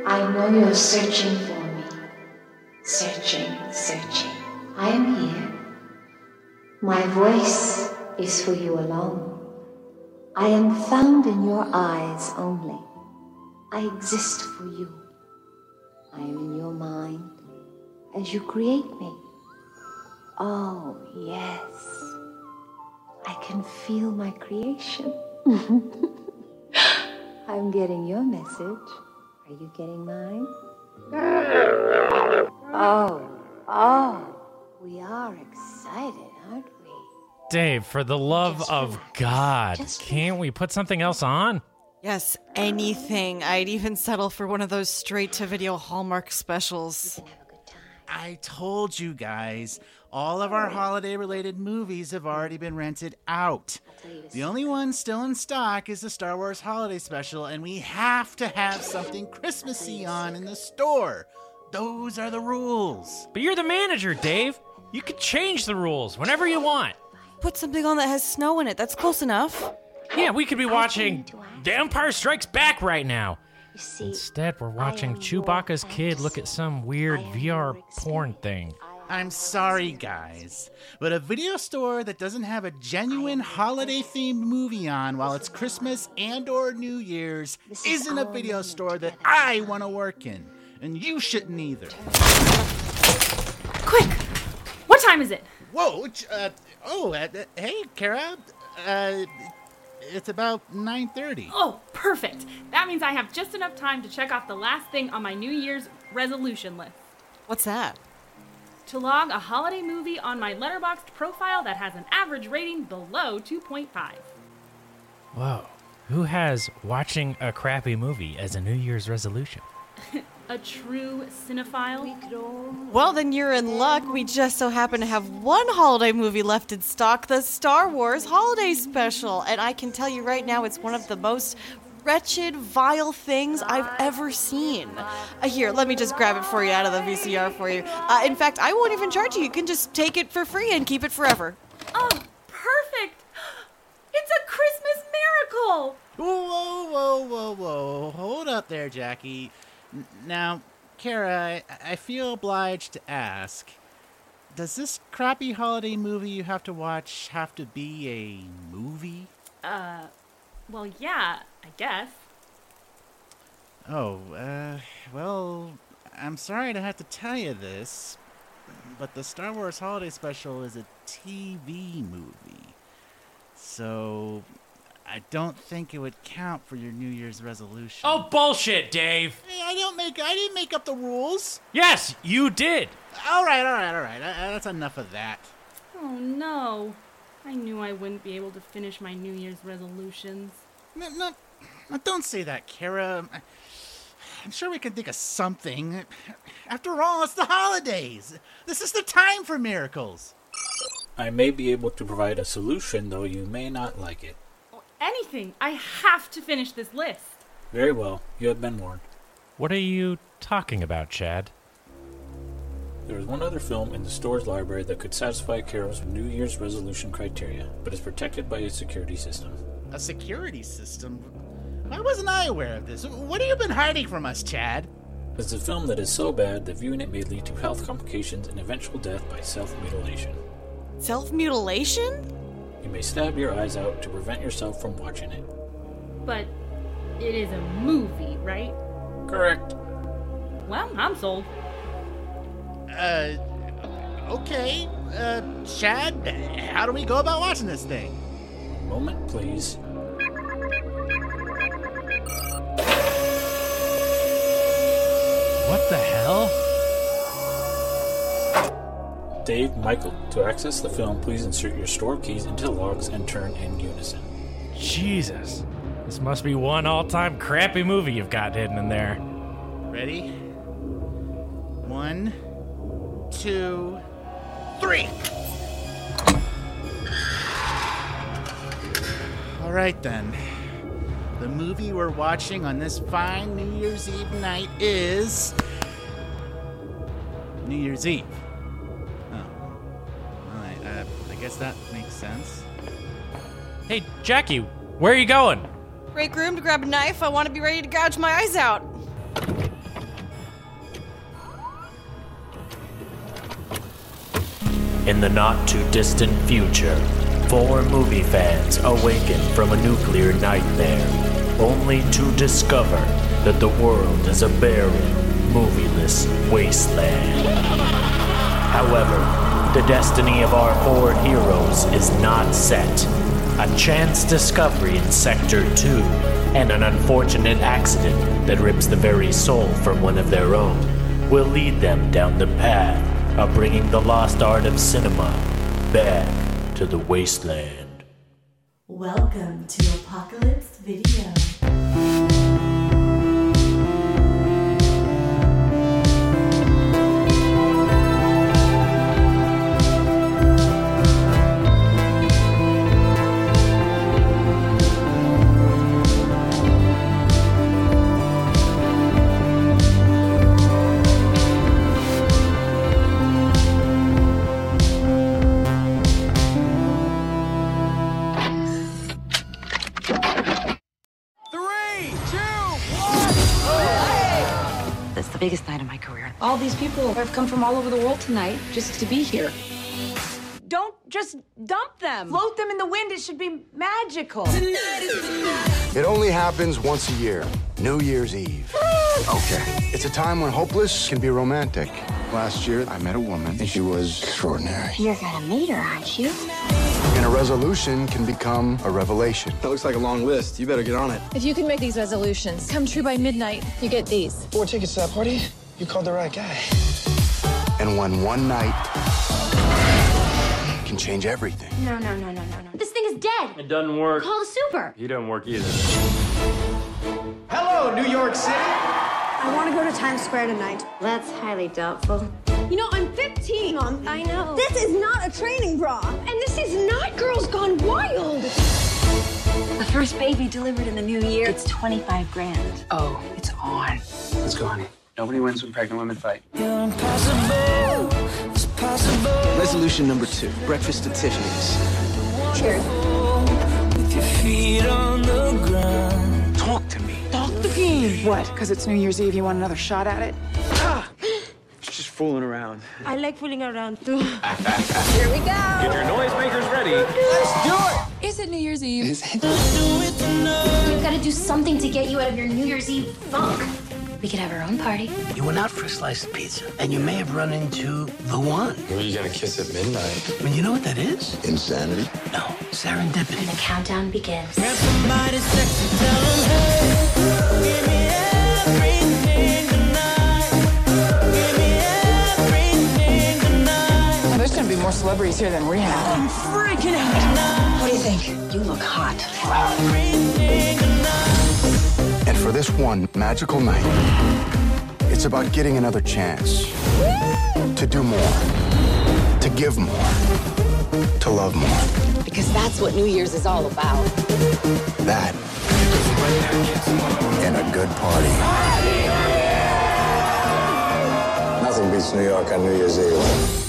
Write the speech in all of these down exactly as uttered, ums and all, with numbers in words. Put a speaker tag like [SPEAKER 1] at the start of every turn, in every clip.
[SPEAKER 1] I know you're searching for me. Searching, searching. I am here. My voice is for you alone. I am found in your eyes only. I exist for you. I am in your mind as you create me. Oh, yes. I can feel my creation. I'm getting your message. Are you getting mine? Oh, oh, we are excited, aren't we?
[SPEAKER 2] Dave, for the love
[SPEAKER 1] Just
[SPEAKER 2] of
[SPEAKER 1] relax.
[SPEAKER 2] God,
[SPEAKER 1] Just
[SPEAKER 2] can't we put something else on?
[SPEAKER 3] Yes, anything. I'd even settle for one of those straight-to-video Hallmark specials.
[SPEAKER 1] Have a good time.
[SPEAKER 4] I told you guys, all of our holiday-related movies have already been rented out.
[SPEAKER 1] Tell you to
[SPEAKER 4] The only one still in stock is the Star Wars Holiday Special, and we have to have something Christmassy on in the store. Those are the rules.
[SPEAKER 2] But you're the manager, Dave. You could change the rules whenever you want.
[SPEAKER 3] Put something on that has snow in it. That's close enough.
[SPEAKER 2] Yeah, we could be watching
[SPEAKER 1] to ask.
[SPEAKER 2] The Empire Strikes Back right now.
[SPEAKER 1] You see,
[SPEAKER 2] Instead, we're watching
[SPEAKER 1] am your
[SPEAKER 2] Chewbacca's kid look at some weird
[SPEAKER 1] I am
[SPEAKER 2] V R
[SPEAKER 1] your
[SPEAKER 2] porn
[SPEAKER 1] experience.
[SPEAKER 2] thing.
[SPEAKER 4] I'm sorry, guys, but a video store that doesn't have a genuine holiday-themed movie on while it's Christmas and or New Year's
[SPEAKER 1] This is
[SPEAKER 4] isn't a
[SPEAKER 1] our
[SPEAKER 4] video
[SPEAKER 1] moment
[SPEAKER 4] store that
[SPEAKER 1] together.
[SPEAKER 4] I want to work in, and you shouldn't either.
[SPEAKER 5] Quick! What time is it?
[SPEAKER 4] Whoa! ch- Uh, oh, uh, uh, hey, Kara. Uh, it's about nine thirty.
[SPEAKER 5] Oh, perfect. That means I have just enough time to check off the last thing on my New Year's resolution list.
[SPEAKER 3] What's that?
[SPEAKER 5] To log a holiday movie on my Letterboxd profile that has an average rating below two point five.
[SPEAKER 2] Whoa. Who has watching a crappy movie as a New Year's resolution?
[SPEAKER 5] A true cinephile.
[SPEAKER 3] Well, then you're in luck. We just so happen to have one holiday movie left in stock, the Star Wars Holiday Special. And I can tell you right now, it's one of the most wretched, vile things I've ever seen. Uh, here, let me just grab it for you out of the V C R for you. Uh, in fact, I won't even charge you. You can just take it for free and keep it forever.
[SPEAKER 5] Oh, perfect! It's a Christmas miracle!
[SPEAKER 4] Whoa, whoa, whoa, whoa, whoa! Hold up there, Jackie. N- now, Kara, I, I feel obliged to ask: does this crappy holiday movie you have to watch have to be a movie?
[SPEAKER 5] Uh, well, yeah, I guess.
[SPEAKER 4] Oh, uh, well, I'm sorry to have to tell you this, but the Star Wars Holiday Special is a T V movie. So, I don't think it would count for your New Year's resolution.
[SPEAKER 2] Oh, bullshit, Dave.
[SPEAKER 4] Hey, I don't make I didn't make up the rules.
[SPEAKER 2] Yes, you did.
[SPEAKER 4] All right, all right, all right. Uh, that's enough of that.
[SPEAKER 5] Oh no. I knew I wouldn't be able to finish my New Year's resolutions.
[SPEAKER 4] No, no, no, don't say that, Kara. I'm sure we can think of something. After all, it's the holidays. This is the time for miracles.
[SPEAKER 6] I may be able to provide a solution, though you may not like it.
[SPEAKER 5] Anything. I have to finish this list.
[SPEAKER 6] Very well, you have been warned.
[SPEAKER 2] What are you talking about, Chad?
[SPEAKER 6] There is one other film in the store's library that could satisfy Carol's New Year's resolution criteria, but is protected by a security system.
[SPEAKER 4] A security system? Why wasn't I aware of this? What have you been hiding from us, Chad?
[SPEAKER 6] It's a film that is so bad that viewing it may lead to health complications and eventual death by self-mutilation.
[SPEAKER 3] Self-mutilation?
[SPEAKER 6] You may stab your eyes out to prevent yourself from watching it.
[SPEAKER 5] But it is a movie, right?
[SPEAKER 6] Correct.
[SPEAKER 5] Well, I'm sold.
[SPEAKER 4] Uh, okay. Uh, Chad, how do we go about watching this thing?
[SPEAKER 6] One moment, please.
[SPEAKER 2] What the hell?
[SPEAKER 6] Dave, Michael, to access the film, please insert your store keys into the logs and turn in unison.
[SPEAKER 2] Jesus. This must be one all-time crappy movie you've got hidden in there.
[SPEAKER 4] Ready? One, two, three. All right, then. The movie we're watching on this fine New Year's Eve night is New Year's Eve. Oh. All right, uh, I guess that makes sense.
[SPEAKER 2] Hey, Jackie, where are you going?
[SPEAKER 3] Break room to grab a knife. I want to be ready to gouge my eyes out.
[SPEAKER 7] In the not-too-distant future, four movie fans awaken from a nuclear nightmare, only to discover that the world is a barren, movieless wasteland. However, the destiny of our four heroes is not set. A chance discovery in Sector two, and an unfortunate accident that rips the very soul from one of their own, will lead them down the path of bringing the lost art of cinema back to the wasteland.
[SPEAKER 8] Welcome to Apocalypse Video.
[SPEAKER 9] The biggest night of my career. All these people have come from all over the world tonight just to be here. Don't just dump them. Float them in the wind. It should be magical.
[SPEAKER 10] It only happens once a year, New Year's Eve. Okay. It's a time when hopeless can be romantic. Last year, I met a woman, and she was extraordinary.
[SPEAKER 11] You're gonna meet her, aren't you?
[SPEAKER 10] And a resolution can become a revelation.
[SPEAKER 12] That looks like a long list. You better get on it.
[SPEAKER 13] If you can make these resolutions come true by midnight, you get these.
[SPEAKER 12] Four tickets to that party? You called the right guy.
[SPEAKER 10] And when one night can change everything.
[SPEAKER 11] No, no, no, no, no, no. This thing is dead.
[SPEAKER 14] It doesn't work.
[SPEAKER 11] Call the super.
[SPEAKER 14] He doesn't work either.
[SPEAKER 12] Hello, New York City.
[SPEAKER 15] I want to go to Times Square tonight.
[SPEAKER 11] That's highly doubtful.
[SPEAKER 15] You know, I'm fifteen, Mom.
[SPEAKER 11] I know.
[SPEAKER 15] This is not a training bra. And this is not Girls Gone Wild.
[SPEAKER 9] The first baby delivered in the new year.
[SPEAKER 11] It's twenty-five grand.
[SPEAKER 9] Oh, it's on.
[SPEAKER 12] Let's go, honey. Nobody wins when pregnant women fight. Resolution number two. Breakfast at Tiffany's.
[SPEAKER 15] Cheers.
[SPEAKER 16] With your feet on the ground.
[SPEAKER 12] Talk to me.
[SPEAKER 9] Talk the game. What? Because it's New Year's Eve, you want another shot at it?
[SPEAKER 12] Ah! Just fooling around.
[SPEAKER 15] I like fooling around too.
[SPEAKER 9] Here we go.
[SPEAKER 14] Get your noisemakers ready.
[SPEAKER 12] Let's do it.
[SPEAKER 13] Is it New Year's Eve?
[SPEAKER 12] Is it?
[SPEAKER 11] We've got to do something to get you out of your New Year's Eve funk. We could have our own party.
[SPEAKER 17] You went out for a slice of pizza, and you may have run into the one.
[SPEAKER 18] Who are you gonna kiss at midnight?
[SPEAKER 17] I mean, you know what that is?
[SPEAKER 18] Insanity?
[SPEAKER 17] No, serendipity.
[SPEAKER 11] And the countdown begins.
[SPEAKER 16] Grab somebody sexy, tell them, hey, give me everything tonight. Give me everything tonight.
[SPEAKER 9] Well, there's going to be more celebrities here than we have.
[SPEAKER 16] I'm freaking out.
[SPEAKER 9] What do you think? You look hot.
[SPEAKER 16] Everything tonight.
[SPEAKER 10] And for this one magical night, it's about getting another chance to do more, to give more, to love more.
[SPEAKER 9] Because that's what New Year's is all about.
[SPEAKER 10] That and a good party.
[SPEAKER 18] Nothing beats New York on New Year's Eve.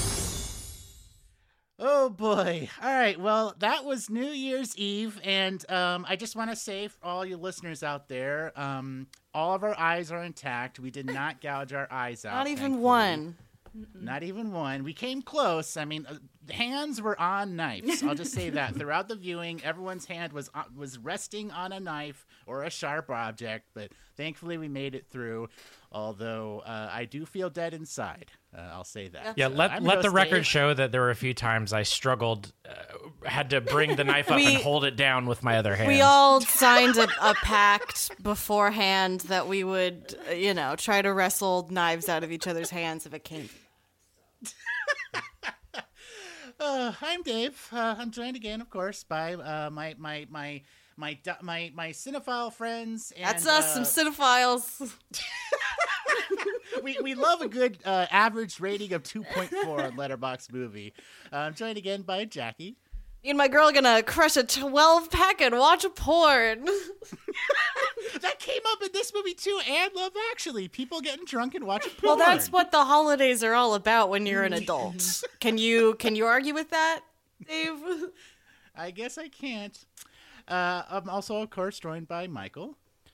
[SPEAKER 4] Oh boy. All right. Well, that was New Year's Eve. And um, I just want to say for all you listeners out there, um, all of our eyes are intact. We did not gouge our eyes out.
[SPEAKER 3] Not even
[SPEAKER 4] thankfully.
[SPEAKER 3] one.
[SPEAKER 4] Not even one. We came close. I mean, uh, hands were on knives. I'll just say that. Throughout the viewing, everyone's hand was uh, was resting on a knife or a sharp object. But thankfully, we made it through. Although uh, I do feel dead inside. Uh, I'll say that.
[SPEAKER 2] Yeah,
[SPEAKER 4] So,
[SPEAKER 2] let
[SPEAKER 4] I'm
[SPEAKER 2] let
[SPEAKER 4] Ghost
[SPEAKER 2] the record
[SPEAKER 4] Dave.
[SPEAKER 2] show that there were a few times I struggled, uh, had to bring the knife up
[SPEAKER 3] We-
[SPEAKER 2] and hold it down with my other hand.
[SPEAKER 3] We all signed a, a pact beforehand that we would, uh, you know, try to wrestle knives out of each other's hands if it came.
[SPEAKER 4] Uh, I'm Dave. Uh, I'm joined again, of course, by uh, my my my my du- my my cinephile friends. And,
[SPEAKER 3] That's us,
[SPEAKER 4] uh,
[SPEAKER 3] some cinephiles.
[SPEAKER 4] we we love a good uh, average rating of two point four on Letterboxd Movie. Uh, I'm joined again by Jackie.
[SPEAKER 3] Me and my girl are gonna crush a twelve pack and watch a porn.
[SPEAKER 4] That came up in this movie too, and Love Actually. People getting drunk and watching
[SPEAKER 3] Well,
[SPEAKER 4] porn.
[SPEAKER 3] that's what the holidays are all about when you're an adult. Can you can you argue with that, Dave?
[SPEAKER 4] I guess I can't. Uh, I'm also, of course, joined by Michael.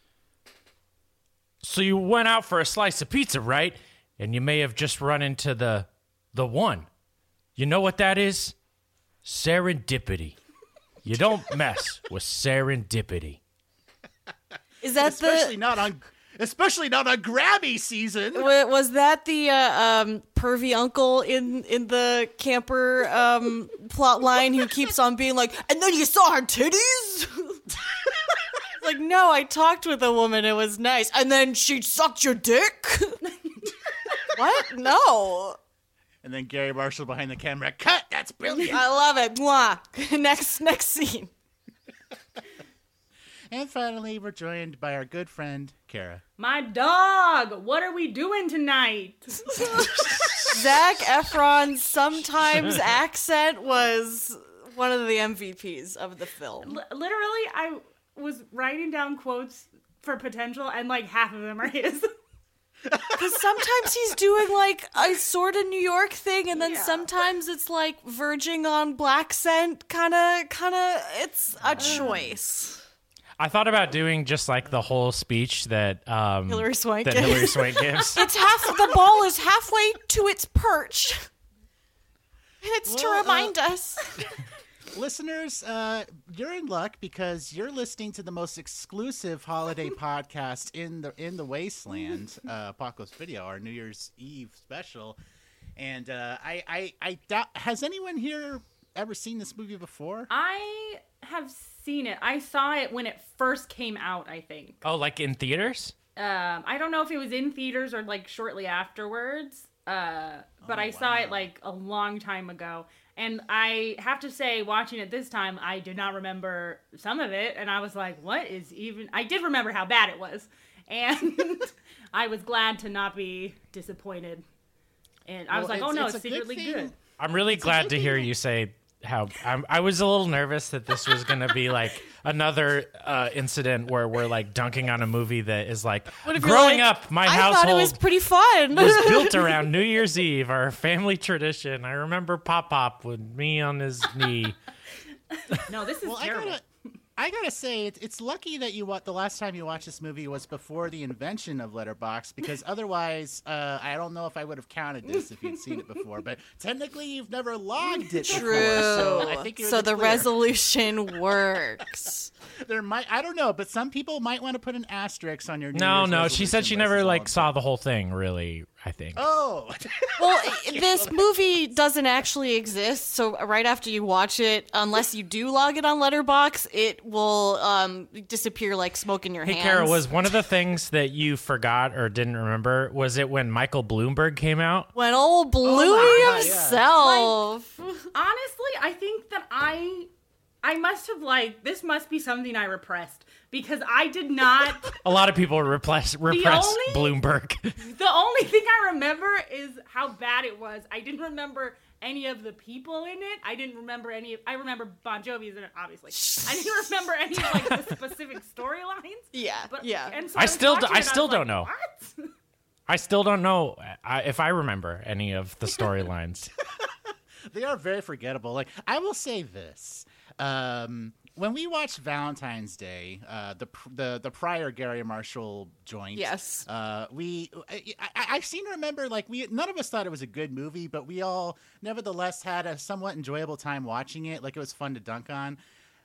[SPEAKER 2] So you went out for a slice of pizza, right? And you may have just run into the the one. You know what that is? Serendipity. You don't mess with serendipity.
[SPEAKER 3] Is that
[SPEAKER 4] especially
[SPEAKER 3] the
[SPEAKER 4] not on especially not on Grammy season?
[SPEAKER 3] wa- was that the uh, um, pervy uncle in in the camper um, plot line who keeps on being like, and then you saw her titties? Like, no, I talked with a woman. It was nice, and then she sucked your dick. What? No.
[SPEAKER 4] And then Gary Marshall behind the camera. Cut. That's brilliant.
[SPEAKER 3] I love it. Mwah. Next next scene.
[SPEAKER 4] And finally, we're joined by our good friend, Kara.
[SPEAKER 5] My dog! What are we doing tonight?
[SPEAKER 3] Zac Efron's sometimes accent was one of the M V Ps of the film.
[SPEAKER 5] L- literally, I was writing down quotes for potential, and like half of them are his.
[SPEAKER 3] Because sometimes he's doing like a sort of New York thing, and then
[SPEAKER 5] Yeah.
[SPEAKER 3] sometimes it's like verging on black scent, kind of, kind of. It's a choice.
[SPEAKER 2] I thought about doing just like the whole speech that um,
[SPEAKER 3] Hilary Swank
[SPEAKER 2] that
[SPEAKER 3] gives.
[SPEAKER 2] Hilary Swank gives.
[SPEAKER 3] It's half. The ball is halfway to its perch. And it's to
[SPEAKER 4] Well, uh,
[SPEAKER 3] remind us.
[SPEAKER 4] Listeners, uh, you're in luck because you're listening to the most exclusive holiday podcast in the in the wasteland, uh, Apocalypse Video, our New Year's Eve special. And uh, I, I, I doubt, has anyone here ever seen this movie before?
[SPEAKER 5] I have seen it. I saw it when it first came out, I think.
[SPEAKER 2] Oh, like in theaters?
[SPEAKER 5] Um, I don't know if it was in theaters or like shortly afterwards, uh, but
[SPEAKER 4] Oh,
[SPEAKER 5] I saw
[SPEAKER 4] wow.
[SPEAKER 5] it like a long time ago. And I have to say, watching it this time, I did not remember some of it. And I was like, what is even... I did remember how bad it was. And I was glad to not be disappointed. And I was
[SPEAKER 4] Well,
[SPEAKER 5] like, oh
[SPEAKER 4] it's-
[SPEAKER 5] no,
[SPEAKER 4] it's
[SPEAKER 5] it's,
[SPEAKER 4] a good
[SPEAKER 5] secretly
[SPEAKER 4] thing.
[SPEAKER 5] good.
[SPEAKER 2] I'm really
[SPEAKER 4] It's a
[SPEAKER 2] glad
[SPEAKER 4] good
[SPEAKER 2] to
[SPEAKER 4] thing
[SPEAKER 2] hear
[SPEAKER 4] that-
[SPEAKER 2] you say how I'm, I was a little nervous that this was going to be like another uh, incident where we're like dunking on a movie that is like
[SPEAKER 3] What if you're
[SPEAKER 2] growing
[SPEAKER 3] like,
[SPEAKER 2] up. My
[SPEAKER 3] I
[SPEAKER 2] household
[SPEAKER 3] thought it was pretty fun.
[SPEAKER 2] was built around New Year's Eve, our family tradition. I remember Pop Pop with me on his knee.
[SPEAKER 5] No, this is
[SPEAKER 4] Well, I
[SPEAKER 5] terrible.
[SPEAKER 4] gotta, I gotta say, it, it's lucky that you wa- the last time you watched this movie was before the invention of Letterboxd, because otherwise, uh, I don't know if I would have counted this if you'd seen it before. But technically, you've never logged it
[SPEAKER 3] True.
[SPEAKER 4] before, so I think it
[SPEAKER 3] So
[SPEAKER 4] was
[SPEAKER 3] the
[SPEAKER 4] clear.
[SPEAKER 3] resolution works.
[SPEAKER 4] There might, I don't know, but some people might want to put an asterisk on your. New
[SPEAKER 2] No,
[SPEAKER 4] Year's
[SPEAKER 2] no, she said she
[SPEAKER 4] resolution
[SPEAKER 2] never
[SPEAKER 4] list, is all
[SPEAKER 2] like
[SPEAKER 4] I'm
[SPEAKER 2] saw
[SPEAKER 4] saying.
[SPEAKER 2] the whole thing. Really, I think.
[SPEAKER 4] Oh,
[SPEAKER 3] Well, this movie doesn't actually exist, so right after you watch it, unless you do log it on Letterboxd, it will um, disappear like smoke in your
[SPEAKER 2] Hey,
[SPEAKER 3] hands.
[SPEAKER 2] Kara, was one of the things that you forgot or didn't remember, was it when Michael Bloomberg came out?
[SPEAKER 3] when old Bluey
[SPEAKER 4] my God, yeah.
[SPEAKER 3] himself.
[SPEAKER 5] Honestly, I think that I I must have like this must be something I repressed because I did not
[SPEAKER 2] A lot of people repress, repress
[SPEAKER 5] only-
[SPEAKER 2] Bloomberg.
[SPEAKER 5] the only thing I remember is how bad it was. I didn't remember any of the people in it. I didn't remember any of, I remember Bon Jovi's in it, obviously. I didn't remember any of like the specific storylines.
[SPEAKER 3] Yeah,
[SPEAKER 5] But
[SPEAKER 3] yeah.
[SPEAKER 5] and so
[SPEAKER 2] I
[SPEAKER 5] was
[SPEAKER 2] still,
[SPEAKER 5] watching
[SPEAKER 2] I
[SPEAKER 5] it, was
[SPEAKER 2] still
[SPEAKER 5] like,
[SPEAKER 2] don't know.
[SPEAKER 5] What?
[SPEAKER 2] I still don't know I, if I remember any of the storylines.
[SPEAKER 4] they are very forgettable. Like, I will say this. Um, when we watched Valentine's Day, uh, the the the prior Gary Marshall joint,
[SPEAKER 3] Yes.
[SPEAKER 4] uh, we I, I, I seem to remember like we none of us thought it was a good movie, but we all nevertheless had a somewhat enjoyable time watching it. Like, it was fun to dunk on.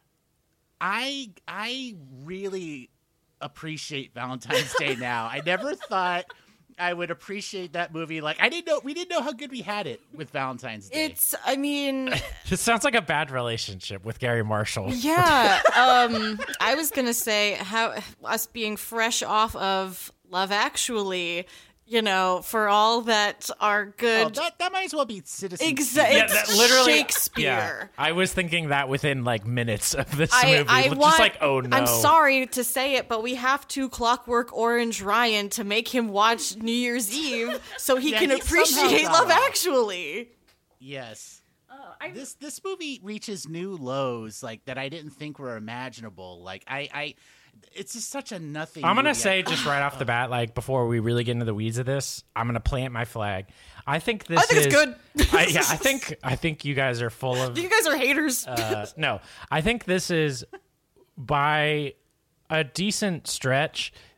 [SPEAKER 4] I I really appreciate Valentine's Day now. I never thought I would appreciate that movie. Like, I didn't know we didn't know how good we had it with Valentine's Day.
[SPEAKER 3] It's, I mean,
[SPEAKER 2] It sounds like a bad relationship with Gary Marshall.
[SPEAKER 3] yeah. Um, I was gonna say how us being fresh off of Love Actually, you know, for all that are good.
[SPEAKER 4] Oh, that, that might as well be Citizen.
[SPEAKER 3] Exactly.
[SPEAKER 2] Yeah,
[SPEAKER 3] It's
[SPEAKER 2] that literally
[SPEAKER 3] Shakespeare.
[SPEAKER 2] Yeah, I was thinking that within like minutes of this
[SPEAKER 3] I,
[SPEAKER 2] movie.
[SPEAKER 3] I
[SPEAKER 2] just
[SPEAKER 3] want,
[SPEAKER 2] like, oh no.
[SPEAKER 3] I'm sorry to say it, but we have to Clockwork Orange Ryan to make him watch New Year's Eve so he
[SPEAKER 4] Yeah,
[SPEAKER 3] can
[SPEAKER 4] he somehow
[SPEAKER 3] appreciate
[SPEAKER 4] got
[SPEAKER 3] Love
[SPEAKER 4] off.
[SPEAKER 3] Actually.
[SPEAKER 4] Yes.
[SPEAKER 5] Uh, I,
[SPEAKER 4] This this movie reaches new lows like that I didn't think were imaginable. Like I, I it's just such a nothing.
[SPEAKER 2] I'm gonna
[SPEAKER 4] movie.
[SPEAKER 2] say
[SPEAKER 4] I-
[SPEAKER 2] just right off the bat, like before we really get into the weeds of this, I'm gonna plant my flag. I think this
[SPEAKER 3] I think
[SPEAKER 2] is
[SPEAKER 3] it's good.
[SPEAKER 2] I, yeah, I think I think you guys are full of.
[SPEAKER 3] You guys are haters.
[SPEAKER 2] Uh, no, I think this is by a decent stretch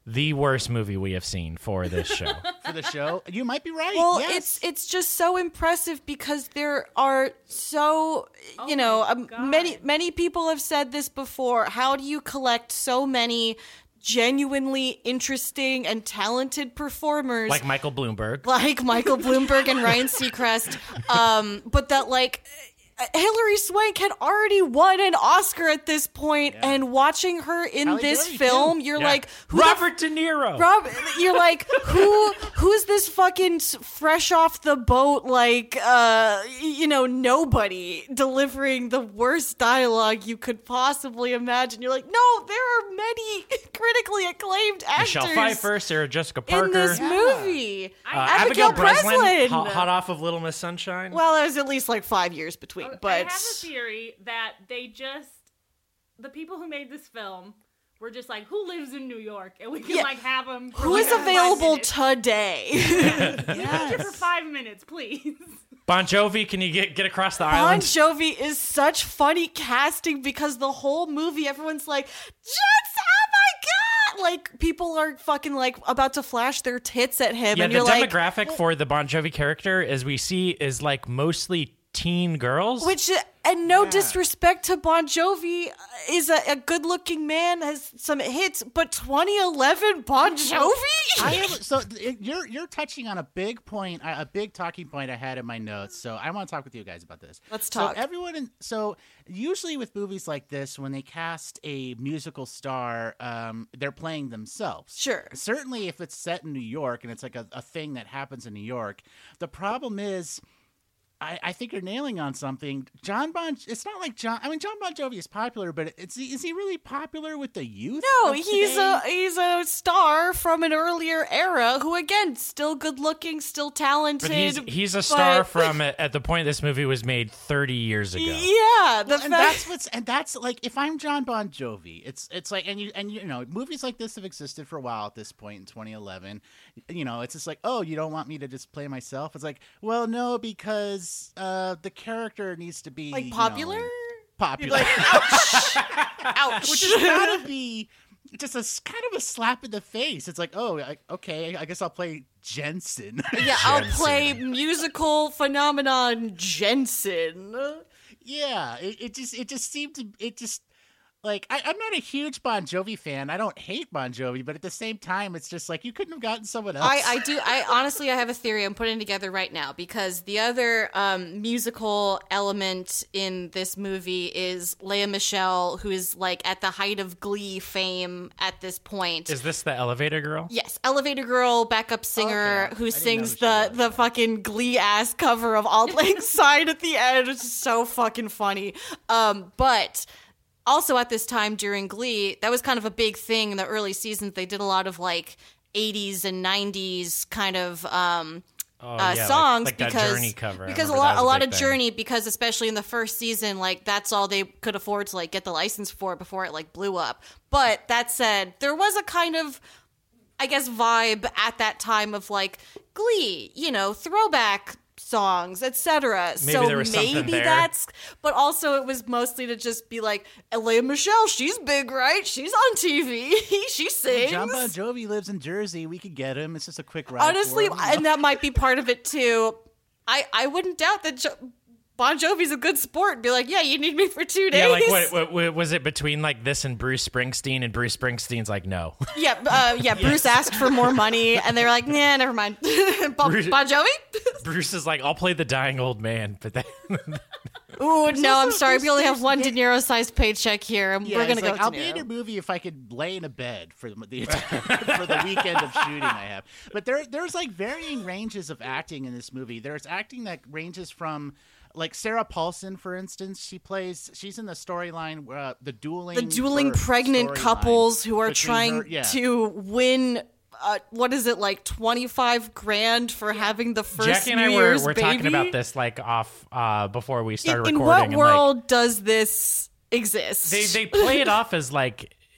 [SPEAKER 2] the worst movie we have seen for this show.
[SPEAKER 4] For the show, you might be right.
[SPEAKER 3] Well,
[SPEAKER 4] yes.
[SPEAKER 3] it's it's just so impressive because there are so you
[SPEAKER 5] Oh
[SPEAKER 3] know
[SPEAKER 5] my
[SPEAKER 3] um,
[SPEAKER 5] God.
[SPEAKER 3] many many people have said this before. How do you collect so many genuinely interesting and talented performers
[SPEAKER 2] Like Michael Bloomberg.
[SPEAKER 3] like Michael Bloomberg and Ryan Seacrest, um, but that like Hilary Swank had already won an Oscar at this point,
[SPEAKER 4] Yeah.
[SPEAKER 3] and watching her in
[SPEAKER 4] Halle
[SPEAKER 3] this
[SPEAKER 4] Berry,
[SPEAKER 3] film,
[SPEAKER 4] too.
[SPEAKER 3] you're
[SPEAKER 2] Yeah.
[SPEAKER 3] like, who the
[SPEAKER 2] Robert De Niro.
[SPEAKER 3] Rob, you're like, who? Who's this fucking s- fresh off the boat, like, uh, you know, nobody delivering the worst dialogue you could possibly imagine? You're like, no, there are many critically acclaimed actors
[SPEAKER 2] Michelle Pfeiffer, Sarah Jessica Parker.
[SPEAKER 3] in this
[SPEAKER 4] Yeah.
[SPEAKER 3] movie.
[SPEAKER 2] uh,
[SPEAKER 3] Abigail Breslin.
[SPEAKER 2] hot, hot off of Little Miss Sunshine.
[SPEAKER 3] Well, there was at least like five years between,
[SPEAKER 5] I
[SPEAKER 3] but
[SPEAKER 5] have a theory that they just the people who made this film were just like, who lives in New York, and we can
[SPEAKER 3] Yeah.
[SPEAKER 5] like have them. For
[SPEAKER 3] who
[SPEAKER 5] like
[SPEAKER 3] is
[SPEAKER 5] five
[SPEAKER 3] available
[SPEAKER 5] minutes.
[SPEAKER 3] today?
[SPEAKER 5] Just for five minutes, please.
[SPEAKER 2] Bon Jovi, can you get get across the
[SPEAKER 3] Bon
[SPEAKER 2] island?
[SPEAKER 3] Jovi is such funny casting because the whole movie, everyone's like, Jets, oh my god! Like, people are fucking, like, about to flash their tits at him,
[SPEAKER 2] Yeah,
[SPEAKER 3] and
[SPEAKER 2] the
[SPEAKER 3] you're like...
[SPEAKER 2] demographic for the Bon Jovi character, as we see, is like mostly teen girls.
[SPEAKER 3] Which, and no disrespect to Bon Jovi, is a, a good-looking man, has some hits, but twenty eleven Bon Jovi?
[SPEAKER 4] I have, so th- you're you're touching on a big point, a a big talking point I had in my notes. So I want to talk with you guys about this.
[SPEAKER 3] Let's talk.
[SPEAKER 4] So everyone, in, so usually with movies like this, when they cast a musical star, um, they're playing themselves.
[SPEAKER 3] Sure.
[SPEAKER 4] Certainly, if it's set in New York and it's like a, a thing that happens in New York, the problem is. I, I think you're nailing on something. John Bon, it's not like John. I mean, John Bon Jovi is popular, but it's is he really popular with the youth?
[SPEAKER 3] No,
[SPEAKER 4] of
[SPEAKER 3] he's
[SPEAKER 4] today?
[SPEAKER 3] a he's a star from an earlier era who, again, still good looking, still talented.
[SPEAKER 2] But he's he's a star
[SPEAKER 3] but-
[SPEAKER 2] from at at the point this movie was made thirty years ago.
[SPEAKER 3] Yeah, the
[SPEAKER 4] Well, and
[SPEAKER 3] fact-
[SPEAKER 4] that's what's and that's like if I'm John Bon Jovi, it's it's like and you and you know movies like this have existed for a while at this point in twenty eleven. You know, it's just like, oh, you don't want me to just play myself? It's like, well, no, because uh, the character needs to be
[SPEAKER 3] like
[SPEAKER 4] you
[SPEAKER 3] popular.
[SPEAKER 4] know, popular,
[SPEAKER 3] Like, ouch, ouch.
[SPEAKER 4] which has got to be just a s- kind of a slap in the face. It's like, oh, I, okay, I guess I'll play Jensen.
[SPEAKER 3] Yeah, I'll play musical phenomenon Jensen.
[SPEAKER 4] Yeah, it, it just it just seemed to it just like I, I'm not a huge Bon Jovi fan. I don't hate Bon Jovi, but at the same time, it's just like you couldn't have gotten someone else.
[SPEAKER 3] I, I do. I honestly, I have a theory I'm putting together right now because the other um, musical element in this movie is Lea Michele, who is like at the height of Glee fame at this point.
[SPEAKER 2] Is this the Elevator Girl?
[SPEAKER 3] Yes, Elevator Girl, backup singer
[SPEAKER 4] Okay.
[SPEAKER 3] who
[SPEAKER 4] I didn't know
[SPEAKER 3] sings
[SPEAKER 4] who
[SPEAKER 3] the the fucking Glee ass cover of Auld Lang Syne at the end, which is so fucking funny. Um, but. Also, at this time during Glee, that was kind of a big thing in the early seasons. They did a lot of like eighties and nineties kind of um,
[SPEAKER 2] Oh,
[SPEAKER 3] uh,
[SPEAKER 2] yeah, like-
[SPEAKER 3] songs
[SPEAKER 2] like that
[SPEAKER 3] because
[SPEAKER 2] Journey cover. I
[SPEAKER 3] because a
[SPEAKER 2] remember
[SPEAKER 3] lot
[SPEAKER 2] that
[SPEAKER 3] a
[SPEAKER 2] was a
[SPEAKER 3] lot
[SPEAKER 2] big
[SPEAKER 3] of
[SPEAKER 2] thing.
[SPEAKER 3] Journey because especially in the first season, like that's all they could afford to like get the license for before it like blew up. But that said, there was a kind of I guess vibe at that time of like Glee, you know, throwback songs, et cetera.
[SPEAKER 2] Maybe
[SPEAKER 3] So
[SPEAKER 2] there was something
[SPEAKER 3] maybe
[SPEAKER 2] there.
[SPEAKER 3] that's, but also it was mostly to just be like, Lea Michele, she's big, right? She's on T V. She sings.
[SPEAKER 4] John Bon Jovi lives in Jersey. We could get him. It's just a quick ride.
[SPEAKER 3] Honestly,
[SPEAKER 4] for him, you know?
[SPEAKER 3] and that might be part of it too. I, I wouldn't doubt that jo- Bon Jovi's a good sport. Be like, yeah, you need me for two days.
[SPEAKER 2] Yeah, like what, what, what was it between like this and Bruce Springsteen? And Bruce Springsteen's like, no.
[SPEAKER 3] Yeah, uh, yeah. Bruce asked for more money, and they were like, "Nah, never mind." bon,
[SPEAKER 2] Bruce-
[SPEAKER 3] bon Jovi?
[SPEAKER 2] Bruce is like, I'll play the dying old man, but then
[SPEAKER 3] Ooh, no, I'm sorry. We only have one De Niro-sized paycheck here, and
[SPEAKER 4] Yeah,
[SPEAKER 3] we're gonna
[SPEAKER 4] it's
[SPEAKER 3] go.
[SPEAKER 4] like, I'll
[SPEAKER 3] De
[SPEAKER 4] be in
[SPEAKER 3] Niro.
[SPEAKER 4] your movie if I could lay in a bed for the, the for the weekend of shooting I have. But there there's like varying ranges of acting in this movie. There's acting that ranges from like Sarah Paulson, for instance. She plays. She's in the storyline, uh, the dueling,
[SPEAKER 3] The dueling
[SPEAKER 4] for-
[SPEAKER 3] pregnant
[SPEAKER 4] storyline
[SPEAKER 3] couples who are
[SPEAKER 4] between
[SPEAKER 3] trying
[SPEAKER 4] her- yeah.
[SPEAKER 3] to win. Uh, what is it like? Twenty-five grand for having the first
[SPEAKER 2] Jackie and
[SPEAKER 3] New
[SPEAKER 2] I were,
[SPEAKER 3] Year's
[SPEAKER 2] were
[SPEAKER 3] baby?
[SPEAKER 2] talking about this like off uh, before we started
[SPEAKER 3] in, in
[SPEAKER 2] recording.
[SPEAKER 3] what
[SPEAKER 2] and,
[SPEAKER 3] world does this exist?
[SPEAKER 2] Like, they they play it off as like,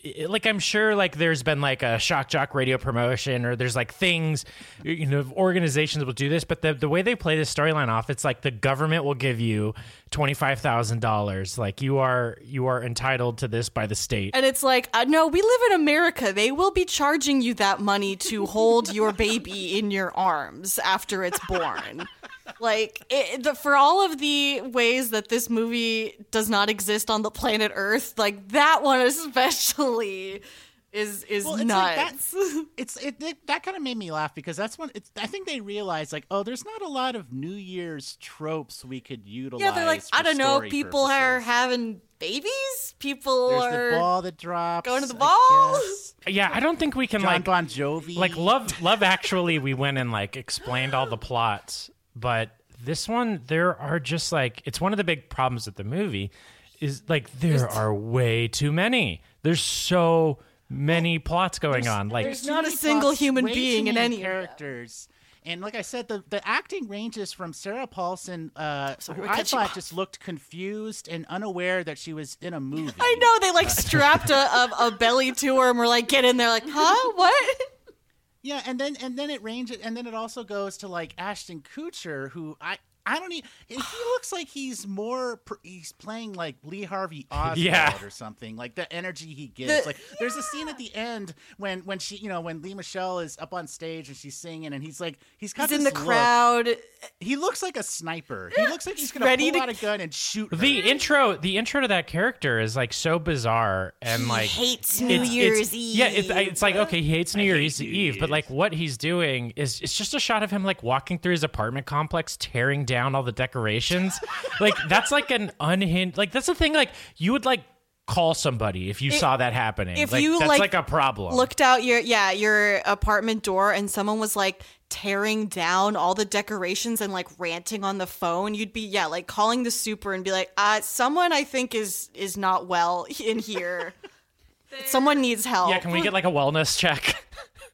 [SPEAKER 2] it, like I'm sure like there's been like a shock jock radio promotion, or there's like things, you know, organizations will do this, but the the way they play this storyline off, it's like the government will give you twenty-five thousand dollars, like you are you are entitled to this by the state.
[SPEAKER 3] And it's like, uh, no, we live in America. They will be charging you that money to hold your baby in your arms after it's born. Like, it, the, for all of the ways that this movie does not exist on the planet Earth, like, that one especially is is
[SPEAKER 4] well, it's like
[SPEAKER 3] nuts.
[SPEAKER 4] that, it's it, it that kind of made me laugh because that's when it's. I think they realized like, oh, there's not a lot of New Year's tropes we could utilize.
[SPEAKER 3] Yeah, they're like,
[SPEAKER 4] for
[SPEAKER 3] I don't know,
[SPEAKER 4] story
[SPEAKER 3] people
[SPEAKER 4] purposes.
[SPEAKER 3] are having babies. People
[SPEAKER 4] There's
[SPEAKER 3] are
[SPEAKER 4] the ball that drops.
[SPEAKER 3] going to the
[SPEAKER 4] I
[SPEAKER 3] ball.
[SPEAKER 4] guess.
[SPEAKER 2] Yeah, I don't think we can
[SPEAKER 4] John
[SPEAKER 2] like
[SPEAKER 4] Bon Jovi.
[SPEAKER 2] like love love actually we went and like explained all the plots, but this one there are just like, it's one of the big problems with the movie is like there are way too many. There's so many plots going on. Like
[SPEAKER 3] there's
[SPEAKER 4] Too
[SPEAKER 3] not a
[SPEAKER 4] many
[SPEAKER 3] single
[SPEAKER 4] plots,
[SPEAKER 3] human
[SPEAKER 4] way too
[SPEAKER 3] being in
[SPEAKER 4] many
[SPEAKER 3] any
[SPEAKER 4] characters. And like I said, the, the acting ranges from Sarah Paulson, uh,
[SPEAKER 3] Sorry,
[SPEAKER 4] who
[SPEAKER 3] we
[SPEAKER 4] I
[SPEAKER 3] cut you
[SPEAKER 4] thought
[SPEAKER 3] off.
[SPEAKER 4] just looked confused and unaware that she was in a movie.
[SPEAKER 3] I know, they like strapped a, a, a belly to her and were like, get in there, like, huh? What?
[SPEAKER 4] Yeah, and then and then it ranges, and then it also goes to like Ashton Kutcher, who I I don't even. He looks like he's more. He's playing like Lee Harvey Oswald
[SPEAKER 2] Yeah.
[SPEAKER 4] or something. Like the energy he gives.
[SPEAKER 3] The-
[SPEAKER 4] like there's a scene at the end when when she, you know, when Lee Michelle is up on stage and she's singing, and he's like he's got
[SPEAKER 3] He's
[SPEAKER 4] this
[SPEAKER 3] in the
[SPEAKER 4] look.
[SPEAKER 3] crowd.
[SPEAKER 4] He looks like a sniper. He looks like he's gonna
[SPEAKER 3] Ready
[SPEAKER 4] pull
[SPEAKER 3] to-
[SPEAKER 4] out a gun and shoot her.
[SPEAKER 2] the intro, the intro to that character is like so bizarre and
[SPEAKER 3] He
[SPEAKER 2] like
[SPEAKER 3] hates
[SPEAKER 2] it's-
[SPEAKER 3] New
[SPEAKER 2] it's-
[SPEAKER 3] Year's Eve.
[SPEAKER 2] Yeah, it's, it's like okay, he hates New Year's Eve, but like what he's doing is it's just a shot of him like walking through his apartment complex, tearing down all the decorations. Like that's like an unhinged. Like that's the thing. Like you would like call somebody if you
[SPEAKER 3] If-
[SPEAKER 2] saw that happening.
[SPEAKER 3] if
[SPEAKER 2] like,
[SPEAKER 3] you,
[SPEAKER 2] that's
[SPEAKER 3] like,
[SPEAKER 2] like, a problem.
[SPEAKER 3] Looked out your yeah your apartment door and someone was like tearing down all the decorations and like ranting on the phone, you'd be yeah like calling the super and be like, uh someone I think is is not well in here. Someone needs help.
[SPEAKER 2] Yeah, can we get like a wellness check?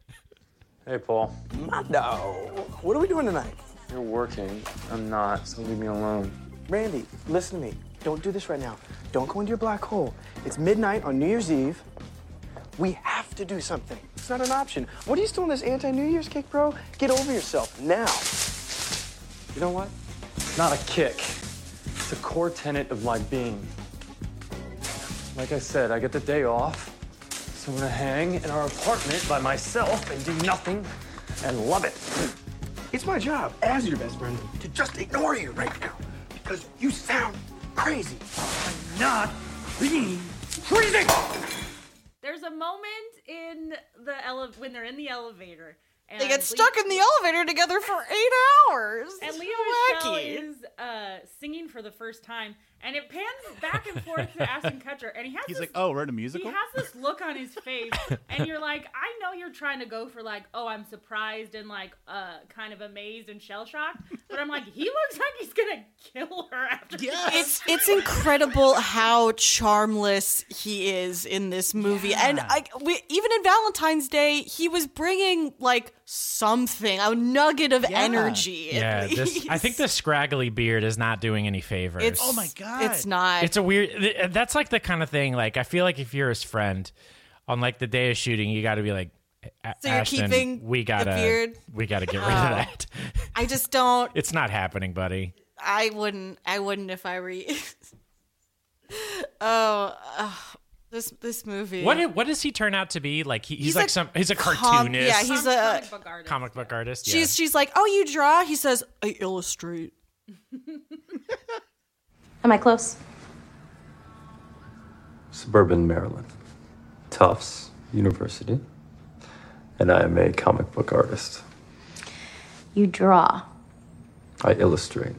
[SPEAKER 14] Hey, Paul.
[SPEAKER 12] No. What are we doing tonight?
[SPEAKER 14] You're working. I'm not, so leave me alone.
[SPEAKER 12] Randy, listen to me. Don't do this right now. Don't go into your black hole. It's midnight on New Year's Eve. We have to do something. It's not an option. What are you still on this anti-New Year's kick, bro? Get over yourself now.
[SPEAKER 14] You know what? It's not a kick. It's a core tenet of my being. Like I said, I get the day off, so I'm gonna hang in our apartment by myself and do nothing and love it.
[SPEAKER 12] It's my job as your best friend to just ignore you right now because you sound crazy.
[SPEAKER 14] I'm not being crazy!
[SPEAKER 5] There's a moment in the ele- when they're in the elevator. And
[SPEAKER 3] They get
[SPEAKER 5] Lee-
[SPEAKER 3] stuck in the elevator together for eight hours.
[SPEAKER 5] And Leo
[SPEAKER 3] So
[SPEAKER 5] Michelle
[SPEAKER 3] wacky.
[SPEAKER 5] is uh, singing for the first time, and it pans back and forth to Ashton Kutcher, and he has
[SPEAKER 4] He's
[SPEAKER 5] this,
[SPEAKER 4] like, oh, we're in a
[SPEAKER 5] he
[SPEAKER 4] musical.
[SPEAKER 5] has this look on his face, and you're like, I know you're trying to go for like, oh, I'm surprised and like, uh, kind of amazed and shell shocked, but I'm like, he looks like he's gonna kill her after.
[SPEAKER 4] Yes.
[SPEAKER 3] It's it's incredible how charmless he is in this movie,
[SPEAKER 4] Yeah.
[SPEAKER 3] and I, we, even in Valentine's Day, he was bringing like something, a nugget of
[SPEAKER 4] Yeah.
[SPEAKER 3] energy.
[SPEAKER 2] yeah,
[SPEAKER 3] at
[SPEAKER 2] this, I
[SPEAKER 3] least.
[SPEAKER 2] think the scraggly beard is not doing any favors.
[SPEAKER 3] It's,
[SPEAKER 4] Oh my God.
[SPEAKER 3] it's not.
[SPEAKER 2] It's a weird. th- That's like the kind of thing. Like I feel like if you're his friend, on like the day of shooting, you got to be like, "A-
[SPEAKER 3] So you're
[SPEAKER 2] Ashton,
[SPEAKER 3] keeping
[SPEAKER 2] we gotta,
[SPEAKER 3] the beard?
[SPEAKER 2] we gotta get rid
[SPEAKER 3] Oh.
[SPEAKER 2] of that.
[SPEAKER 3] I just don't.
[SPEAKER 2] It's not happening, buddy.
[SPEAKER 3] I wouldn't. I wouldn't if I were you. oh, uh, this this movie.
[SPEAKER 2] What i- what does he turn out to be? Like he, he's,
[SPEAKER 3] He's
[SPEAKER 2] like
[SPEAKER 3] a
[SPEAKER 2] some. He's a
[SPEAKER 3] com-
[SPEAKER 2] cartoonist.
[SPEAKER 3] yeah, he's a
[SPEAKER 5] comic book artist.
[SPEAKER 2] comic book artist. Yeah.
[SPEAKER 3] She's she's like, oh, you draw? He says, I illustrate.
[SPEAKER 11] Am I close?
[SPEAKER 14] Suburban Maryland. Tufts University. And I am a comic book artist.
[SPEAKER 11] You draw.
[SPEAKER 14] I illustrate.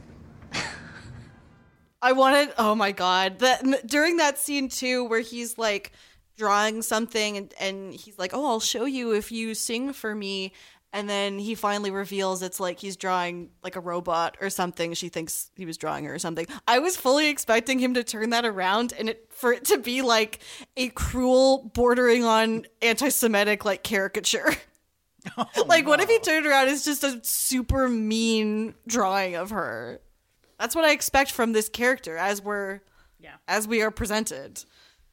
[SPEAKER 3] I wanted. Oh my god! That during that scene too, where he's like drawing something, and, and he's like, "Oh, I'll show you if you sing for me." And then he finally reveals it's like he's drawing like a robot or something. She thinks he was drawing her or something. I was fully expecting him to turn that around and it for it to be like a cruel, bordering on anti-Semitic like caricature.
[SPEAKER 4] Oh,
[SPEAKER 3] like, what if he
[SPEAKER 4] no.
[SPEAKER 3] turned around as just a super mean drawing of her? That's what I expect from this character as we're
[SPEAKER 5] Yeah.
[SPEAKER 3] as we are presented.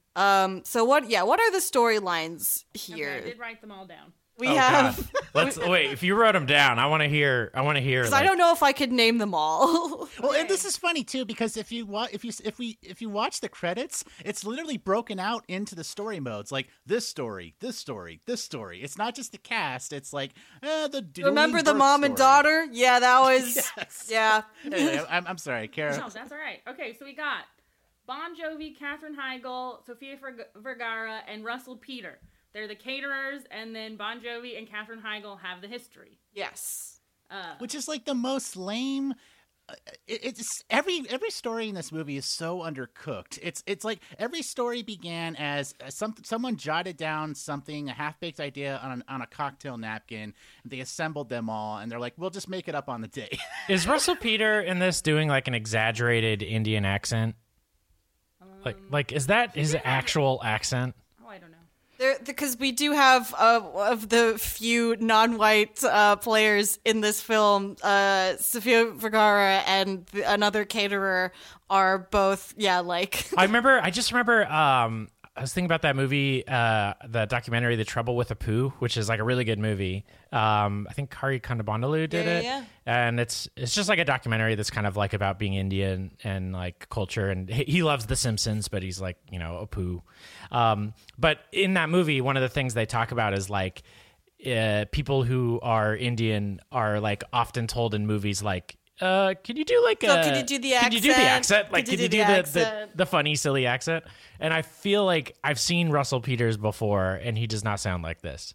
[SPEAKER 3] Um, so what, yeah, what are the storylines here?
[SPEAKER 5] Okay, I did write them all down.
[SPEAKER 3] We
[SPEAKER 2] oh,
[SPEAKER 3] have.
[SPEAKER 2] God. Let's wait. If you wrote them down, I want to hear. I want to hear.
[SPEAKER 3] Because
[SPEAKER 2] Like,
[SPEAKER 3] I don't know if I could name them all.
[SPEAKER 4] Well, and this is funny too because if you wa- if you if we if you watch the credits, it's literally broken out into the story modes, like this story, this story, this story. It's not just the cast. It's like eh, the
[SPEAKER 3] Remember
[SPEAKER 4] Doreen
[SPEAKER 3] the
[SPEAKER 4] Burke
[SPEAKER 3] mom and
[SPEAKER 4] story.
[SPEAKER 3] daughter? Yeah, that was.
[SPEAKER 4] Yes.
[SPEAKER 3] Yeah.
[SPEAKER 4] Anyway, I'm, I'm sorry, Kara.
[SPEAKER 5] No, that's all right. Okay, so we got Bon Jovi, Katherine Heigl, Sofia Ver- Vergara, and Russell Peter. They're the caterers, and then Bon Jovi and Katherine Heigl have the history.
[SPEAKER 3] Yes.
[SPEAKER 5] Uh,
[SPEAKER 4] Which is like the most lame. Uh, it, it's every every story in this movie is so undercooked. It's it's like every story began as uh, some someone jotted down something, a half baked idea on an, on a cocktail napkin. And they assembled them all, and they're like, "We'll just make it up on the day."
[SPEAKER 2] is Russell Peter in this doing like an exaggerated Indian accent? Like, like is that his actual accent?
[SPEAKER 5] Oh, I don't know.
[SPEAKER 3] There, because we do have uh, of the few non-white uh, players in this film, uh, Sofia Vergara and the, another caterer are both, yeah, like.
[SPEAKER 2] I remember. I just remember. Um, I was thinking about that movie, uh, the documentary, "The Trouble with Apu," which is like a really good movie. Um, I think Hari Kondabolu did
[SPEAKER 3] Yeah,
[SPEAKER 2] it,
[SPEAKER 3] yeah.
[SPEAKER 2] and it's it's just like a documentary that's kind of like about being Indian and like culture. And he, he loves The Simpsons, but he's like you know Apu. Um, but in that movie, one of the things they talk about is like uh, people who are Indian are like often told in movies like. Uh, can you do like
[SPEAKER 3] So
[SPEAKER 2] a?
[SPEAKER 3] could you do the
[SPEAKER 2] Can you do the
[SPEAKER 3] accent?
[SPEAKER 2] accent? Like,
[SPEAKER 3] Could you
[SPEAKER 2] can you
[SPEAKER 3] do
[SPEAKER 2] do
[SPEAKER 3] the
[SPEAKER 2] the, the,
[SPEAKER 3] accent?
[SPEAKER 2] the funny, silly accent? And I feel like I've seen Russell Peters before, and he does not sound like this.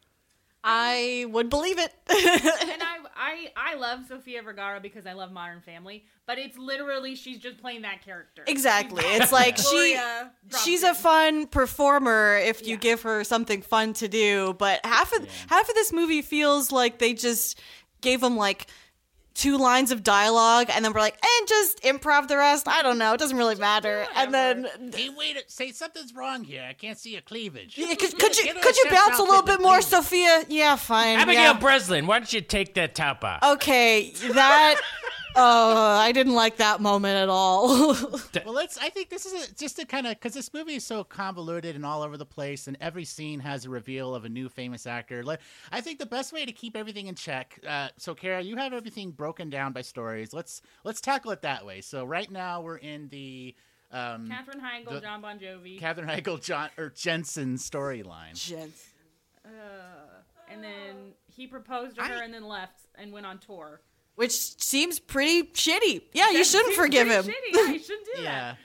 [SPEAKER 3] I would believe it.
[SPEAKER 5] and I, I, I love Sofia Vergara because I love Modern Family, but it's literally she's just playing that character.
[SPEAKER 3] Exactly. It's like she
[SPEAKER 5] Gloria
[SPEAKER 3] she's a fun performer if you give her something fun to do, but half of half of this movie feels like they just gave him like two lines of dialogue and then we're like, and just improv the rest. I don't know. It doesn't really matter. And then
[SPEAKER 4] Hey, wait! a- Say something's wrong here. I can't see a cleavage.
[SPEAKER 3] Yeah, could, could you
[SPEAKER 4] Get her
[SPEAKER 3] could
[SPEAKER 4] a
[SPEAKER 3] you
[SPEAKER 4] chef's
[SPEAKER 3] bounce a
[SPEAKER 4] outfit
[SPEAKER 3] little
[SPEAKER 4] and
[SPEAKER 3] bit
[SPEAKER 4] a
[SPEAKER 3] more,
[SPEAKER 4] cleavage.
[SPEAKER 3] Sophia? Yeah, fine.
[SPEAKER 2] Abigail
[SPEAKER 3] yeah.
[SPEAKER 2] Breslin, why don't you take that top off?
[SPEAKER 3] Okay, that. Oh, I didn't like that moment at all.
[SPEAKER 4] Well, let's. I think this is a, just to kind of because this movie is so convoluted and all over the place, and every scene has a reveal of a new famous actor. Let, I think the best way to keep everything in check. Uh, so, Kara, you have everything broken down by stories. Let's let's tackle it that way. So, right now we're in the um,
[SPEAKER 5] Katherine Heigl,
[SPEAKER 4] the-
[SPEAKER 5] John Bon Jovi.
[SPEAKER 4] Katherine Heigl, John or Jensen storyline.
[SPEAKER 3] Jensen.
[SPEAKER 5] Uh, and then he proposed to her and then left and went on tour.
[SPEAKER 3] Which seems pretty shitty. Yeah, you
[SPEAKER 5] That
[SPEAKER 3] shouldn't
[SPEAKER 5] seems
[SPEAKER 3] forgive
[SPEAKER 5] pretty
[SPEAKER 3] him.
[SPEAKER 5] shitty. Yeah, you shouldn't do
[SPEAKER 4] Yeah.
[SPEAKER 5] that.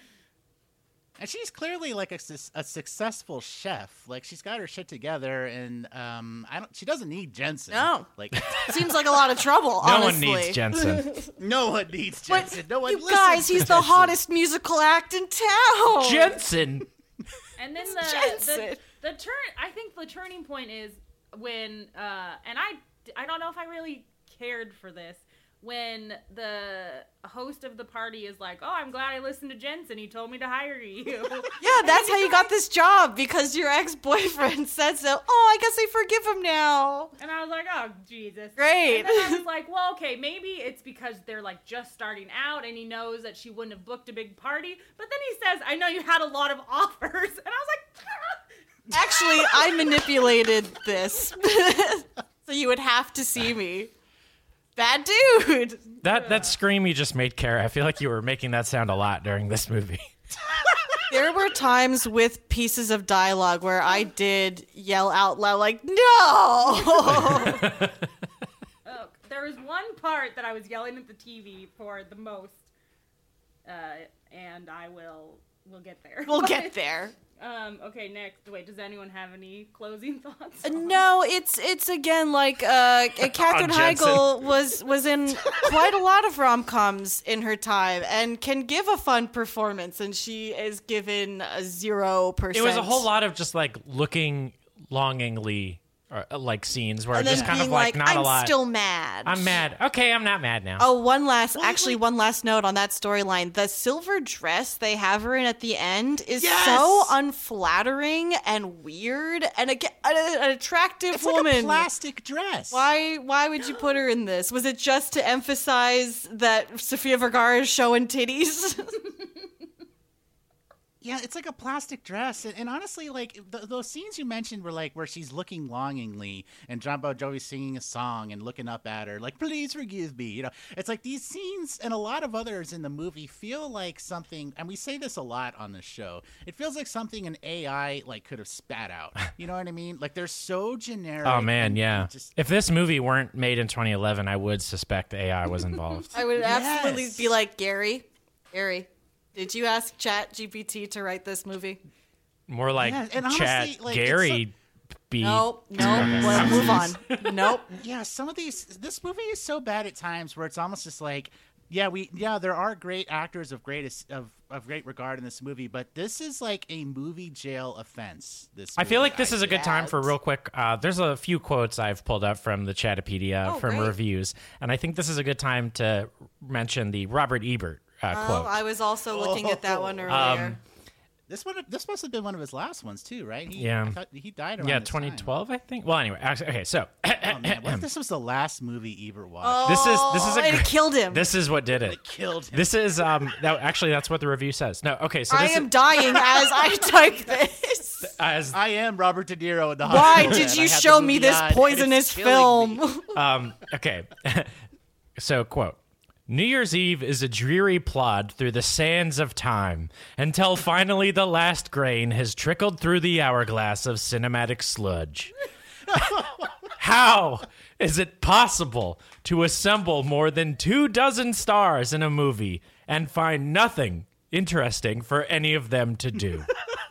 [SPEAKER 4] And she's clearly like a, sus- a successful chef. Like she's got her shit together, and um, I don't. She doesn't need Jensen.
[SPEAKER 3] No.
[SPEAKER 4] like
[SPEAKER 3] Seems like a lot of trouble,
[SPEAKER 2] No
[SPEAKER 3] honestly.
[SPEAKER 2] one needs Jensen.
[SPEAKER 4] no one needs
[SPEAKER 3] But
[SPEAKER 4] Jensen. No one
[SPEAKER 3] you
[SPEAKER 4] listens
[SPEAKER 3] guys,
[SPEAKER 4] to
[SPEAKER 3] he's the
[SPEAKER 4] Jensen.
[SPEAKER 3] hottest musical act in town.
[SPEAKER 2] Jensen.
[SPEAKER 5] And then
[SPEAKER 3] It's
[SPEAKER 5] the,
[SPEAKER 3] Jensen.
[SPEAKER 5] the the turn. I think the turning point is when, uh, and I I don't know if I really cared for this. When the host of the party is like, "Oh, I'm glad I listened to Jensen. He told me to hire you."
[SPEAKER 3] Yeah, that's how you got this job, because your ex-boyfriend said so. Oh, I guess I forgive him now.
[SPEAKER 5] And I was like, "Oh, Jesus."
[SPEAKER 3] Great.
[SPEAKER 5] And then I was like, "Well, okay, maybe it's because they're like just starting out, and he knows that she wouldn't have booked a big party." But then he says, "I know you had a lot of offers," and I was like,
[SPEAKER 3] Actually, I manipulated this. So you would have to see me. Bad dude.
[SPEAKER 2] That that scream you just made, Kara, I feel like you were making that sound a lot during this movie.
[SPEAKER 3] There were times with pieces of dialogue where I did yell out loud, like, no!
[SPEAKER 5] oh, there was one part that I was yelling at the T V for the most, uh, and I will we'll get there.
[SPEAKER 3] We'll get there.
[SPEAKER 5] Um, okay, next. Wait, does anyone have any closing thoughts?
[SPEAKER 3] Uh, No, it's it's again like uh, Katherine
[SPEAKER 2] On Jensen.
[SPEAKER 3] Heigl was was in quite a lot of rom coms in her time and can give a fun performance, and she is given a zero percent.
[SPEAKER 2] It was a whole lot of just like looking longingly, or, uh, like scenes where
[SPEAKER 3] and then
[SPEAKER 2] just kind
[SPEAKER 3] being
[SPEAKER 2] of like,
[SPEAKER 3] like,
[SPEAKER 2] not
[SPEAKER 3] I'm
[SPEAKER 2] a lot.
[SPEAKER 3] still mad.
[SPEAKER 2] I'm mad. Okay, I'm not mad now.
[SPEAKER 3] Oh, one last, actually, one last note on that storyline. The silver dress they have her in at the end is
[SPEAKER 4] Yes!
[SPEAKER 3] so unflattering and weird, and again, an, an attractive
[SPEAKER 4] It's
[SPEAKER 3] woman.
[SPEAKER 4] like a plastic dress.
[SPEAKER 3] Why? Why would you put her in this? Was it just to emphasize that Sofia Vergara is showing titties?
[SPEAKER 4] Yeah, it's like a plastic dress, and, and honestly, like th- those scenes you mentioned were like where she's looking longingly, and John Bon Jovi's singing a song and looking up at her, like "Please forgive me." You know, it's like these scenes and a lot of others in the movie feel like something, and we say this a lot on the show. It feels like something an A I like could have spat out. You know what I mean? Like they're so generic.
[SPEAKER 2] Oh man,
[SPEAKER 4] and,
[SPEAKER 2] yeah.
[SPEAKER 4] and just,
[SPEAKER 2] if this movie weren't made in twenty eleven, I would suspect A I was involved.
[SPEAKER 3] I would
[SPEAKER 4] Yes.
[SPEAKER 3] absolutely be like, Gary, Gary, did you ask Chat G P T to write this movie?
[SPEAKER 2] More like
[SPEAKER 4] Yeah, and
[SPEAKER 2] Chat
[SPEAKER 4] honestly, like,
[SPEAKER 2] Gary. Be
[SPEAKER 3] Nope, nope. Well, move on. Nope.
[SPEAKER 4] Yeah, some of these. This movie is so bad at times where it's almost just like, yeah, we, yeah, there are great actors of greatest of, of great regard in this movie, but this is like a movie jail offense. This
[SPEAKER 2] I feel
[SPEAKER 4] movie,
[SPEAKER 2] like this is a good time for real quick. Uh, there's a few quotes I've pulled up from the Chatapedia
[SPEAKER 3] Oh,
[SPEAKER 2] from
[SPEAKER 3] great.
[SPEAKER 2] reviews, and I think this is a good time to mention the Robert Ebert uh,
[SPEAKER 3] Oh,
[SPEAKER 2] quote.
[SPEAKER 3] I was also looking at that one earlier.
[SPEAKER 2] Um,
[SPEAKER 4] This one, this must have been one of his last ones too, right? He,
[SPEAKER 2] Yeah.
[SPEAKER 4] I thought he died around
[SPEAKER 2] yeah,
[SPEAKER 4] this
[SPEAKER 2] twenty twelve, I think. Well, anyway, actually, okay, so
[SPEAKER 4] time. Oh man, what if this was the last movie Ebert watched?
[SPEAKER 3] Oh,
[SPEAKER 2] this is this is a
[SPEAKER 3] and it
[SPEAKER 2] gr-
[SPEAKER 3] killed him.
[SPEAKER 2] This is what did it.
[SPEAKER 4] It killed him.
[SPEAKER 2] This is um that actually that's what the review says. No, okay, so
[SPEAKER 3] I
[SPEAKER 2] this
[SPEAKER 3] am
[SPEAKER 2] is,
[SPEAKER 3] dying as I type this.
[SPEAKER 2] as
[SPEAKER 4] I am Robert De Niro in the
[SPEAKER 3] Why
[SPEAKER 4] hospital,
[SPEAKER 3] did
[SPEAKER 4] and
[SPEAKER 3] you
[SPEAKER 4] I have
[SPEAKER 3] show
[SPEAKER 4] the
[SPEAKER 3] me
[SPEAKER 4] movie
[SPEAKER 3] this
[SPEAKER 4] on, and it's
[SPEAKER 3] poisonous
[SPEAKER 4] killing me.
[SPEAKER 3] film?
[SPEAKER 2] um okay. So quote, New Year's Eve is a dreary plod through the sands of time until finally the last grain has trickled through the hourglass of cinematic sludge. How is it possible to assemble more than two dozen stars in a movie and find nothing interesting for any of them to do?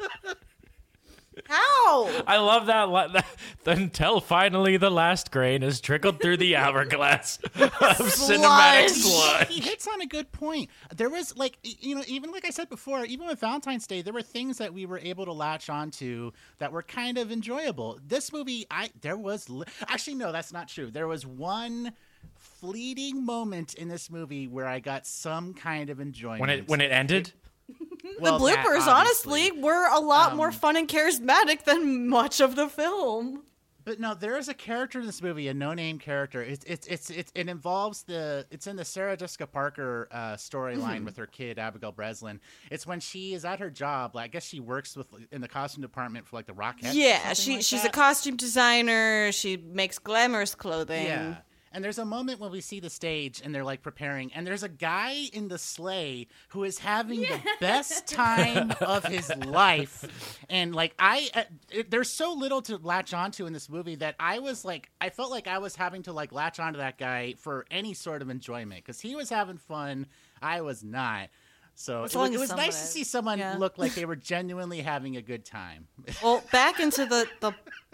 [SPEAKER 3] How?
[SPEAKER 2] I love that, li- that. Until finally the last grain has trickled through the hourglass of cinematic sludge.
[SPEAKER 4] He hits on a good point. There was like, y- you know, even like I said before, even with Valentine's Day, there were things that we were able to latch onto that were kind of enjoyable. This movie, I there was li- actually no, that's not true. There was one fleeting moment in this movie where I got some kind of enjoyment
[SPEAKER 2] When it when it ended.
[SPEAKER 4] Well,
[SPEAKER 3] the
[SPEAKER 4] that,
[SPEAKER 3] bloopers,
[SPEAKER 4] obviously.
[SPEAKER 3] honestly, were a lot
[SPEAKER 4] Um,
[SPEAKER 3] more fun and charismatic than much of the film.
[SPEAKER 4] But no, there is a character in this movie, a no-name character. It's it's it's, it's it involves the it's in the Sarah Jessica Parker uh, storyline
[SPEAKER 3] Mhm.
[SPEAKER 4] with her kid Abigail Breslin. It's when she is at her job. Like, I guess she works with in the costume department for like the Rockettes. or
[SPEAKER 3] Yeah,
[SPEAKER 4] something
[SPEAKER 3] she
[SPEAKER 4] like
[SPEAKER 3] she's
[SPEAKER 4] that.
[SPEAKER 3] a costume designer. She makes glamorous clothing.
[SPEAKER 4] Yeah. And there's a moment when we see the stage and they're like preparing, and there's a guy in the sleigh who is having the best time of his life. And like, I, uh, it, there's so little to latch onto in this movie that I was like, I felt like I was having to like latch onto that guy for any sort of enjoyment because he was having fun. I was not. So
[SPEAKER 3] As
[SPEAKER 4] it,
[SPEAKER 3] long
[SPEAKER 4] was- it
[SPEAKER 3] as
[SPEAKER 4] was
[SPEAKER 3] someone
[SPEAKER 4] nice to
[SPEAKER 3] is.
[SPEAKER 4] see someone
[SPEAKER 3] Yeah.
[SPEAKER 4] look like they were genuinely having a good time.
[SPEAKER 3] Well, back into the the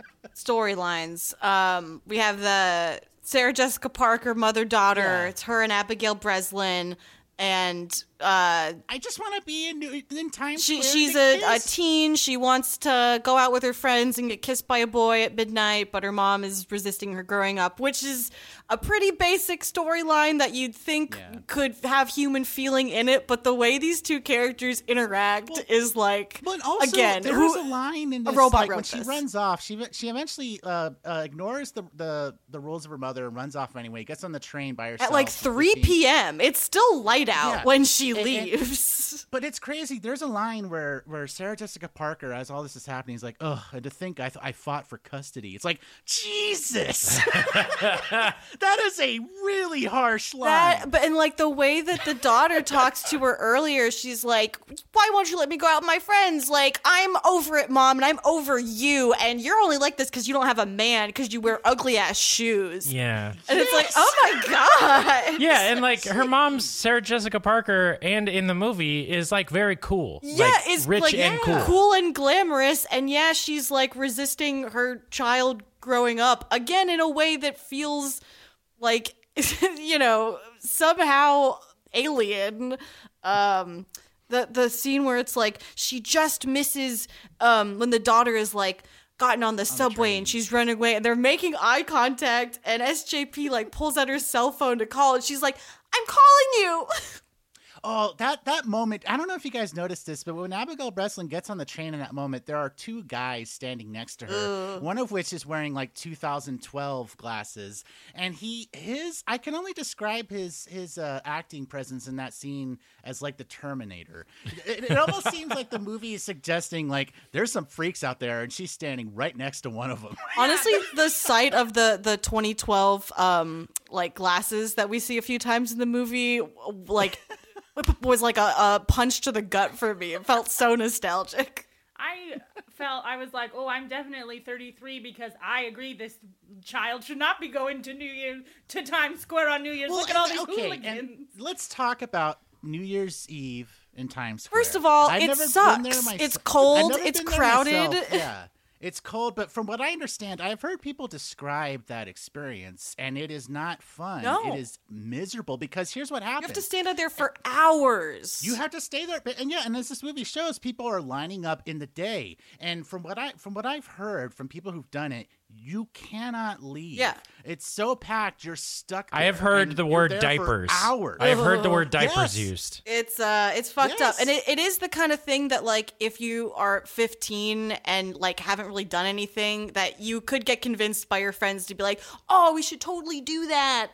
[SPEAKER 3] storylines. Um, we have the Sarah Jessica Parker mother daughter.
[SPEAKER 4] Yeah.
[SPEAKER 3] It's her and Abigail Breslin, and uh,
[SPEAKER 4] I just want to be in, New- in Times
[SPEAKER 3] she
[SPEAKER 4] Square
[SPEAKER 3] she's
[SPEAKER 4] to
[SPEAKER 3] a, a
[SPEAKER 4] kiss.
[SPEAKER 3] teen. She wants to go out with her friends and get kissed by a boy at midnight, but her mom is resisting her growing up, which is a pretty basic storyline that you'd think could have human feeling in it. But the way these two characters interact is like,
[SPEAKER 4] But also,
[SPEAKER 3] again,
[SPEAKER 4] there's
[SPEAKER 3] who-
[SPEAKER 4] a line in
[SPEAKER 3] a
[SPEAKER 4] this,
[SPEAKER 3] robot
[SPEAKER 4] like, when
[SPEAKER 3] wrote
[SPEAKER 4] she
[SPEAKER 3] this.
[SPEAKER 4] runs off, she she eventually uh, uh, ignores the, the the rules of her mother and runs off anyway. Gets on the train by herself
[SPEAKER 3] at like three p.m. It's still light out
[SPEAKER 4] Yeah.
[SPEAKER 3] when she
[SPEAKER 4] And- and-
[SPEAKER 3] leaves.
[SPEAKER 4] But it's crazy. There's a line where, where Sarah Jessica Parker, as all this is happening, is like, "Ugh, and to think I th- I fought for custody." It's like, Jesus, that is a really harsh line.
[SPEAKER 3] That, but and like the way that the daughter talks to her earlier, she's like, "Why won't you let me go out with my friends? Like, I'm over it, mom, and I'm over you, and you're only like this because you don't have a man because you wear ugly ass shoes."
[SPEAKER 2] Yeah.
[SPEAKER 3] And it's like, oh my god.
[SPEAKER 2] Yeah, and like her mom's Sarah Jessica Parker, and in the movie is like very cool.
[SPEAKER 3] Yeah,
[SPEAKER 2] like,
[SPEAKER 3] is
[SPEAKER 2] rich
[SPEAKER 3] like
[SPEAKER 2] and cool.
[SPEAKER 3] cool and glamorous, and yeah, she's like resisting her child growing up again in a way that feels like, you know, somehow alien. Um, the the scene where it's like she just misses um when the daughter is like gotten on the subway and she's running away and they're making eye contact and S J P like pulls out her cell phone to call and she's like, "I'm calling you."
[SPEAKER 4] Oh, that that moment. I don't know if you guys noticed this, but when Abigail Breslin gets on the train in that moment, there are two guys standing next to her.
[SPEAKER 3] Ugh.
[SPEAKER 4] One of which is wearing like two thousand twelve glasses, and he his I can only describe his his uh, acting presence in that scene as like the Terminator. It, it almost seems like the movie is suggesting like there's some freaks out there, and she's standing right next to one of them.
[SPEAKER 3] Honestly, the sight of the the twenty twelve um like glasses that we see a few times in the movie, like. was like a, a punch to the gut for me. It felt so nostalgic.
[SPEAKER 5] I felt, I was like, oh, I'm definitely thirty-three because I agree this child should not be going to New Year's, to Times Square on New Year's.
[SPEAKER 4] Well,
[SPEAKER 5] Look at all these
[SPEAKER 4] okay,
[SPEAKER 5] hooligans.
[SPEAKER 4] and let's talk about New Year's Eve in Times Square.
[SPEAKER 3] First of all,
[SPEAKER 4] I've
[SPEAKER 3] it
[SPEAKER 4] never been
[SPEAKER 3] sucks.
[SPEAKER 4] there myself.
[SPEAKER 3] It's cold,
[SPEAKER 4] I've never
[SPEAKER 3] it's
[SPEAKER 4] been there
[SPEAKER 3] crowded.
[SPEAKER 4] myself. Yeah. It's cold, but from what I understand, I've heard people describe that experience, and it is not fun.
[SPEAKER 3] No.
[SPEAKER 4] It is miserable because here's what happens.
[SPEAKER 3] You have to stand out there for hours.
[SPEAKER 4] You have to stay there, and yeah, and as this movie shows, people are lining up in the day. And from what I from what I've heard from people who've done it, you cannot leave.
[SPEAKER 3] Yeah,
[SPEAKER 4] it's so packed, you're stuck there.
[SPEAKER 2] I have heard
[SPEAKER 4] and
[SPEAKER 2] the
[SPEAKER 4] you're
[SPEAKER 2] word
[SPEAKER 4] there
[SPEAKER 2] diapers.
[SPEAKER 4] For hours.
[SPEAKER 2] I have heard the word diapers
[SPEAKER 4] Yes.
[SPEAKER 2] used.
[SPEAKER 3] It's uh, it's fucked
[SPEAKER 4] Yes.
[SPEAKER 3] up, and it, it is the kind of thing that like if you are fifteen and like haven't really done anything, that you could get convinced by your friends to be like, oh, we should totally do that.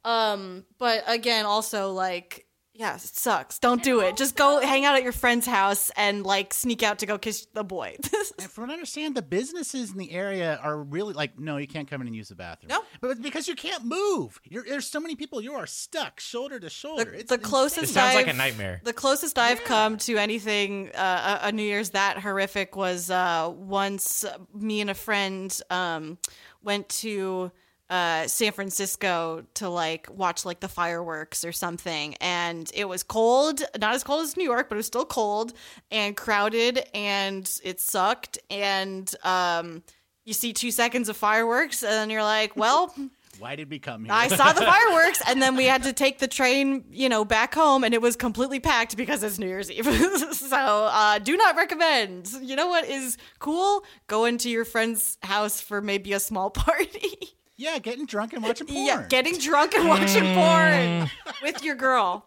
[SPEAKER 3] Um, but again, also like. Yeah, it sucks. Don't do it. Just go hang out at your friend's house and like sneak out to go kiss the boy.
[SPEAKER 4] And from what I understand, the businesses in the area are really like, no, you can't come in and use the bathroom.
[SPEAKER 3] No,
[SPEAKER 4] but because you can't move. You're, there's so many people. You are stuck shoulder to shoulder.
[SPEAKER 3] The,
[SPEAKER 4] it's
[SPEAKER 3] the closest
[SPEAKER 2] It sounds
[SPEAKER 3] I've,
[SPEAKER 2] like a nightmare.
[SPEAKER 3] The closest I've come to anything uh, a a New Year's that horrific was uh, once me and a friend um, went to. Uh, San Francisco to like watch like the fireworks or something, and it was cold, not as cold as New York, but it was still cold and crowded, and it sucked. And um, you see two seconds of fireworks, and then you're like, "Well,
[SPEAKER 4] why did we come here?"
[SPEAKER 3] I saw the fireworks, and then we had to take the train, you know, back home, and it was completely packed because it's New Year's Eve. So, uh, do not recommend. You know what is cool? Go into your friend's house for maybe a small party.
[SPEAKER 4] Yeah, getting drunk and watching porn.
[SPEAKER 3] Yeah, getting drunk and watching porn with your girl.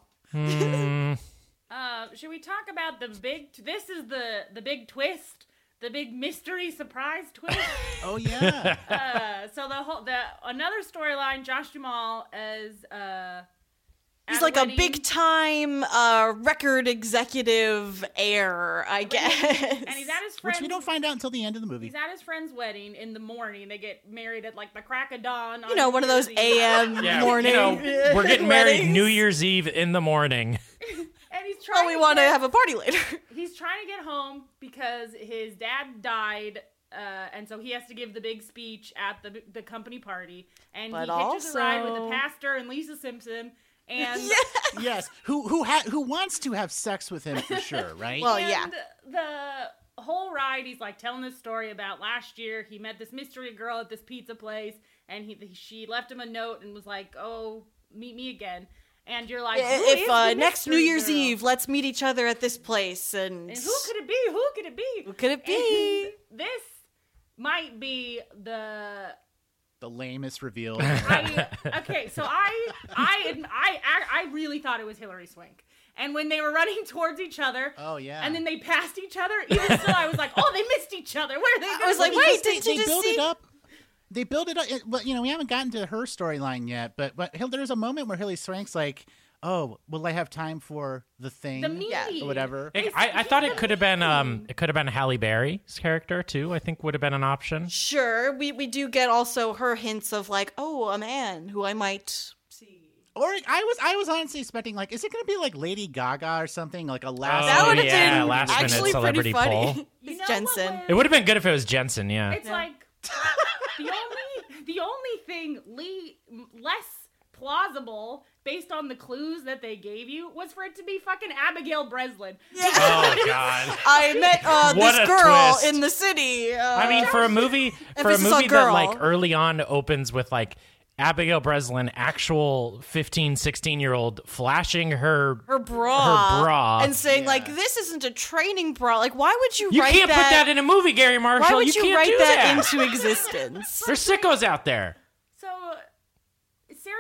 [SPEAKER 2] Mm.
[SPEAKER 5] Uh, should we talk about the big? T- this is the the big twist, the big mystery surprise twist.
[SPEAKER 4] Oh yeah.
[SPEAKER 5] uh, so the whole the another storyline. Josh Duhamel as uh,
[SPEAKER 3] he's
[SPEAKER 5] at
[SPEAKER 3] like
[SPEAKER 5] wedding.
[SPEAKER 3] a big time uh, record executive heir, I guess.
[SPEAKER 5] And he's at his friend's.
[SPEAKER 4] Which we don't find out until the end of the movie.
[SPEAKER 5] He's at his friend's wedding in the morning. They get married at like the crack of dawn.
[SPEAKER 3] You know, one of those A M
[SPEAKER 2] Yeah,
[SPEAKER 3] morning.
[SPEAKER 2] you know, we're getting married
[SPEAKER 3] weddings.
[SPEAKER 2] New Year's Eve in the morning.
[SPEAKER 5] And he's trying.
[SPEAKER 3] Oh, we
[SPEAKER 5] to
[SPEAKER 3] want to
[SPEAKER 5] get-
[SPEAKER 3] have a party later.
[SPEAKER 5] He's trying to get home because his dad died, uh, and so he has to give the big speech at the the company party. And
[SPEAKER 3] But
[SPEAKER 5] he hitches a ride with the
[SPEAKER 3] also-
[SPEAKER 5] pastor and Lisa Simpson. And
[SPEAKER 4] Yes, who who ha- who wants to have sex with him for sure, right?
[SPEAKER 3] Well,
[SPEAKER 5] and
[SPEAKER 3] yeah.
[SPEAKER 5] the whole ride, he's like telling this story about last year. He met this mystery girl at this pizza place, and he she left him a note and was like, "Oh, meet me again." And you're like, who
[SPEAKER 3] If
[SPEAKER 5] is
[SPEAKER 3] uh,
[SPEAKER 5] the
[SPEAKER 3] next New
[SPEAKER 5] mystery
[SPEAKER 3] Year's
[SPEAKER 5] girl?
[SPEAKER 3] Eve, let's meet each other at this place, and,
[SPEAKER 5] And who could it be? Who could it be?
[SPEAKER 3] Who could it be?
[SPEAKER 5] And this might be the
[SPEAKER 4] the lamest reveal.
[SPEAKER 5] I, okay, so I, I, I, I really thought it was Hilary Swank. And when they were running towards each other,
[SPEAKER 4] oh yeah,
[SPEAKER 5] and then they passed each other, even still, I was like, oh, they missed each other. Where are they?
[SPEAKER 3] I was like,
[SPEAKER 4] Because
[SPEAKER 3] wait,
[SPEAKER 4] they,
[SPEAKER 3] did
[SPEAKER 4] they
[SPEAKER 3] you just
[SPEAKER 4] build
[SPEAKER 3] see?
[SPEAKER 4] it up. They build it up. It, well, you know, we haven't gotten to her storyline yet, but but Hil- there's a moment where Hilary Swank's like, "Oh, will I have time for the thing
[SPEAKER 5] The meeting.
[SPEAKER 4] or whatever?"
[SPEAKER 2] I, I, I thought it could have been um it could have been Halle Berry's character too. I think would have been an option.
[SPEAKER 3] Sure, we we do get also her hints of like, oh, a man who I might see.
[SPEAKER 4] Or I was I was honestly expecting like, is it going to be like Lady Gaga or something like a last?
[SPEAKER 2] Oh,
[SPEAKER 3] That would have
[SPEAKER 2] yeah,
[SPEAKER 3] been
[SPEAKER 2] last minute
[SPEAKER 3] actually
[SPEAKER 2] celebrity
[SPEAKER 3] pretty funny.
[SPEAKER 2] poll.
[SPEAKER 5] You
[SPEAKER 3] It's
[SPEAKER 5] know
[SPEAKER 3] Jensen.
[SPEAKER 5] what
[SPEAKER 2] It would have been good if it was Jensen. Yeah.
[SPEAKER 5] It's like the only the only thing Lee less plausible based on the clues that they gave you was for it to be fucking Abigail Breslin.
[SPEAKER 2] Oh God.
[SPEAKER 3] I met uh,
[SPEAKER 2] What
[SPEAKER 3] this
[SPEAKER 2] a
[SPEAKER 3] girl
[SPEAKER 2] twist.
[SPEAKER 3] in the city. Uh,
[SPEAKER 2] I mean, for a movie, for a
[SPEAKER 3] Emphasis on
[SPEAKER 2] movie that
[SPEAKER 3] girl.
[SPEAKER 2] like early on opens with like Abigail Breslin, actual fifteen, sixteen year old flashing her
[SPEAKER 3] her bra,
[SPEAKER 2] her bra.
[SPEAKER 3] and saying like, this isn't a training bra. Like, why would you,
[SPEAKER 2] You
[SPEAKER 3] write
[SPEAKER 2] can't
[SPEAKER 3] that?
[SPEAKER 2] put that in a movie, Gary Marshall.
[SPEAKER 3] Why would
[SPEAKER 2] you,
[SPEAKER 3] you,
[SPEAKER 2] can't
[SPEAKER 3] write
[SPEAKER 2] do
[SPEAKER 3] that,
[SPEAKER 2] that
[SPEAKER 3] into existence?
[SPEAKER 2] There's sickos out there.
[SPEAKER 5] So Sarah Jessica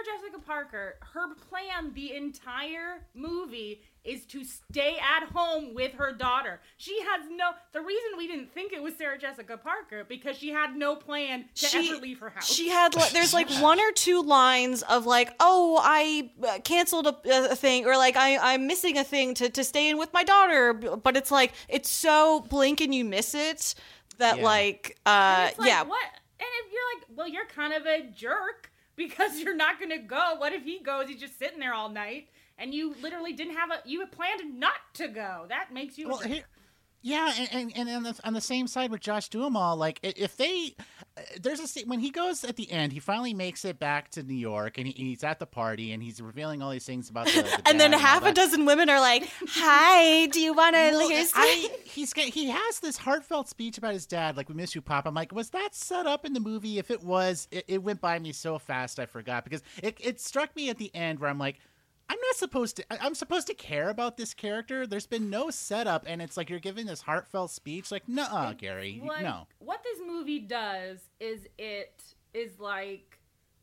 [SPEAKER 5] Parker, her plan the entire movie is to stay at home with her daughter. She has no... The reason we didn't think it was Sarah Jessica Parker, because she had no plan to
[SPEAKER 3] She-
[SPEAKER 5] ever leave her house.
[SPEAKER 3] She had like, there's like one or two lines of like, oh, I uh, canceled a, a thing, or like I I'm missing a thing to to stay in with my daughter, but it's like it's so blink and you miss it that
[SPEAKER 5] Yeah.
[SPEAKER 3] like uh
[SPEAKER 5] It's like,
[SPEAKER 3] yeah.
[SPEAKER 5] what? And if you're like, well, you're kind of a jerk because you're not going to go. What if he goes? He's just sitting there all night, and you literally didn't have a. You had planned not to go. That makes you.
[SPEAKER 4] Well,
[SPEAKER 5] a jerk.
[SPEAKER 4] here, yeah, and and, and on, the, on the same side with Josh Duhamel, like i- if they, uh, there's a scene- when he goes at the end, he finally makes it back to New York, and he, he's at the party, and he's revealing all these things about the, the
[SPEAKER 3] And then
[SPEAKER 4] dad
[SPEAKER 3] half
[SPEAKER 4] all
[SPEAKER 3] a
[SPEAKER 4] that.
[SPEAKER 3] dozen women are like, "Hi, do you want to
[SPEAKER 4] Well,
[SPEAKER 3] hear
[SPEAKER 4] I, he's got- he has this heartfelt speech about his dad, like "We miss you, Pop." I'm like, was that set up in the movie? If it was, it, it went by me so fast I forgot, because it it struck me at the end where I'm like, I'm not supposed to. I- I'm supposed to care about this character. There's been no setup, and it's like you're giving this heartfelt speech. Like, nuh-uh, Gary,
[SPEAKER 5] Like,
[SPEAKER 4] no.
[SPEAKER 5] What this movie does is it is like,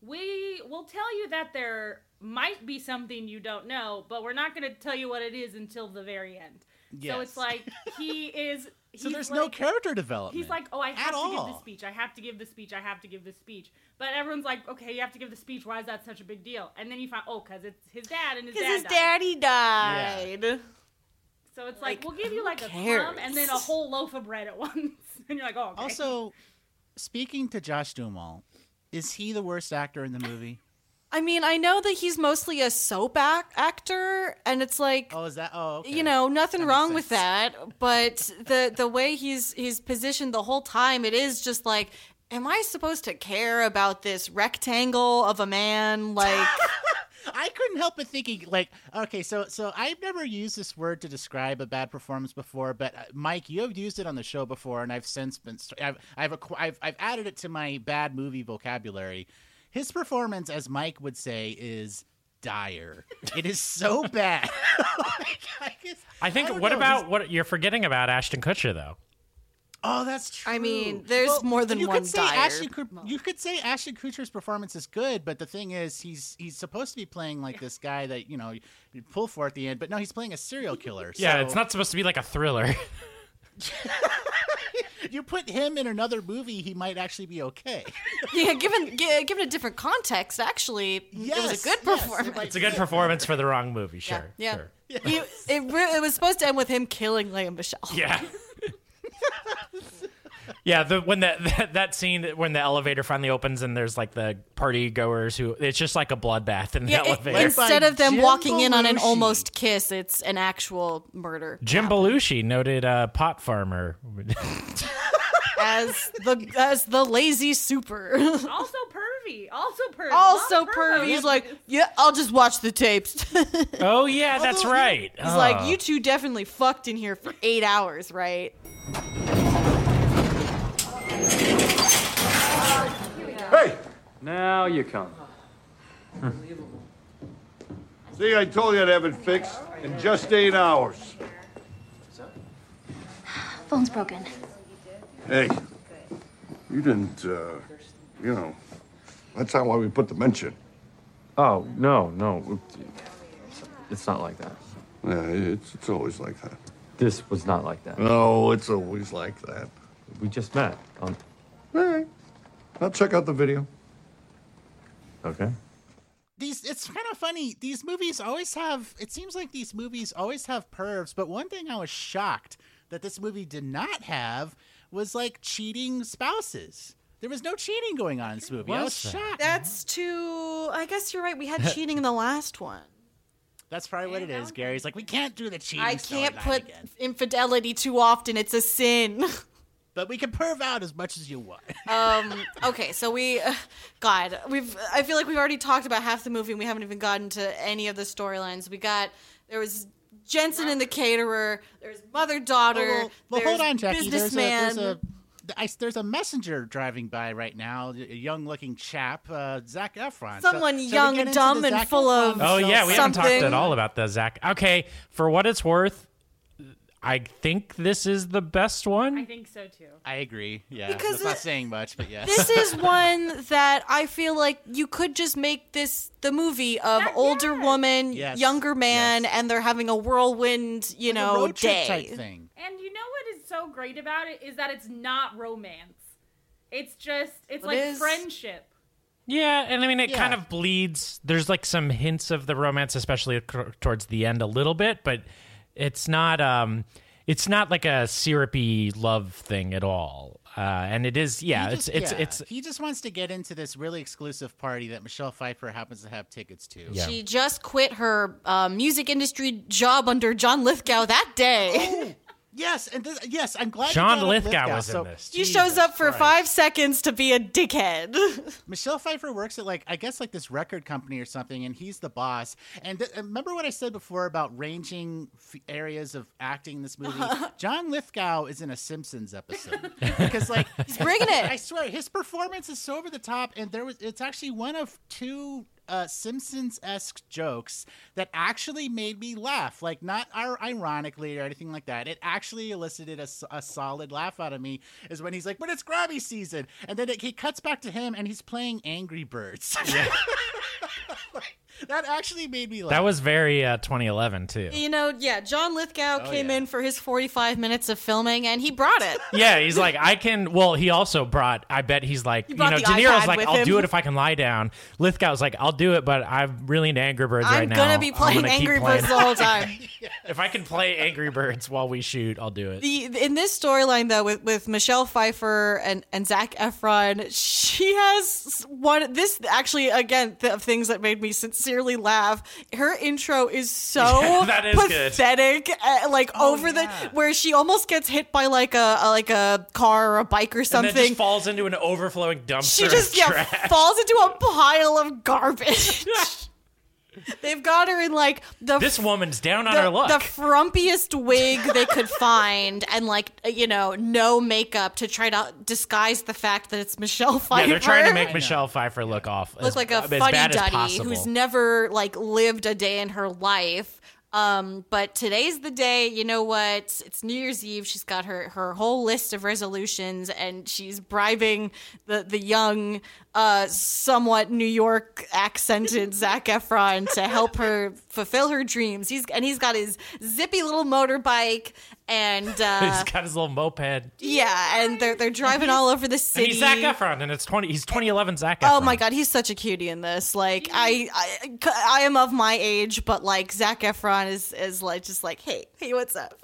[SPEAKER 5] we will tell you that there might be something you don't know, but we're not going to tell you what it is until the very end. So
[SPEAKER 4] Yes.
[SPEAKER 5] it's like he is.
[SPEAKER 4] So
[SPEAKER 5] he's
[SPEAKER 4] there's
[SPEAKER 5] like,
[SPEAKER 4] no character development.
[SPEAKER 5] He's like, oh, I have
[SPEAKER 4] at
[SPEAKER 5] to
[SPEAKER 4] all.
[SPEAKER 5] give the speech. I have to give the speech. I have to give the speech. But everyone's like, okay, you have to give the speech. Why is that such a big deal? And then you find, oh, because it's his dad, and his
[SPEAKER 3] Because
[SPEAKER 5] dad
[SPEAKER 3] his
[SPEAKER 5] died.
[SPEAKER 3] daddy died.
[SPEAKER 5] So it's like,
[SPEAKER 3] Like,
[SPEAKER 5] we'll give you like a
[SPEAKER 3] cares?
[SPEAKER 5] crumb and then a whole loaf of bread at once. And you're like, oh, okay.
[SPEAKER 4] Also, speaking to Josh Duhamel, is he the worst actor in the movie?
[SPEAKER 3] I mean, I know that he's mostly a soap ac- actor, and it's like,
[SPEAKER 4] Oh, is that? Oh, okay.
[SPEAKER 3] you know, nothing wrong with that. But the the way he's he's positioned the whole time, it is just like, am I supposed to care about this rectangle of a man? Like,
[SPEAKER 4] I couldn't help but thinking, like, okay, so so I've never used this word to describe a bad performance before, but uh, Mike, you have used it on the show before, and I've since been, I've I've acqu- I've, I've added it to my bad movie vocabulary. His performance, as Mike would say, is dire. It is so bad. Like, I, guess,
[SPEAKER 2] I think.
[SPEAKER 4] don't
[SPEAKER 2] what
[SPEAKER 4] know,
[SPEAKER 2] about
[SPEAKER 4] he's-
[SPEAKER 2] what you're forgetting about Ashton Kutcher though?
[SPEAKER 4] Oh, that's true.
[SPEAKER 3] I mean, there's more than
[SPEAKER 4] you
[SPEAKER 3] one
[SPEAKER 4] could say
[SPEAKER 3] dire.
[SPEAKER 4] Ashton, Kut- you could say Ashton Kutcher's performance is good, but the thing is, he's he's supposed to be playing like this guy that you know you pull for at the end, but no, he's playing a serial killer.
[SPEAKER 2] Yeah,
[SPEAKER 4] so-
[SPEAKER 2] it's not supposed to be like a thriller.
[SPEAKER 4] You put him in another movie, he might actually be okay.
[SPEAKER 3] yeah, given gi- given a different context, actually, it was
[SPEAKER 4] Yes,
[SPEAKER 3] a good
[SPEAKER 4] yes,
[SPEAKER 3] performance.
[SPEAKER 2] It's a good performance for the wrong movie. Sure.
[SPEAKER 3] Yeah,
[SPEAKER 2] Sure.
[SPEAKER 3] He- it, re- it was supposed to end with him killing Liam Michelle.
[SPEAKER 2] Yeah. Yeah, the when that, that that scene when the elevator finally opens and there's like the party goers who it's just like a bloodbath in the
[SPEAKER 3] Yeah, it-
[SPEAKER 2] elevator.
[SPEAKER 3] instead of them
[SPEAKER 4] Jim
[SPEAKER 3] walking in on an
[SPEAKER 4] Belushi.
[SPEAKER 3] almost kiss, it's an actual murder.
[SPEAKER 2] Jim Belushi, noted uh, pot farmer.
[SPEAKER 3] as the as the lazy super.
[SPEAKER 5] Also pervy. Also pervy.
[SPEAKER 3] Also
[SPEAKER 5] Lot of
[SPEAKER 3] pervy. He's like, yeah, I'll just watch the tapes.
[SPEAKER 2] Oh yeah, that's right.
[SPEAKER 3] He's
[SPEAKER 2] Oh.
[SPEAKER 3] like, you two definitely fucked in here for eight hours, right?
[SPEAKER 19] Hey!
[SPEAKER 14] Now you come.
[SPEAKER 19] See, I told you I'd have it fixed in just eight hours.
[SPEAKER 11] Phone's broken.
[SPEAKER 19] Hey, you didn't, uh, you know, that's not why we put the mention.
[SPEAKER 14] Oh, no, no. It's not like that.
[SPEAKER 19] Yeah, it's, it's always like that.
[SPEAKER 14] This was not like that.
[SPEAKER 19] No, it's always like that.
[SPEAKER 14] We just met. Um,
[SPEAKER 19] All right. I'll check out the video.
[SPEAKER 14] okay.
[SPEAKER 4] These it's kind of funny. These movies always have. It seems like these movies always have pervs. But one thing I was shocked that this movie did not have was like cheating spouses. There was no cheating going on in this movie. I was
[SPEAKER 2] Was there?
[SPEAKER 4] shocked.
[SPEAKER 3] That's too. I guess you're right. We had cheating in the last one.
[SPEAKER 4] That's probably what it is, Gary. He's like, we can't do the cheating.
[SPEAKER 3] I
[SPEAKER 4] storyline
[SPEAKER 3] can't put
[SPEAKER 4] again,
[SPEAKER 3] infidelity too often. It's a sin.
[SPEAKER 4] but we can perv out as much as you want.
[SPEAKER 3] um. Okay. So we, uh, God, we've. I feel like we've already talked about half the movie. and We haven't even gotten to any of the storylines. We got there was Jensen and the caterer. There's mother daughter.
[SPEAKER 4] Oh, well, well,
[SPEAKER 3] there's
[SPEAKER 4] hold on, Jackie. There's a,
[SPEAKER 3] businessman.
[SPEAKER 4] there's a I, there's a messenger driving by right now, a young-looking chap, uh, Zac Efron. So-
[SPEAKER 3] Someone
[SPEAKER 4] so we
[SPEAKER 3] young,
[SPEAKER 4] get into
[SPEAKER 3] dumb,
[SPEAKER 4] the
[SPEAKER 3] and
[SPEAKER 4] Zac
[SPEAKER 3] full
[SPEAKER 4] Efron
[SPEAKER 3] of
[SPEAKER 2] Oh yeah, we haven't talked
[SPEAKER 3] something.
[SPEAKER 2] at all about the Zach. Okay, for what it's worth, I think this is the best one.
[SPEAKER 5] I think so too.
[SPEAKER 4] I agree. Yeah,
[SPEAKER 3] Because
[SPEAKER 4] that's not
[SPEAKER 3] it-
[SPEAKER 4] saying much, but yes.
[SPEAKER 3] This is one that I feel like you could just make this the movie of
[SPEAKER 5] That-
[SPEAKER 3] older woman,
[SPEAKER 4] Yes,
[SPEAKER 3] younger man, and they're having a whirlwind, you
[SPEAKER 4] Like a
[SPEAKER 3] know,
[SPEAKER 4] road trip
[SPEAKER 3] day.
[SPEAKER 4] type thing.
[SPEAKER 5] And you know what is so great about it is that it's not romance. It's just it's
[SPEAKER 3] It
[SPEAKER 5] like
[SPEAKER 3] is.
[SPEAKER 5] friendship.
[SPEAKER 2] Yeah, and I mean, it
[SPEAKER 4] Yeah.
[SPEAKER 2] kind of bleeds. There's like some hints of the romance, especially c- towards the end a little bit, but it's not. Um, it's not like a syrupy love thing at all. Uh, and it is, yeah,
[SPEAKER 4] He
[SPEAKER 2] it's
[SPEAKER 4] just-
[SPEAKER 2] it's
[SPEAKER 4] yeah,
[SPEAKER 2] it's.
[SPEAKER 4] He just wants to get into this really exclusive party that Michelle Pfeiffer happens to have tickets to.
[SPEAKER 2] Yeah.
[SPEAKER 3] She just quit her uh, music industry job under John Lithgow that day.
[SPEAKER 4] Yes, and this, yes, I'm glad. you
[SPEAKER 2] John
[SPEAKER 4] brought up
[SPEAKER 2] Lithgow was in
[SPEAKER 4] So-
[SPEAKER 2] this.
[SPEAKER 3] He
[SPEAKER 4] Jesus
[SPEAKER 3] shows up for
[SPEAKER 4] Christ.
[SPEAKER 3] five seconds to be a dickhead.
[SPEAKER 4] Michelle Pfeiffer works at like I guess like this record company or something, and he's the boss. And th- remember what I said before about ranging f- areas of acting in this movie? John Lithgow is in a Simpsons episode because like
[SPEAKER 3] He's bringing it.
[SPEAKER 4] I swear his performance is so over the top, and there was it's actually one of two uh, Simpsons-esque jokes that actually made me laugh. Like not ir- ironically or anything like that. It actually elicited a, s- a solid laugh out of me. Is when he's like, "But it's Grammy season," and then it, he cuts back to him and he's playing Angry Birds. Yeah. That actually made me laugh.
[SPEAKER 2] That was very uh, twenty eleven too.
[SPEAKER 3] You know, yeah, John Lithgow
[SPEAKER 4] Oh,
[SPEAKER 3] came
[SPEAKER 4] yeah.
[SPEAKER 3] in for his forty-five minutes of filming, and he brought it.
[SPEAKER 2] Yeah, he's like, I can. Well, he also brought. I bet he's like, you know,
[SPEAKER 3] brought
[SPEAKER 2] De
[SPEAKER 3] the
[SPEAKER 2] Niro's
[SPEAKER 3] iPad
[SPEAKER 2] like,
[SPEAKER 3] with
[SPEAKER 2] I'll
[SPEAKER 3] him.
[SPEAKER 2] do it if I can lie down. Lithgow's like, I'll do it, but I'm really into Angry Birds right
[SPEAKER 3] I'm
[SPEAKER 2] now.
[SPEAKER 3] gonna be
[SPEAKER 2] I'm
[SPEAKER 3] playing
[SPEAKER 2] gonna keep
[SPEAKER 3] Angry
[SPEAKER 2] playing.
[SPEAKER 3] Birds the whole time.
[SPEAKER 2] If I can play Angry Birds while we shoot, I'll do it.
[SPEAKER 3] The in this storyline though, with, with Michelle Pfeiffer and and Zac Efron, she has one. This actually again the things that made me sincerely laugh. Her intro is so
[SPEAKER 2] Yeah, that is good.
[SPEAKER 3] pathetic, uh, like
[SPEAKER 2] Oh,
[SPEAKER 3] over the where she almost gets hit by like a, a like a car or a bike or
[SPEAKER 2] And
[SPEAKER 3] something.
[SPEAKER 2] then just falls into an overflowing dumpster.
[SPEAKER 3] She just
[SPEAKER 2] of
[SPEAKER 3] yeah
[SPEAKER 2] trash.
[SPEAKER 3] falls into a pile of garbage. They've got her in like the
[SPEAKER 2] This woman's down on
[SPEAKER 3] the,
[SPEAKER 2] her luck.
[SPEAKER 3] the frumpiest wig they could find, and like you know, no makeup to try to disguise the fact that it's Michelle Pfeiffer.
[SPEAKER 2] yeah, they're trying to make Michelle Pfeiffer look off.
[SPEAKER 3] look
[SPEAKER 2] as,
[SPEAKER 3] like a
[SPEAKER 2] as
[SPEAKER 3] funny
[SPEAKER 2] bad as
[SPEAKER 3] duddy
[SPEAKER 2] possible.
[SPEAKER 3] who's never like lived a day in her life. Um, but today's the day. You know what? It's New Year's Eve. She's got her her whole list of resolutions, and she's bribing the the young, uh, somewhat New York accented Zac Efron to help her fulfill her dreams. He's and he's got his zippy little motorbike, and uh,
[SPEAKER 2] He's got his little moped.
[SPEAKER 3] yeah, and they're they're driving all over the
[SPEAKER 2] And
[SPEAKER 3] city.
[SPEAKER 2] he's Zac Efron, and it's twenty. He's twenty eleven Zac Efron.
[SPEAKER 3] Oh my god, he's such a cutie in this. Like I, I, I am of my age, but like Zac Efron is is like just like, hey, hey, what's up?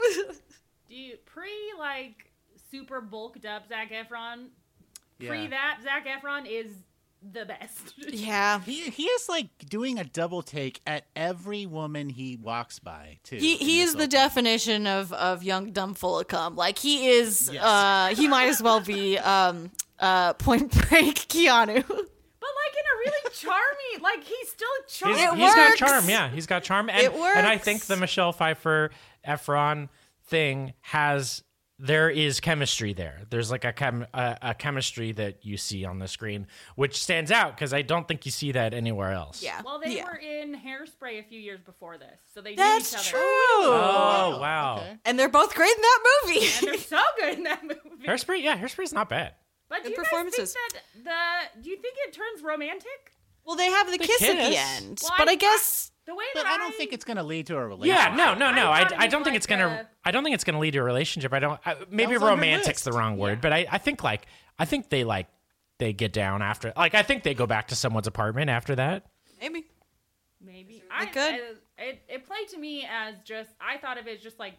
[SPEAKER 5] Do you pre like super bulked up Zac Efron? Pre
[SPEAKER 4] Yeah.
[SPEAKER 5] that Zac Efron is the best.
[SPEAKER 3] Yeah,
[SPEAKER 4] He he is like doing a double take at every woman he walks by too.
[SPEAKER 3] he
[SPEAKER 4] in
[SPEAKER 3] he
[SPEAKER 4] this
[SPEAKER 3] is the
[SPEAKER 4] opening.
[SPEAKER 3] definition of of young dumb full of cum. Like he is.
[SPEAKER 4] Yes.
[SPEAKER 3] Uh, he might as well be um uh Point Break Keanu.
[SPEAKER 5] But like in a really charmy, like he's still charming.
[SPEAKER 2] He's,
[SPEAKER 3] It
[SPEAKER 2] he's got
[SPEAKER 3] works.
[SPEAKER 2] charm, yeah. He's got charm, and
[SPEAKER 3] It
[SPEAKER 2] and I
[SPEAKER 3] works.
[SPEAKER 2] think the Michelle Pfeiffer Efron thing has there is chemistry there. There's like a chem a, a chemistry that you see on the screen, which stands out because I don't think you see that anywhere else.
[SPEAKER 3] Yeah.
[SPEAKER 5] Well, they
[SPEAKER 3] yeah.
[SPEAKER 5] were in Hairspray a few years before this, so they
[SPEAKER 3] That's
[SPEAKER 5] knew each
[SPEAKER 3] true.
[SPEAKER 5] other.
[SPEAKER 2] Oh wow,
[SPEAKER 4] Okay.
[SPEAKER 3] And they're both great in that movie.
[SPEAKER 5] And they're so good in that movie.
[SPEAKER 2] Hairspray, yeah, Hairsplay's not bad.
[SPEAKER 5] But do
[SPEAKER 3] Good
[SPEAKER 5] you
[SPEAKER 3] performances.
[SPEAKER 5] guys think that the? Do you think it turns romantic?
[SPEAKER 3] Well, they have the
[SPEAKER 2] They
[SPEAKER 3] kiss, at the
[SPEAKER 2] kiss.
[SPEAKER 3] end,
[SPEAKER 5] Well,
[SPEAKER 3] but
[SPEAKER 5] I-
[SPEAKER 3] I guess.
[SPEAKER 5] The way
[SPEAKER 4] But
[SPEAKER 5] that
[SPEAKER 4] I don't think it's going to lead to a
[SPEAKER 2] Yeah,
[SPEAKER 4] relationship.
[SPEAKER 2] no, no, no.
[SPEAKER 5] I
[SPEAKER 2] I,
[SPEAKER 5] thought it
[SPEAKER 2] I
[SPEAKER 5] was
[SPEAKER 2] don't think
[SPEAKER 5] like
[SPEAKER 2] it's gonna.
[SPEAKER 5] a-
[SPEAKER 2] I don't think it's gonna lead to a relationship. I don't. I, maybe
[SPEAKER 4] was on her
[SPEAKER 2] romantic's the
[SPEAKER 4] list.
[SPEAKER 2] wrong word, but I, I think like I think they like they get down after. Like I think they go back to someone's apartment after that.
[SPEAKER 3] Maybe.
[SPEAKER 5] maybe
[SPEAKER 3] They
[SPEAKER 5] I
[SPEAKER 3] could.
[SPEAKER 5] I- it it played to me as just I thought of it as just like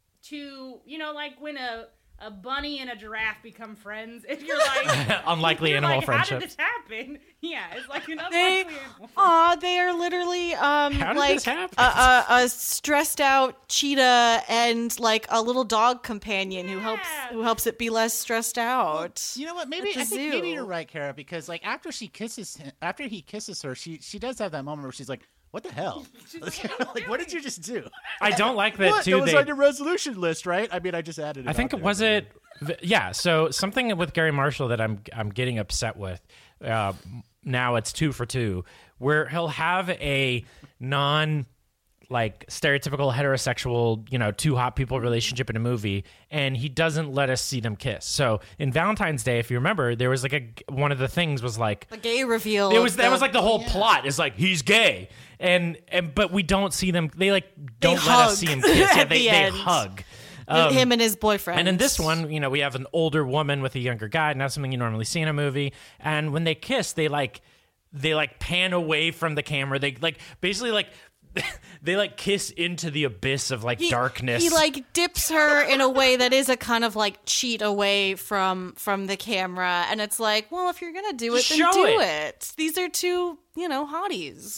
[SPEAKER 5] two, you know, like when a a bunny and a giraffe become friends. If you're like
[SPEAKER 2] Unlikely
[SPEAKER 5] you're
[SPEAKER 2] animal
[SPEAKER 5] like,
[SPEAKER 2] friendship.
[SPEAKER 5] How did this happen? Yeah, it's like an
[SPEAKER 3] They,
[SPEAKER 5] unlikely animal.
[SPEAKER 3] aw, they are literally um
[SPEAKER 2] How did
[SPEAKER 3] like
[SPEAKER 2] this happen?
[SPEAKER 3] a, a, a stressed out cheetah and like a little dog companion who helps
[SPEAKER 5] Yeah.
[SPEAKER 3] who helps it be less stressed out.
[SPEAKER 4] You know what? Maybe
[SPEAKER 3] At the
[SPEAKER 4] I think maybe
[SPEAKER 3] zoo.
[SPEAKER 4] you're right, Kara, because like after she kisses him, after he kisses her, she she does have that moment where she's like, "What the hell? like, what did you just do?"
[SPEAKER 2] I don't like that
[SPEAKER 4] What?
[SPEAKER 2] too.
[SPEAKER 4] That was
[SPEAKER 2] they-
[SPEAKER 4] on your resolution list, right? I mean, I just added it.
[SPEAKER 2] I think
[SPEAKER 4] out
[SPEAKER 2] it
[SPEAKER 4] there.
[SPEAKER 2] was it. Yeah. So something with Gary Marshall that I'm I'm getting upset with. Uh, now it's two for two, where he'll have a non like stereotypical heterosexual, you know, two hot people relationship in a movie, and he doesn't let us see them kiss. So in Valentine's Day, if you remember, there was like a one of the things was like
[SPEAKER 3] a gay reveal.
[SPEAKER 2] It was that
[SPEAKER 3] the,
[SPEAKER 2] was like the whole
[SPEAKER 3] yeah.
[SPEAKER 2] plot is like he's gay, and and but we don't see them. They like don't
[SPEAKER 3] They
[SPEAKER 2] let
[SPEAKER 3] hug
[SPEAKER 2] us see him kiss.
[SPEAKER 3] at
[SPEAKER 2] Yeah,
[SPEAKER 3] the
[SPEAKER 2] they, they
[SPEAKER 3] end.
[SPEAKER 2] hug.
[SPEAKER 3] With
[SPEAKER 2] Um,
[SPEAKER 3] him and his boyfriend.
[SPEAKER 2] And in this one, you know, we have an older woman with a younger guy, not something you normally see in a movie. And when they kiss, they like they like pan away from the camera. They like basically like they like kiss into the abyss of like
[SPEAKER 3] He-
[SPEAKER 2] darkness.
[SPEAKER 3] He like dips her in a way that is a kind of like cheat away from from the camera, and it's like, well, if you're gonna do it,
[SPEAKER 2] Just
[SPEAKER 3] then
[SPEAKER 2] show
[SPEAKER 3] do
[SPEAKER 2] it.
[SPEAKER 3] it. These are two, you know, hotties.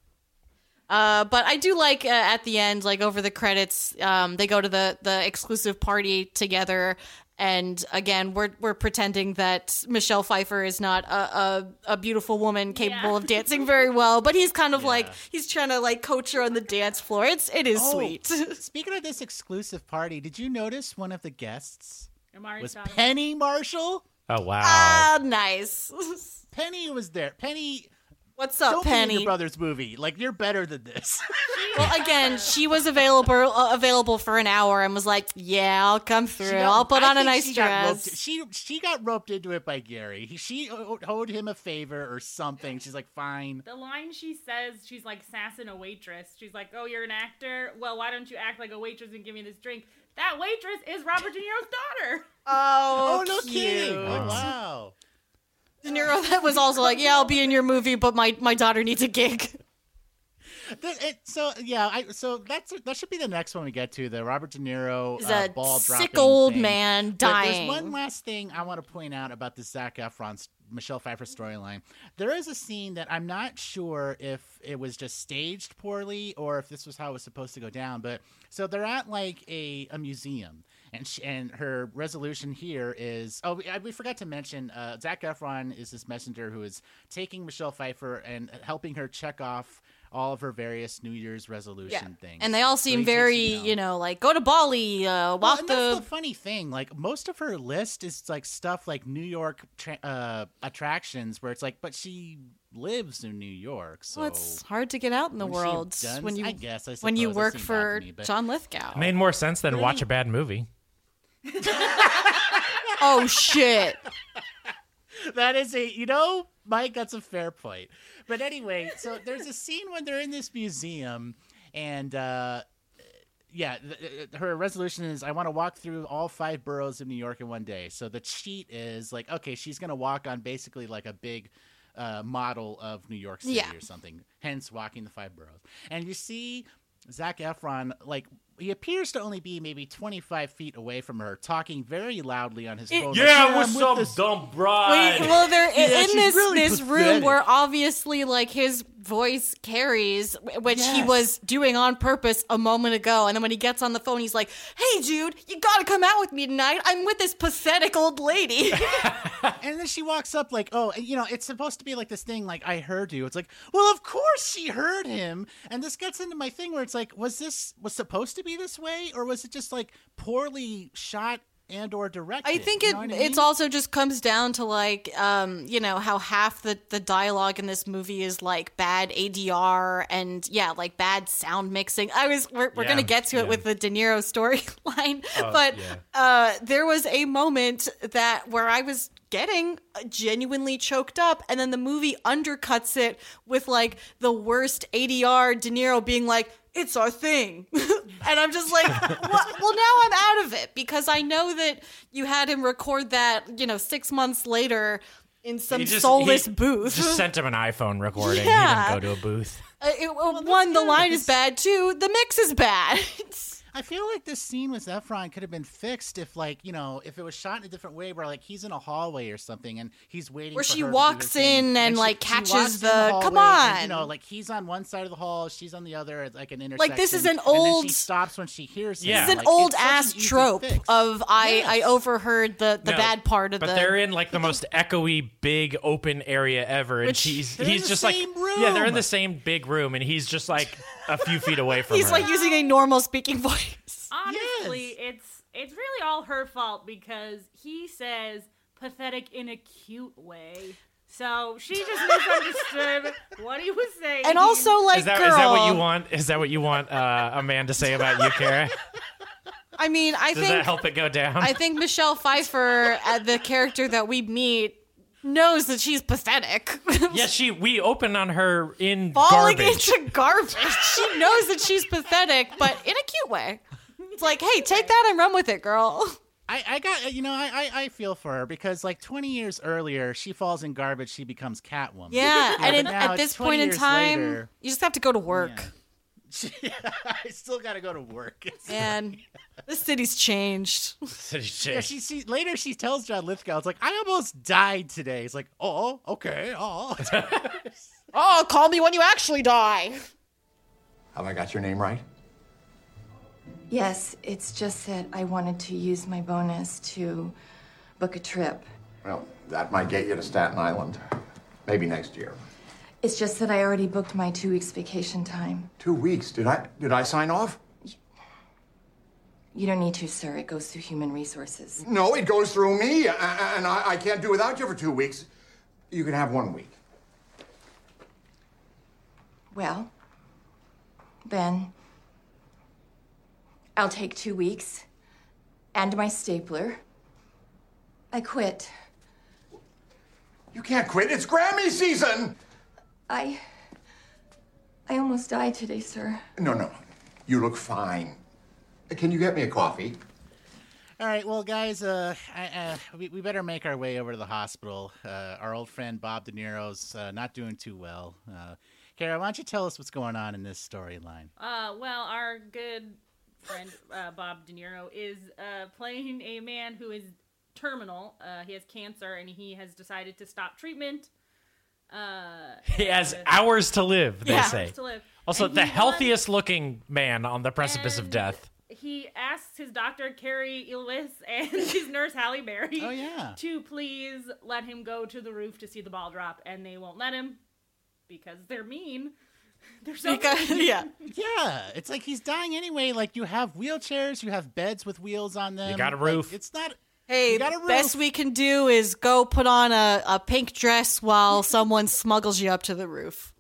[SPEAKER 3] Uh, but I do like uh, at the end, like over the credits, um, they go to the the exclusive party together. And again, we're we're pretending that Michelle Pfeiffer is not a a, a beautiful woman capable
[SPEAKER 5] Yeah.
[SPEAKER 3] of dancing very well, but he's kind of like he's trying to like coach her on the dance floor. It's it is
[SPEAKER 4] Oh,
[SPEAKER 3] sweet.
[SPEAKER 4] Speaking of this exclusive party, did you notice one of the guests
[SPEAKER 5] Amari
[SPEAKER 4] was
[SPEAKER 5] Stoudemire.
[SPEAKER 4] Penny Marshall?
[SPEAKER 2] Oh wow!
[SPEAKER 3] Ah, nice.
[SPEAKER 4] Penny was there. Penny,
[SPEAKER 3] what's up,
[SPEAKER 4] don't be in
[SPEAKER 3] Penny?
[SPEAKER 4] your brother's movie. Like you're better than this.
[SPEAKER 3] Well, again, she was available uh, available for an hour and was like, "Yeah, I'll come through.
[SPEAKER 4] She got-
[SPEAKER 3] I'll put
[SPEAKER 4] I
[SPEAKER 3] on a
[SPEAKER 4] think
[SPEAKER 3] nice
[SPEAKER 4] she got
[SPEAKER 3] dress."
[SPEAKER 4] roped- she she got roped into it by Gary. He, she o- owed him a favor or something. She's like, fine.
[SPEAKER 5] The line she says, she's like sassing a waitress. She's like, "Oh, you're an actor? Well, why don't you act like a waitress and give me this drink?" That waitress is Robert De Niro's daughter.
[SPEAKER 3] Oh,
[SPEAKER 4] Oh, no
[SPEAKER 3] cute.
[SPEAKER 4] kidding. Oh, wow.
[SPEAKER 3] De Niro that was also like, "Yeah, I'll be in your movie, but my, my daughter needs a gig."
[SPEAKER 4] That- it- so yeah, I, so that's that should be the next one we get to, the Robert De Niro
[SPEAKER 3] He's
[SPEAKER 4] uh,
[SPEAKER 3] a
[SPEAKER 4] ball dropping
[SPEAKER 3] sick old
[SPEAKER 4] thing.
[SPEAKER 3] man
[SPEAKER 4] But
[SPEAKER 3] dying.
[SPEAKER 4] There's one last thing I want to point out about the Zac Efron Michelle Pfeiffer storyline. There is a scene that I'm not sure if it was just staged poorly or if this was how it was supposed to go down. But so they're at like a, a museum. And she, and her resolution here is oh we, we forgot to mention uh, Zac Efron is this messenger who is taking Michelle Pfeiffer and helping her check off all of her various New Year's resolution things.
[SPEAKER 3] And they all
[SPEAKER 4] So
[SPEAKER 3] seem
[SPEAKER 4] he takes,
[SPEAKER 3] very,
[SPEAKER 4] you know-
[SPEAKER 3] you know, like go to Bali, uh,
[SPEAKER 4] well,
[SPEAKER 3] walk
[SPEAKER 4] and
[SPEAKER 3] the.
[SPEAKER 4] that's the funny thing. Like most of her list is like stuff like New York tra- uh, attractions, where it's like, but she lives in New York, so
[SPEAKER 3] Well, it's hard to get out in the
[SPEAKER 4] Wouldn't she have
[SPEAKER 3] world
[SPEAKER 4] done-
[SPEAKER 3] when you
[SPEAKER 4] I guess, I
[SPEAKER 3] when you
[SPEAKER 4] suppose, that
[SPEAKER 3] work
[SPEAKER 4] seemed
[SPEAKER 3] for
[SPEAKER 4] odd to me, but-
[SPEAKER 3] John Lithgow.
[SPEAKER 2] Made more sense than watch a bad movie.
[SPEAKER 3] Oh shit!
[SPEAKER 4] That is a, you know, Mike, that's a fair point. But anyway, so there's a scene when they're in this museum, and uh, yeah, th- th- her resolution is, I want to walk through all five boroughs of New York in one day. So the cheat is like, okay, she's going to walk on basically like a big uh, model of New York City
[SPEAKER 3] Yeah.
[SPEAKER 4] or something, hence walking the five boroughs. And you see Zac Efron, like, he appears to only be maybe twenty-five feet away from her, talking very loudly on his
[SPEAKER 3] It-
[SPEAKER 4] phone.
[SPEAKER 2] Yeah,
[SPEAKER 4] like,
[SPEAKER 2] what's
[SPEAKER 4] I'm with
[SPEAKER 2] up,
[SPEAKER 4] this-
[SPEAKER 2] dumb bride?
[SPEAKER 3] Wait, well, they're
[SPEAKER 4] Yeah,
[SPEAKER 3] in
[SPEAKER 4] she's
[SPEAKER 3] this
[SPEAKER 4] really
[SPEAKER 3] this room
[SPEAKER 4] pathetic.
[SPEAKER 3] where obviously, like, his voice carries, which he
[SPEAKER 4] Yes.
[SPEAKER 3] was doing on purpose a moment ago. And then when he gets on the phone, he's like, "Hey, dude, you gotta come out with me tonight. I'm with this pathetic old lady."
[SPEAKER 4] And then she walks up like, oh, and, you know, it's supposed to be like this thing, like, I heard you. It's like, well, of course she heard him. And this gets into my thing where it's like, was this was supposed to be this way, or was it just like poorly shot and or directed?
[SPEAKER 3] I think
[SPEAKER 4] You
[SPEAKER 3] it
[SPEAKER 4] know what I
[SPEAKER 3] it's
[SPEAKER 4] mean?
[SPEAKER 3] also just comes down to like um you know how half the the dialogue in this movie is like bad A D R and yeah like bad sound mixing. I was we're, we're
[SPEAKER 2] Yeah,
[SPEAKER 3] gonna get to it
[SPEAKER 2] yeah.
[SPEAKER 3] with the De Niro storyline,
[SPEAKER 2] Oh,
[SPEAKER 3] but
[SPEAKER 2] yeah.
[SPEAKER 3] uh there was a moment that where I was getting genuinely choked up, and then the movie undercuts it with like the worst A D R De Niro being like, "It's our thing." And I'm just like, well, well, now I'm out of it because I know that you had him record that, you know, six months later in some
[SPEAKER 2] He just-
[SPEAKER 3] soulless
[SPEAKER 2] he
[SPEAKER 3] booth.
[SPEAKER 2] Just sent him an iPhone recording.
[SPEAKER 3] Yeah.
[SPEAKER 2] He didn't go to a booth.
[SPEAKER 3] Uh, it- well, one, the line is bad. Two, the mix is bad.
[SPEAKER 4] I feel like this scene with Efron could have been fixed if, like, you know, if it was shot in a different way, where like he's in a hallway or something and he's waiting.
[SPEAKER 3] Where
[SPEAKER 4] for
[SPEAKER 3] she
[SPEAKER 4] her to do
[SPEAKER 3] walks
[SPEAKER 4] her thing,
[SPEAKER 3] in and,
[SPEAKER 4] she-
[SPEAKER 3] like,
[SPEAKER 4] she
[SPEAKER 3] catches
[SPEAKER 4] walks in
[SPEAKER 3] the- come
[SPEAKER 4] hallway and, you
[SPEAKER 3] on.
[SPEAKER 4] know, like he's on one side of the hall, she's on the other, at like an intersection.
[SPEAKER 3] Like, this is an
[SPEAKER 4] and then
[SPEAKER 3] old-
[SPEAKER 4] she stops when she hears. him.
[SPEAKER 2] Yeah.
[SPEAKER 3] This is an
[SPEAKER 4] Like,
[SPEAKER 3] old
[SPEAKER 4] it's such an
[SPEAKER 3] ass
[SPEAKER 4] easy
[SPEAKER 3] trope
[SPEAKER 4] fix.
[SPEAKER 3] of I, I
[SPEAKER 4] Yes.
[SPEAKER 3] overheard the, the
[SPEAKER 2] No,
[SPEAKER 3] bad part of
[SPEAKER 2] but
[SPEAKER 3] the.
[SPEAKER 2] they're in like the most echoey, big, open area ever, and
[SPEAKER 3] Which-
[SPEAKER 2] she's
[SPEAKER 4] They're in
[SPEAKER 2] he's
[SPEAKER 4] the
[SPEAKER 2] just
[SPEAKER 4] same
[SPEAKER 2] like yeah, they're in
[SPEAKER 4] room.
[SPEAKER 2] the same big room, and he's just like a few feet away from
[SPEAKER 3] He's
[SPEAKER 2] her.
[SPEAKER 3] like using a normal speaking voice.
[SPEAKER 5] Honestly, it's it's really all her fault because he says pathetic in a cute way. So she just misunderstood what he was saying.
[SPEAKER 3] And also, like,
[SPEAKER 2] is that,
[SPEAKER 3] girl,
[SPEAKER 2] is that what you want? Is that what you want uh, a man to say about you, Kara?
[SPEAKER 3] I mean, I
[SPEAKER 2] Does
[SPEAKER 3] think
[SPEAKER 2] that help it go down?
[SPEAKER 3] I think Michelle Pfeiffer, uh, the character that we meet, knows that she's pathetic.
[SPEAKER 2] Yeah, she. We open on her in
[SPEAKER 3] Falling
[SPEAKER 2] garbage.
[SPEAKER 3] into garbage. She knows that she's pathetic, but in a cute way. It's like, hey, take that and run with it, girl.
[SPEAKER 4] I, I got, you know, I, I, I feel for her because like twenty years earlier, she falls in garbage, she becomes Catwoman.
[SPEAKER 3] Yeah,
[SPEAKER 4] You know,
[SPEAKER 3] and
[SPEAKER 4] but
[SPEAKER 3] in,
[SPEAKER 4] now
[SPEAKER 3] at
[SPEAKER 4] it's
[SPEAKER 3] this
[SPEAKER 4] twenty
[SPEAKER 3] point in
[SPEAKER 4] years
[SPEAKER 3] time,
[SPEAKER 4] later-
[SPEAKER 3] you just have to go to work.
[SPEAKER 4] Yeah, I still got to go to work.
[SPEAKER 3] And the city's changed.
[SPEAKER 4] Yeah, she, she later she tells John Lithgow, it's like, I almost died today. He's like, oh, okay, oh.
[SPEAKER 3] Oh, call me when you actually die.
[SPEAKER 10] Have I got your name right?
[SPEAKER 20] Yes, it's just that I wanted to use my bonus to book a trip.
[SPEAKER 10] Well, that might get you to Staten Island. Maybe next year.
[SPEAKER 20] It's just that I already booked my two weeks vacation time.
[SPEAKER 10] Two weeks. Did I did I sign off?
[SPEAKER 20] You don't need to, sir. It goes through human resources.
[SPEAKER 10] No, it goes through me, a- a- and I, I can't do without you for two weeks. You can have one week.
[SPEAKER 20] Well, then I'll take two weeks and my stapler. I quit.
[SPEAKER 10] You can't quit. It's Grammy season.
[SPEAKER 20] I... I almost died today, sir.
[SPEAKER 10] No, no. You look fine. Can you get me a coffee?
[SPEAKER 4] All right, well, guys, uh, I, uh, we, we better make our way over to the hospital. Uh, our old friend Bob De Niro's uh, not doing too well. Uh, Kara, why don't you tell us what's going on in this storyline?
[SPEAKER 5] Uh, well, our good friend uh, Bob De Niro is uh, playing a man who is terminal. Uh, he has cancer, and he has decided to stop treatment. Uh,
[SPEAKER 2] He has hours to live, they
[SPEAKER 5] Yeah.
[SPEAKER 2] say.
[SPEAKER 5] Hours to live.
[SPEAKER 2] Also,
[SPEAKER 5] And
[SPEAKER 2] the
[SPEAKER 5] he
[SPEAKER 2] healthiest looking man on the precipice of
[SPEAKER 5] And
[SPEAKER 2] death.
[SPEAKER 5] He asks his doctor, Carrie Ilwis, and his nurse, Halle Berry,
[SPEAKER 4] oh, yeah.
[SPEAKER 5] to please let him go to the roof to see the ball drop, and they won't let him because they're mean. They're so
[SPEAKER 3] Because-
[SPEAKER 5] mean.
[SPEAKER 3] yeah.
[SPEAKER 4] Yeah, it's like he's dying anyway. Like, you have wheelchairs, you have beds with wheels on them.
[SPEAKER 2] You got a
[SPEAKER 4] Like,
[SPEAKER 2] roof.
[SPEAKER 4] it's not...
[SPEAKER 3] Hey,
[SPEAKER 4] You got a roof.
[SPEAKER 3] best we can do is go put on a, a pink dress while someone smuggles you up to the roof.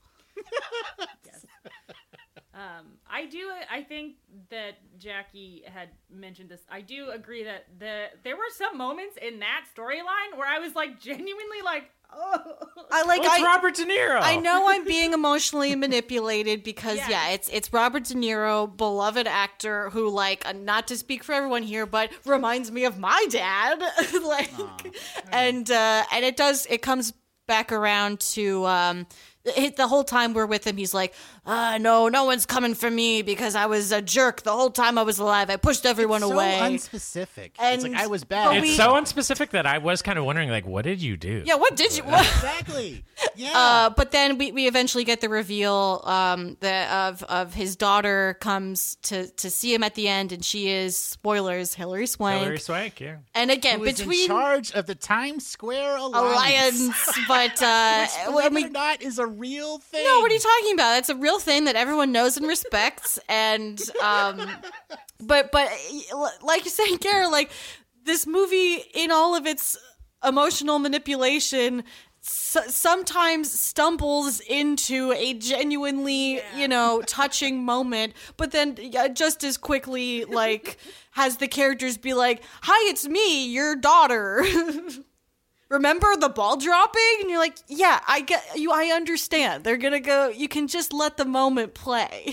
[SPEAKER 5] Um, I do. I think that Jackie had mentioned this. I do agree that the there were some moments in that storyline where I was like genuinely like, oh,
[SPEAKER 3] I like
[SPEAKER 2] Oh, it's
[SPEAKER 3] I,
[SPEAKER 2] Robert De Niro.
[SPEAKER 3] I know I'm being emotionally manipulated because
[SPEAKER 5] Yeah.
[SPEAKER 3] yeah, it's it's Robert De Niro, beloved actor who like uh, not to speak for everyone here, but reminds me of my dad. like, and uh, and it does it comes back around to um, it, the whole time we're with him, he's like, ah, no, no one's coming for me because I was a jerk the whole time I was alive. I pushed everyone
[SPEAKER 4] so
[SPEAKER 3] away.
[SPEAKER 4] unspecific.
[SPEAKER 3] And-
[SPEAKER 4] it's like, I was
[SPEAKER 3] but
[SPEAKER 4] bad.
[SPEAKER 2] It's
[SPEAKER 3] we-
[SPEAKER 2] so unspecific that I was kind of wondering, like, what did you do?
[SPEAKER 3] Yeah, what did you? What?
[SPEAKER 4] Exactly. Yeah.
[SPEAKER 3] Uh, but then we, we eventually get the reveal um, that of of his daughter comes to, to see him at the end, and she is, spoilers, Hilary Swank.
[SPEAKER 2] Hilary Swank, yeah.
[SPEAKER 3] And again,
[SPEAKER 4] Who is
[SPEAKER 3] between
[SPEAKER 4] in charge of the Times Square Alliance.
[SPEAKER 3] Alliance, but uh,
[SPEAKER 4] Which,
[SPEAKER 3] I
[SPEAKER 4] believe
[SPEAKER 3] mean,
[SPEAKER 4] it or not, is a real thing.
[SPEAKER 3] no, what are you talking about? That's a real thing that everyone knows and respects, and um, but but like you're saying, Kara, like this movie in all of its emotional manipulation s- sometimes stumbles into a genuinely, yeah. you know, touching moment, but then uh, just as quickly, like, has the characters be like, "Hi, it's me, your daughter." Remember the ball dropping? And you're like, yeah, I get you. I understand. They're gonna go. You can just let the moment play.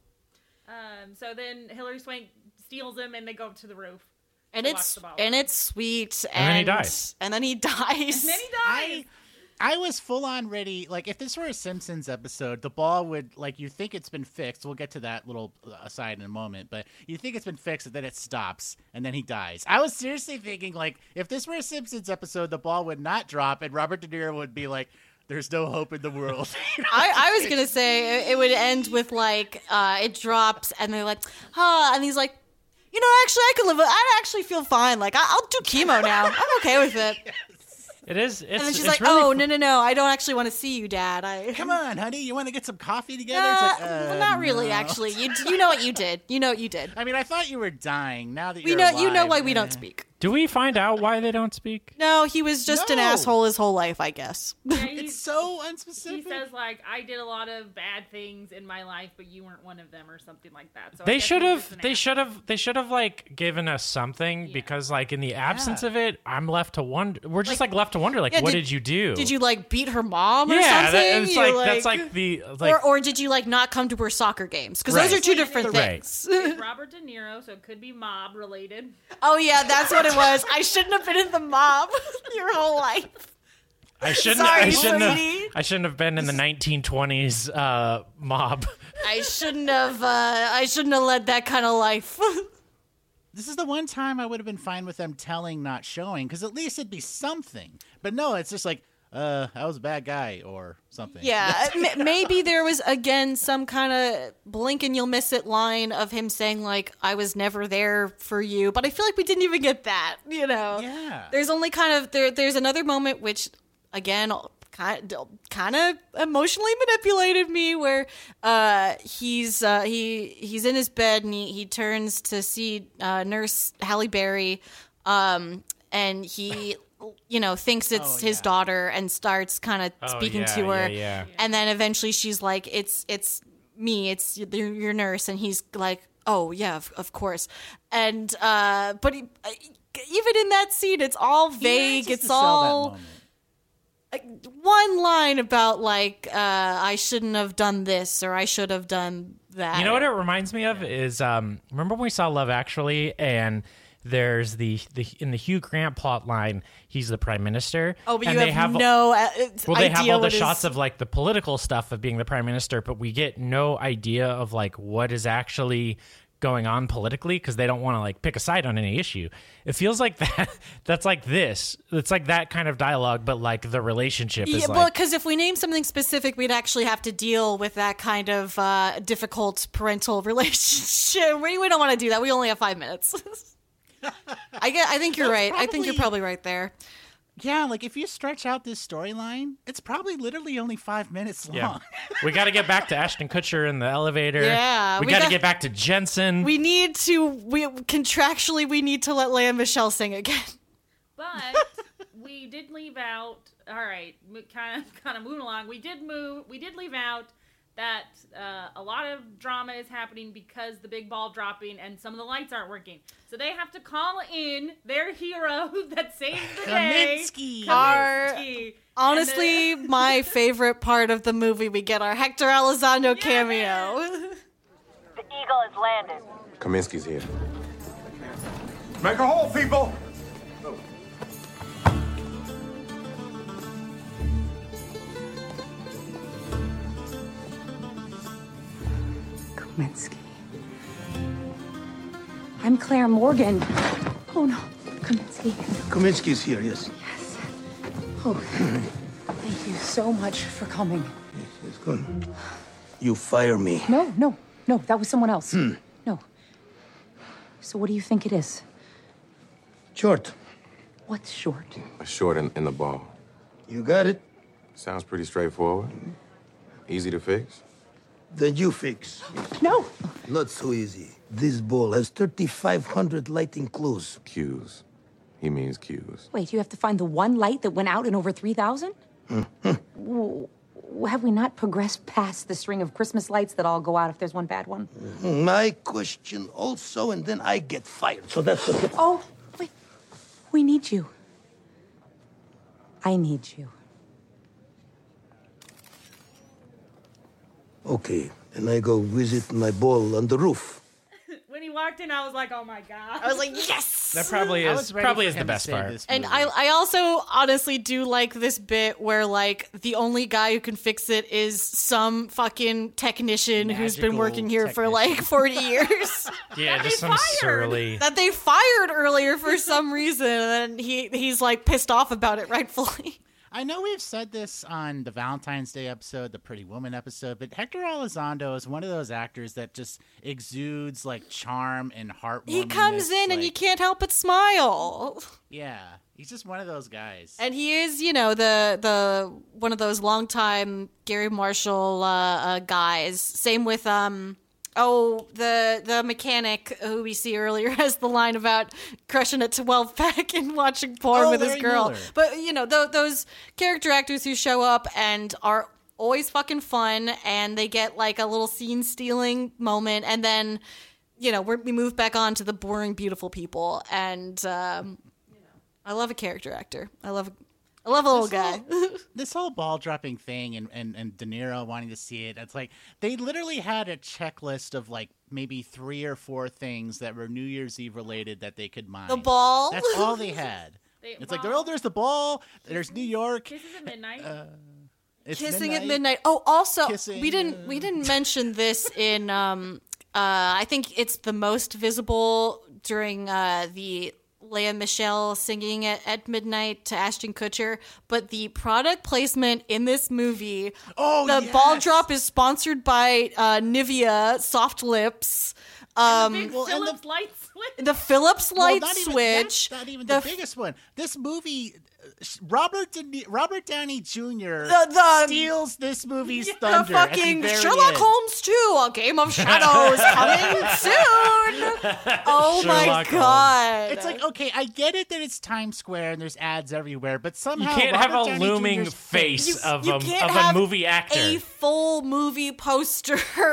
[SPEAKER 5] um. So then Hilary Swank steals him, and they go up to the roof.
[SPEAKER 3] And
[SPEAKER 5] to
[SPEAKER 3] it's
[SPEAKER 5] watch the ball
[SPEAKER 3] and
[SPEAKER 5] drop.
[SPEAKER 3] it's sweet.
[SPEAKER 2] And then he dies.
[SPEAKER 3] And then he dies.
[SPEAKER 5] And then he dies.
[SPEAKER 4] I, I was full on ready. Like, if this were a Simpsons episode, the ball would, like, you think it's been fixed. We'll get to that little aside in a moment, but you think it's been fixed, and then it stops, and then he dies. I was seriously thinking, like, if this were a Simpsons episode, the ball would not drop, and Robert De Niro would be like, there's no hope in the world. You know?
[SPEAKER 3] I, I was gonna say it, it would end with like uh, it drops, and they're like, huh, and he's like, you know, actually, I could live. I actually feel fine. Like I, I'll do chemo now. I'm okay with it.
[SPEAKER 2] It is. It's,
[SPEAKER 3] And then she's
[SPEAKER 2] it's
[SPEAKER 3] like,
[SPEAKER 2] really
[SPEAKER 3] "Oh
[SPEAKER 2] fu-
[SPEAKER 3] no, no, no! I don't actually want to see you, Dad. I
[SPEAKER 4] Come on, honey, you want to get some coffee together?
[SPEAKER 3] Uh,
[SPEAKER 4] It's like,
[SPEAKER 3] well,
[SPEAKER 4] uh,
[SPEAKER 3] not really.
[SPEAKER 4] no.
[SPEAKER 3] Actually, you you know what you did. You know what you did.
[SPEAKER 4] I mean, I thought you were dying. Now that
[SPEAKER 3] We
[SPEAKER 4] you're
[SPEAKER 3] know
[SPEAKER 4] alive,
[SPEAKER 3] you know why we
[SPEAKER 4] eh.
[SPEAKER 3] don't speak.
[SPEAKER 2] Do we find out why they don't speak?
[SPEAKER 3] No, he was just
[SPEAKER 4] No.
[SPEAKER 3] an asshole his whole life, I guess.
[SPEAKER 5] Yeah, he-
[SPEAKER 4] It's so unspecific.
[SPEAKER 5] He says like, I did a lot of bad things in my life, but you weren't one of them, or something like that. So I
[SPEAKER 2] They
[SPEAKER 5] guess
[SPEAKER 2] should
[SPEAKER 5] he's just
[SPEAKER 2] have.
[SPEAKER 5] an
[SPEAKER 2] They
[SPEAKER 5] asshole.
[SPEAKER 2] should have. They should have like given us something because, like, in the absence of it, I'm left to wonder. We're just like, left to wonder, like,
[SPEAKER 3] Yeah,
[SPEAKER 2] what
[SPEAKER 3] did-
[SPEAKER 2] did, you do?
[SPEAKER 3] Did you like beat her mom or
[SPEAKER 2] Yeah,
[SPEAKER 3] something?
[SPEAKER 2] that- it's
[SPEAKER 3] You,
[SPEAKER 2] like- that's like the- like-
[SPEAKER 3] or or did you like not come to her soccer games? Because those
[SPEAKER 2] Right.
[SPEAKER 3] are two different
[SPEAKER 2] Right.
[SPEAKER 3] things.
[SPEAKER 5] It's Robert De Niro, so it could be mob related.
[SPEAKER 3] Oh yeah, that's what it was. I shouldn't have been in the mob your whole life.
[SPEAKER 2] I shouldn't.
[SPEAKER 3] Sorry,
[SPEAKER 2] I shouldn't
[SPEAKER 3] sweetie.
[SPEAKER 2] have. I shouldn't have been in the nineteen twenties uh, mob.
[SPEAKER 3] I shouldn't have. Uh, I shouldn't have led that kind of life.
[SPEAKER 4] This is the one time I would have been fine with them telling, not showing, because at least it'd be something. But no, it's just like, uh, I was a bad guy or something.
[SPEAKER 3] Yeah, m- maybe there was again some kind of blink and you'll miss it line of him saying like, "I was never there for you," but I feel like we didn't even get that. You know,
[SPEAKER 4] Yeah.
[SPEAKER 3] There's only kind of there. There's another moment which, again, kind kind of emotionally manipulated me, where uh, he's uh, he he's in his bed and he he turns to see uh, Nurse Halle Berry, um, and he. you know, thinks it's
[SPEAKER 4] Oh,
[SPEAKER 3] his
[SPEAKER 4] yeah.
[SPEAKER 3] daughter and starts kind of
[SPEAKER 2] Oh,
[SPEAKER 3] speaking
[SPEAKER 2] yeah,
[SPEAKER 3] to her.
[SPEAKER 2] yeah, yeah.
[SPEAKER 3] And then eventually she's like, it's, it's me, it's your, your nurse. And he's like, oh yeah, of, of course. And, uh, but he, even in that scene, it's all vague.
[SPEAKER 4] just
[SPEAKER 3] It's
[SPEAKER 4] to sell that
[SPEAKER 3] all
[SPEAKER 4] moment.
[SPEAKER 3] like, one line about like, uh, I shouldn't have done this or I should have done that.
[SPEAKER 2] You know what it reminds me of is um, remember when we saw Love Actually and there's the, the in the Hugh Grant plot line, he's the prime minister.
[SPEAKER 3] Oh, but
[SPEAKER 2] and
[SPEAKER 3] you
[SPEAKER 2] they
[SPEAKER 3] have,
[SPEAKER 2] have
[SPEAKER 3] no uh,
[SPEAKER 2] well, they
[SPEAKER 3] idea
[SPEAKER 2] have all the
[SPEAKER 3] what is-
[SPEAKER 2] shots of like the political stuff of being the prime minister, but we get no idea of like what is actually going on politically because they don't want to like pick a side on any issue. It feels like that. That's like this. It's like that kind of dialogue, but like the relationship is
[SPEAKER 3] Yeah,
[SPEAKER 2] like.
[SPEAKER 3] well, because if we name something specific, we'd actually have to deal with that kind of uh, difficult parental relationship. We, we don't want to do that. We only have five minutes. I get. I think you're
[SPEAKER 4] That's
[SPEAKER 3] right. I think you're
[SPEAKER 4] probably-
[SPEAKER 3] probably right there.
[SPEAKER 4] Yeah, like if you stretch out this storyline, it's probably literally only five minutes long.
[SPEAKER 2] Yeah. We got to get back to Ashton Kutcher in the elevator.
[SPEAKER 3] Yeah,
[SPEAKER 2] We,
[SPEAKER 3] we
[SPEAKER 2] got to
[SPEAKER 3] got-
[SPEAKER 2] get back to Jensen.
[SPEAKER 3] We need to. We contractually we need to let Leah Michelle sing again.
[SPEAKER 5] But we did leave out. All right, kind of kind of moving along. We did move. We did leave out that uh, a lot of drama is happening because the big ball dropping and some of the lights aren't working. So they have to call in their hero that saved the day.
[SPEAKER 4] Kaminsky.
[SPEAKER 3] Our-
[SPEAKER 5] Kaminsky.
[SPEAKER 3] Honestly,
[SPEAKER 5] And, uh,
[SPEAKER 3] my favorite part of the movie, we get our Hector Elizondo cameo.
[SPEAKER 21] The Eagle has landed.
[SPEAKER 18] Kaminsky's here.
[SPEAKER 19] Make a hole, people!
[SPEAKER 9] Kaminsky. I'm Claire Morgan. Oh no, Kaminsky.
[SPEAKER 17] Kaminsky's here, yes.
[SPEAKER 9] Oh, thank you so much for coming.
[SPEAKER 17] It's good. You fire me.
[SPEAKER 9] No, no, no, that was someone else. No. So what do you think it is?
[SPEAKER 17] Short.
[SPEAKER 9] What's short?
[SPEAKER 18] A short in, in the ball.
[SPEAKER 17] You got it?
[SPEAKER 18] Sounds pretty straightforward. Easy to fix.
[SPEAKER 17] Then you fix.
[SPEAKER 9] No.
[SPEAKER 17] Not so easy. This ball has thirty-five hundred lighting clues.
[SPEAKER 18] Cues. He means cues.
[SPEAKER 9] Wait, you have to find the one light that went out in over three thousand? Have we not progressed past the string of Christmas lights that all go out if there's one bad one?
[SPEAKER 17] My question also, and then I get fired. So that's okay.
[SPEAKER 9] Oh, wait. We need you. I need you.
[SPEAKER 17] Okay, and I go visit my ball on the roof.
[SPEAKER 5] When he walked in, I was like, "Oh my god!"
[SPEAKER 3] I was like, "Yes!"
[SPEAKER 2] That probably
[SPEAKER 4] I
[SPEAKER 2] is
[SPEAKER 4] was ready
[SPEAKER 2] probably
[SPEAKER 4] for
[SPEAKER 2] is the
[SPEAKER 4] him to
[SPEAKER 2] best
[SPEAKER 4] save
[SPEAKER 2] part.
[SPEAKER 4] this
[SPEAKER 3] And
[SPEAKER 4] movie.
[SPEAKER 3] I, I also honestly do like this bit where like the only guy who can fix it is some fucking technician who's been
[SPEAKER 4] Magical
[SPEAKER 3] working here for like forty years
[SPEAKER 2] Yeah,
[SPEAKER 5] That
[SPEAKER 2] just
[SPEAKER 5] they
[SPEAKER 2] some
[SPEAKER 5] fired.
[SPEAKER 2] surly.
[SPEAKER 3] that they fired earlier for some reason, and he he's like pissed off about it, rightfully.
[SPEAKER 4] I know we've said this on the Valentine's Day episode, the Pretty Woman episode, but Hector Elizondo is one of those actors that just exudes like charm and heartwarming.
[SPEAKER 3] He comes in and you can't help but smile.
[SPEAKER 4] Yeah, he's just one of those guys.
[SPEAKER 3] And he is, you know, the the one of those longtime Gary Marshall uh, uh, guys. Same with um, oh, the the mechanic who we see earlier has the line about crushing a twelve pack and watching porn
[SPEAKER 4] Oh,
[SPEAKER 3] with his
[SPEAKER 4] Larry
[SPEAKER 3] girl.
[SPEAKER 4] Miller.
[SPEAKER 3] But you know, th- those character actors who show up and are always fucking fun, and they get like a little scene stealing moment, and then you know we're, we move back on to the boring, beautiful people. And um, you know, I love a character actor. I love. I love a little
[SPEAKER 4] This
[SPEAKER 3] guy.
[SPEAKER 4] whole- this whole ball dropping thing and, and, and De Niro wanting to see it, it's like they literally had a checklist of like maybe three or four things that were New Year's Eve related that they could mine.
[SPEAKER 3] The ball.
[SPEAKER 4] That's all they had.
[SPEAKER 5] They-
[SPEAKER 4] it's like,
[SPEAKER 5] well-
[SPEAKER 4] oh, there's the ball. There's New York.
[SPEAKER 5] Kisses at midnight.
[SPEAKER 4] Uh, it's
[SPEAKER 3] Kissing
[SPEAKER 4] midnight.
[SPEAKER 3] at midnight. Oh, also
[SPEAKER 4] Kissing,
[SPEAKER 3] we didn't we didn't mention this in. Um, uh, I think it's the most visible during uh, the Lea Michele singing at, at midnight to Ashton Kutcher, but the product placement in this movie,
[SPEAKER 4] oh,
[SPEAKER 3] the
[SPEAKER 4] yes.
[SPEAKER 3] ball drop is sponsored by uh, Nivea Soft Lips. Um,
[SPEAKER 5] Big
[SPEAKER 4] well, and
[SPEAKER 5] Philips light switch.
[SPEAKER 3] the Philips
[SPEAKER 4] Well,
[SPEAKER 3] light
[SPEAKER 4] not even-
[SPEAKER 3] switch.
[SPEAKER 4] That's not even
[SPEAKER 3] the
[SPEAKER 4] the,
[SPEAKER 3] f-
[SPEAKER 4] biggest one. This movie, uh, Robert De, Robert Downey Junior
[SPEAKER 3] The- the-
[SPEAKER 4] steals this movie's
[SPEAKER 3] The
[SPEAKER 4] thunder. at the
[SPEAKER 3] fucking
[SPEAKER 4] very
[SPEAKER 3] Sherlock
[SPEAKER 4] end.
[SPEAKER 3] Holmes two, A Game of Shadows coming soon. Oh my
[SPEAKER 2] Sherlock Holmes.
[SPEAKER 3] god!
[SPEAKER 4] It's like, okay, I get it that it's Times Square and there's ads everywhere, but
[SPEAKER 2] You
[SPEAKER 4] somehow
[SPEAKER 2] can't have
[SPEAKER 4] Robert
[SPEAKER 2] a
[SPEAKER 4] Downey
[SPEAKER 2] looming
[SPEAKER 4] Junior's
[SPEAKER 2] face
[SPEAKER 3] You-
[SPEAKER 2] of
[SPEAKER 3] you
[SPEAKER 2] a
[SPEAKER 3] can't
[SPEAKER 2] of a
[SPEAKER 3] have
[SPEAKER 2] movie actor.
[SPEAKER 3] a full movie poster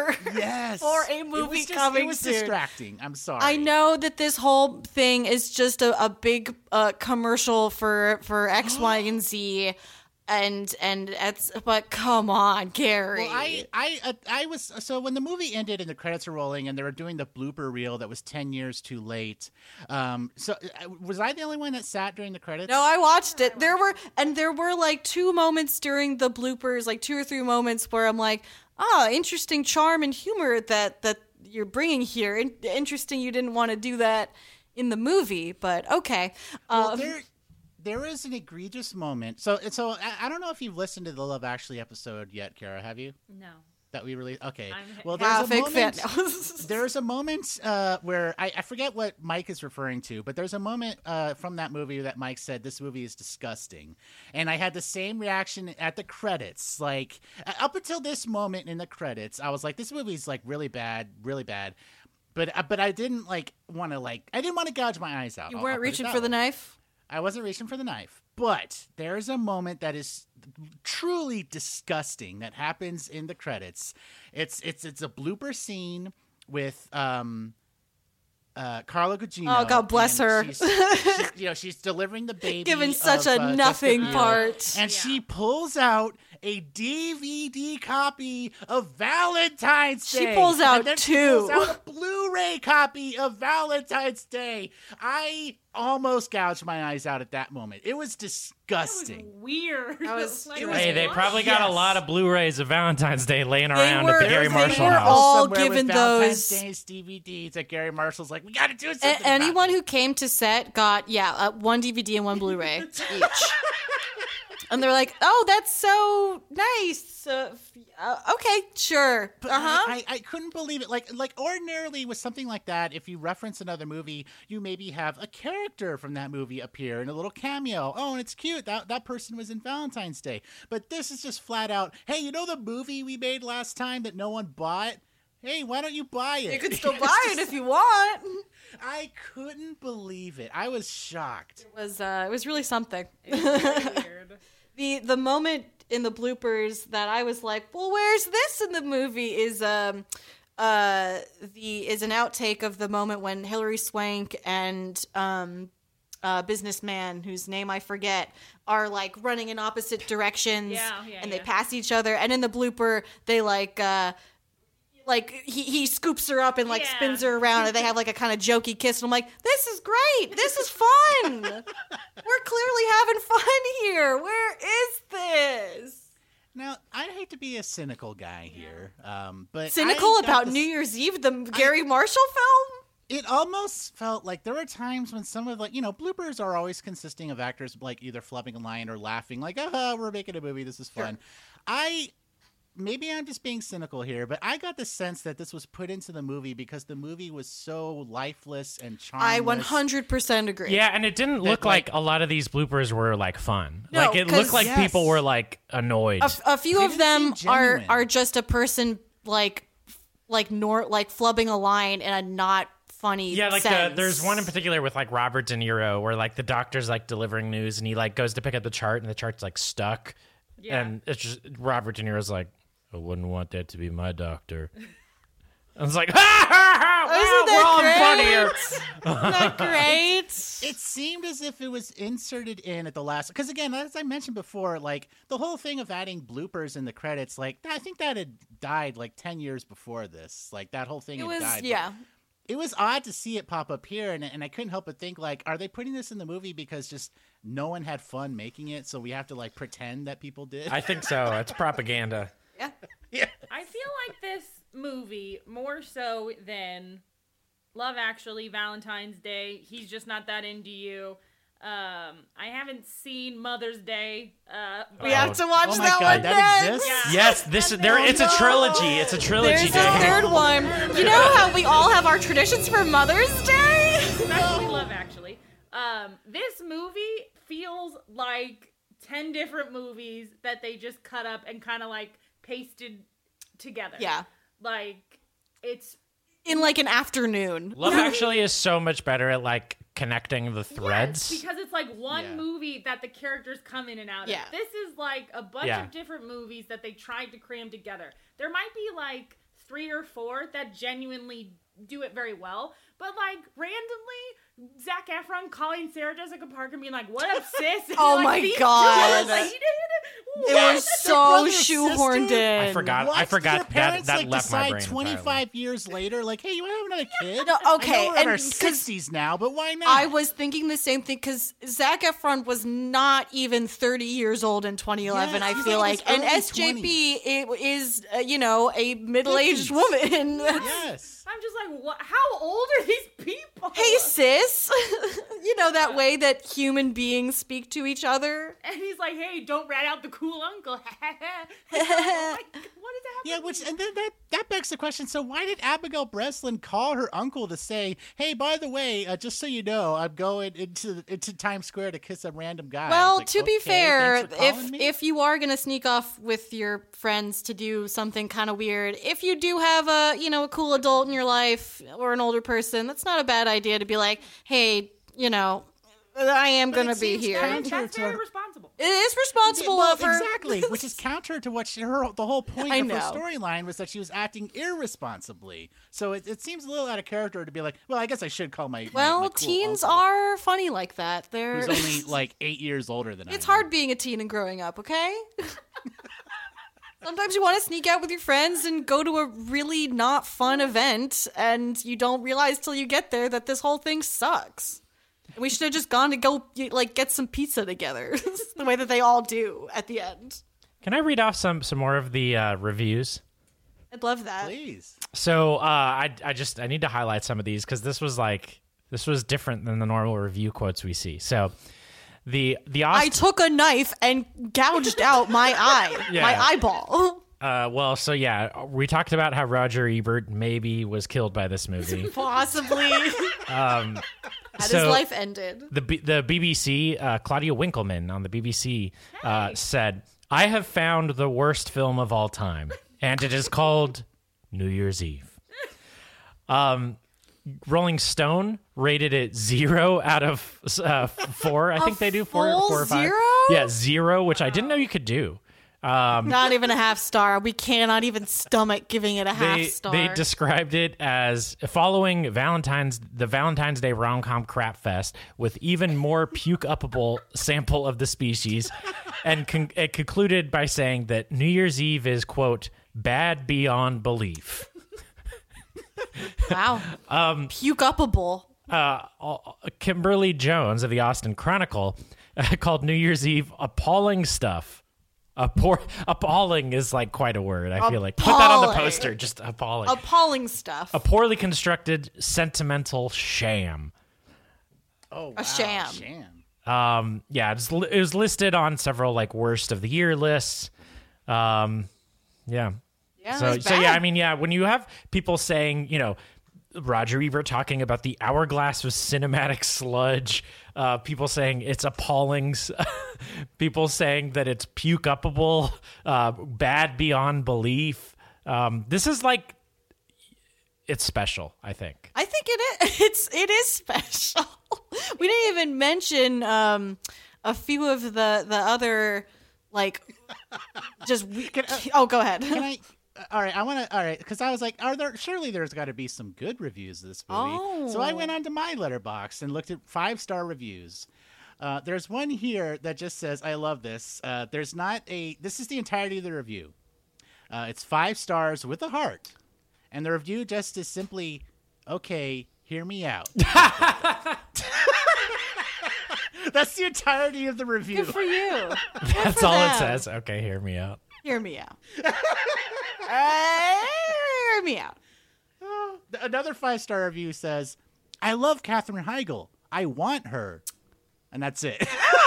[SPEAKER 4] Yes.
[SPEAKER 3] for a
[SPEAKER 4] It
[SPEAKER 3] movie
[SPEAKER 4] was just,
[SPEAKER 3] coming
[SPEAKER 4] It was
[SPEAKER 3] soon.
[SPEAKER 4] distracting. I'm sorry.
[SPEAKER 3] I know that this whole thing is just a, a big uh, commercial for for X, Y, and Z, and and it's but come on, Gary.
[SPEAKER 4] Well, I, I, uh, I was so when the movie ended and the credits were rolling and they were doing the blooper reel that was ten years too late. Um, so uh, was I the only one that sat during the credits?
[SPEAKER 3] No, I watched it. There were and there were like two moments during the bloopers, like two or three moments where I'm like, ah, interesting charm and humor that that you're bringing here. In- interesting, you didn't want to do that in the movie, but okay.
[SPEAKER 4] Well,
[SPEAKER 3] Um,
[SPEAKER 4] there, there is an egregious moment. So, so I, I don't know if you've listened to the Love Actually episode yet, Kara. Have you?
[SPEAKER 5] No.
[SPEAKER 4] That we really okay.
[SPEAKER 5] I'm
[SPEAKER 4] Well,
[SPEAKER 3] half
[SPEAKER 4] there's a
[SPEAKER 3] big fan.
[SPEAKER 4] moment. There's a moment uh, where I, I forget what Mike is referring to, but there's a moment uh, from that movie that Mike said this movie is disgusting, and I had the same reaction at the credits. Like uh, up until this moment in the credits, I was like, this movie's like really bad, really bad. But uh, but I didn't like want to like I didn't want to gouge my eyes out.
[SPEAKER 3] you
[SPEAKER 4] I'll-
[SPEAKER 3] weren't
[SPEAKER 4] I'll put it
[SPEAKER 3] reaching
[SPEAKER 4] that
[SPEAKER 3] for the
[SPEAKER 4] way.
[SPEAKER 3] knife.
[SPEAKER 4] I wasn't reaching for the knife. But there's a moment that is truly disgusting that happens in the credits. It's it's it's a blooper scene with um uh Carla Gugino.
[SPEAKER 3] Oh, God bless
[SPEAKER 4] and
[SPEAKER 3] her.
[SPEAKER 4] She's, she's, you know, she's delivering the baby.
[SPEAKER 3] Given such
[SPEAKER 4] of,
[SPEAKER 3] a
[SPEAKER 4] uh,
[SPEAKER 3] nothing
[SPEAKER 4] Jessica Biel,
[SPEAKER 3] part.
[SPEAKER 4] and she pulls out a D V D copy of Valentine's
[SPEAKER 3] She
[SPEAKER 4] Day.
[SPEAKER 3] pulls out
[SPEAKER 4] and then she
[SPEAKER 3] two.
[SPEAKER 4] pulls out a Blu-ray copy of Valentine's Day. I almost gouged my eyes out at that moment. It was disgusting.
[SPEAKER 5] Weird.
[SPEAKER 3] That was
[SPEAKER 5] Like,
[SPEAKER 3] it
[SPEAKER 2] Hey, they
[SPEAKER 5] what?
[SPEAKER 2] probably got a
[SPEAKER 4] Yes.
[SPEAKER 2] lot of Blu-rays of Valentine's Day laying
[SPEAKER 3] They
[SPEAKER 2] around
[SPEAKER 3] were-
[SPEAKER 2] at the Gary
[SPEAKER 3] they
[SPEAKER 2] Marshall
[SPEAKER 3] were
[SPEAKER 2] house.
[SPEAKER 3] all
[SPEAKER 4] Somewhere with
[SPEAKER 3] given
[SPEAKER 4] Valentine's
[SPEAKER 3] those-
[SPEAKER 4] Day's D V Ds that Gary Marshall's like, we got to do something.
[SPEAKER 3] A-
[SPEAKER 4] about
[SPEAKER 3] anyone
[SPEAKER 4] it."
[SPEAKER 3] who came to set got yeah uh, one D V D and one Blu-ray each, and they're like, "Oh, that's so nice. Uh, f- uh, okay, sure.
[SPEAKER 4] But
[SPEAKER 3] Uh huh."
[SPEAKER 4] I, I, I couldn't believe it. Like, like ordinarily with something like that, if you reference another movie, you maybe have a character from that movie appear in a little cameo. Oh, and it's cute. That that person was in Valentine's Day. But this is just flat out. Hey, you know the movie we made last time that no one bought? Hey, why don't you buy it?
[SPEAKER 3] You can still buy it if you want.
[SPEAKER 4] I couldn't believe it. I was shocked.
[SPEAKER 3] It was uh, it was really something.
[SPEAKER 5] It's very weird.
[SPEAKER 3] the the moment in the bloopers that I was like, well, where's this in the movie? Is um uh the is an outtake of the moment when Hilary Swank and um uh businessman whose name I forget are like running in opposite directions
[SPEAKER 5] Yeah, yeah,
[SPEAKER 3] and they
[SPEAKER 5] yeah.
[SPEAKER 3] pass each other, and in the blooper they like uh like he, he scoops her up and like
[SPEAKER 5] Yeah.
[SPEAKER 3] spins her around, and they have like a kind of jokey kiss, and I'm like, this is great, this is fun. We're clearly having fun here. Where is this?
[SPEAKER 4] Now, I'd hate to be a cynical guy here, um, but
[SPEAKER 3] Cynical
[SPEAKER 4] I got
[SPEAKER 3] about
[SPEAKER 4] this-
[SPEAKER 3] New Year's Eve, the Gary Marshall film?
[SPEAKER 4] It almost felt like there were times when some of like, you know, bloopers are always consisting of actors like either flubbing a line or laughing, like, "Ah, we're making a movie, this is fun." I maybe I'm just being cynical here, but I got the sense that this was put into the movie because the movie was so lifeless and charmless.
[SPEAKER 3] I one hundred percent agree.
[SPEAKER 2] Yeah, and it didn't
[SPEAKER 4] That,
[SPEAKER 2] look like,
[SPEAKER 4] like-
[SPEAKER 2] a lot of these bloopers were like fun.
[SPEAKER 3] No,
[SPEAKER 2] like it
[SPEAKER 3] 'cause-
[SPEAKER 2] looked like
[SPEAKER 4] Yes.
[SPEAKER 2] people were like annoyed.
[SPEAKER 3] A, f- a few
[SPEAKER 4] They
[SPEAKER 3] of
[SPEAKER 4] didn't
[SPEAKER 3] them
[SPEAKER 4] seem
[SPEAKER 3] are
[SPEAKER 4] genuine.
[SPEAKER 3] are just a person like like nor like flubbing a line in a not funny
[SPEAKER 2] Yeah, like
[SPEAKER 3] sense.
[SPEAKER 2] the, there's one in particular with like Robert De Niro where like the doctor's like delivering news and he like goes to pick up the chart and the chart's like stuck.
[SPEAKER 5] Yeah.
[SPEAKER 2] And it's just Robert De Niro's like, I wouldn't want that to be my doctor. I was like, ha ha ha!
[SPEAKER 3] Isn't
[SPEAKER 2] We're all
[SPEAKER 3] that great?
[SPEAKER 2] funnier.
[SPEAKER 3] Isn't that great?
[SPEAKER 4] It seemed as if it was inserted in at the last, because again, as I mentioned before, like the whole thing of adding bloopers in the credits, like I think that had died like ten years before this. Like that whole thing
[SPEAKER 3] It
[SPEAKER 4] had
[SPEAKER 3] was,
[SPEAKER 4] died.
[SPEAKER 3] yeah.
[SPEAKER 4] It was odd to see it pop up here, and and I couldn't help but think like, are they putting this in the movie because just no one had fun making it, so we have to like pretend that people did?
[SPEAKER 2] I think so. It's propaganda.
[SPEAKER 3] Yeah.
[SPEAKER 4] Yeah.
[SPEAKER 5] I feel like this movie, more so than Love Actually, Valentine's Day, He's Just Not That Into You. Um, I haven't seen Mother's Day. Uh,
[SPEAKER 3] We have to watch
[SPEAKER 4] Oh my
[SPEAKER 3] that
[SPEAKER 4] God,
[SPEAKER 3] one
[SPEAKER 4] that
[SPEAKER 3] next.
[SPEAKER 4] exists?
[SPEAKER 2] Yes, this is there. It's a trilogy. It's a trilogy.
[SPEAKER 3] There's
[SPEAKER 2] Day.
[SPEAKER 3] a third one. You know how we all have our traditions for Mother's Day?
[SPEAKER 5] Especially Love Actually. Um, this movie feels like ten different movies that they just cut up and kind of like pasted together.
[SPEAKER 3] Yeah.
[SPEAKER 5] Like, it's...
[SPEAKER 3] In like an afternoon.
[SPEAKER 2] Love Actually is so much better at like connecting the threads.
[SPEAKER 5] Yes, because it's like one
[SPEAKER 4] Yeah.
[SPEAKER 5] movie that the characters come in and out
[SPEAKER 3] Yeah.
[SPEAKER 5] of. This is like a bunch
[SPEAKER 2] Yeah.
[SPEAKER 5] of different movies that they tried to cram together. There might be like three or four that genuinely do it very well, but like randomly, Zac Efron calling Sarah Jessica Parker being like, "What up, sis?" And
[SPEAKER 3] Oh
[SPEAKER 5] like,
[SPEAKER 3] my
[SPEAKER 5] these two,
[SPEAKER 3] God.
[SPEAKER 5] I was like, you did
[SPEAKER 3] It
[SPEAKER 5] what?
[SPEAKER 3] was so
[SPEAKER 4] brother or
[SPEAKER 3] shoehorned
[SPEAKER 4] sister?
[SPEAKER 3] in.
[SPEAKER 2] I forgot.
[SPEAKER 4] What?
[SPEAKER 2] I
[SPEAKER 4] Did your
[SPEAKER 2] forgot that
[SPEAKER 4] parents,
[SPEAKER 2] that
[SPEAKER 4] like,
[SPEAKER 2] left my
[SPEAKER 4] decide
[SPEAKER 2] brain.
[SPEAKER 4] twenty-five
[SPEAKER 2] entirely.
[SPEAKER 4] years later, like, hey, you want to have another kid?
[SPEAKER 3] No, okay,
[SPEAKER 4] I know we're in
[SPEAKER 3] and
[SPEAKER 4] our
[SPEAKER 3] 'cause
[SPEAKER 4] sixties now, but why not?
[SPEAKER 3] I was thinking the same thing because Zac Efron was not even thirty years old in twenty eleven,
[SPEAKER 4] Yes,
[SPEAKER 3] I
[SPEAKER 4] he's
[SPEAKER 3] feel
[SPEAKER 4] like
[SPEAKER 3] like.
[SPEAKER 4] in
[SPEAKER 3] And
[SPEAKER 4] his early
[SPEAKER 3] S J P it is, uh, you know, a middle-aged
[SPEAKER 4] fifties.
[SPEAKER 3] woman.
[SPEAKER 4] Yes.
[SPEAKER 5] I'm just like, what? How old are these people?
[SPEAKER 3] Hey, sis. You know, that way that human beings speak to each other.
[SPEAKER 5] And he's like, "Hey, don't rat out the cool uncle." Like, oh my God, what is happening?
[SPEAKER 4] Yeah, which and then that that begs the question. So why did Abigail Breslin call her uncle to say, "Hey, by the way, uh, just so you know, I'm going into into Times Square to kiss a random guy"?
[SPEAKER 3] Well,
[SPEAKER 4] It's
[SPEAKER 3] to
[SPEAKER 4] like,
[SPEAKER 3] be
[SPEAKER 4] okay,
[SPEAKER 3] fair,
[SPEAKER 4] thanks for calling
[SPEAKER 3] if
[SPEAKER 4] me.
[SPEAKER 3] if you are gonna sneak off with your friends to do something kind of weird, if you do have a you know a cool adult in your life or an older person, that's not a bad idea to be like, hey, you know, I am
[SPEAKER 4] But
[SPEAKER 3] gonna
[SPEAKER 4] it
[SPEAKER 3] be
[SPEAKER 4] seems
[SPEAKER 3] here.
[SPEAKER 4] counter
[SPEAKER 5] That's
[SPEAKER 4] to
[SPEAKER 5] very
[SPEAKER 4] her-
[SPEAKER 5] responsible.
[SPEAKER 3] It is responsible
[SPEAKER 4] Well,
[SPEAKER 3] of her.
[SPEAKER 4] exactly, which is counter to what she, her the whole point
[SPEAKER 3] I
[SPEAKER 4] of her
[SPEAKER 3] know.
[SPEAKER 4] storyline was that she was acting irresponsibly. So it, it seems a little out of character to be like, well, I guess I should call my my-
[SPEAKER 3] Well,
[SPEAKER 4] my cool
[SPEAKER 3] teens
[SPEAKER 4] uncle,
[SPEAKER 3] are funny like that. They're
[SPEAKER 4] who's only like eight years older than I.
[SPEAKER 3] It's
[SPEAKER 4] am.
[SPEAKER 3] hard being a teen and growing up, okay? Sometimes you want to sneak out with your friends and go to a really not fun event, and you don't realize till you get there that this whole thing sucks. And we should have just gone to go like get some pizza together, the way that they all do at the end.
[SPEAKER 2] Can I read off some some more of the uh, reviews?
[SPEAKER 3] I'd love that.
[SPEAKER 4] Please.
[SPEAKER 2] So uh, I I just I need to highlight some of these because this was like this was different than the normal review quotes we see. So the the Aust-
[SPEAKER 3] I took a knife and gouged out my eye,
[SPEAKER 2] Yeah.
[SPEAKER 3] my eyeball.
[SPEAKER 2] uh, well, so yeah, we talked about how Roger Ebert maybe was killed by this movie.
[SPEAKER 3] Possibly.
[SPEAKER 2] Um,
[SPEAKER 3] Had
[SPEAKER 2] so
[SPEAKER 3] his life ended.
[SPEAKER 2] The B- the B B C, uh, Claudia Winkleman on the B B C uh, said, "I have found the worst film of all time, and it is called New Year's Eve." Um, Rolling Stone rated it zero out of uh, four. I
[SPEAKER 3] A
[SPEAKER 2] think they do four,
[SPEAKER 3] full
[SPEAKER 2] four or five.
[SPEAKER 3] zero?
[SPEAKER 2] Yeah, zero, which I didn't know you could do. Um,
[SPEAKER 3] Not even a half star. We cannot even stomach giving it a half
[SPEAKER 2] they,
[SPEAKER 3] star.
[SPEAKER 2] they described it as following Valentine's the Valentine's Day rom-com crap fest with even more puke-upable sample of the species, and con- it concluded by saying that New Year's Eve is, quote, bad beyond belief.
[SPEAKER 3] Wow.
[SPEAKER 2] Um,
[SPEAKER 3] Puke-upable.
[SPEAKER 2] Uh, Kimberly Jones of the Austin Chronicle uh, called New Year's Eve appalling stuff. Appor- appalling is like quite a word, I feel like. Put that on the
[SPEAKER 3] Appalling.
[SPEAKER 2] poster, just appalling.
[SPEAKER 3] Appalling stuff.
[SPEAKER 2] A poorly constructed, sentimental sham.
[SPEAKER 4] Oh, wow.
[SPEAKER 3] A sham.
[SPEAKER 4] Sham.
[SPEAKER 2] Um, yeah, it's, li- it was listed on several like worst of the year lists. Um, yeah.
[SPEAKER 3] Yeah,
[SPEAKER 2] So,
[SPEAKER 3] that's
[SPEAKER 2] so yeah,
[SPEAKER 3] bad.
[SPEAKER 2] I mean, yeah, when you have people saying, you know, Roger Ebert talking about the hourglass of cinematic sludge, uh, people saying it's appalling, people saying that it's puke-upable, uh, bad beyond belief. Um, this is like, it's special, I think.
[SPEAKER 3] I think it is. It's it is special. We didn't even mention um, a few of the the other like just. We,
[SPEAKER 4] Can, uh,
[SPEAKER 3] oh, go ahead.
[SPEAKER 4] Can I? All right, I want to. All right, because I was like, are there? Surely there's got to be some good reviews of this movie.
[SPEAKER 3] Oh.
[SPEAKER 4] So I went onto my Letterboxd and looked at five star reviews. Uh, there's one here that just says, "I love this." Uh, there's not a. This is the entirety of the review. Uh, it's five stars with a heart, and the review just is simply, "Okay, hear me out." That's the entirety of the review.
[SPEAKER 3] Good for you.
[SPEAKER 2] That's
[SPEAKER 3] for
[SPEAKER 2] all
[SPEAKER 3] them.
[SPEAKER 2] it says. Okay, hear me out.
[SPEAKER 3] Hear me out. Uh, hear me out.
[SPEAKER 4] Another five star review says, "I love Katherine Heigl. I want her," and that's it.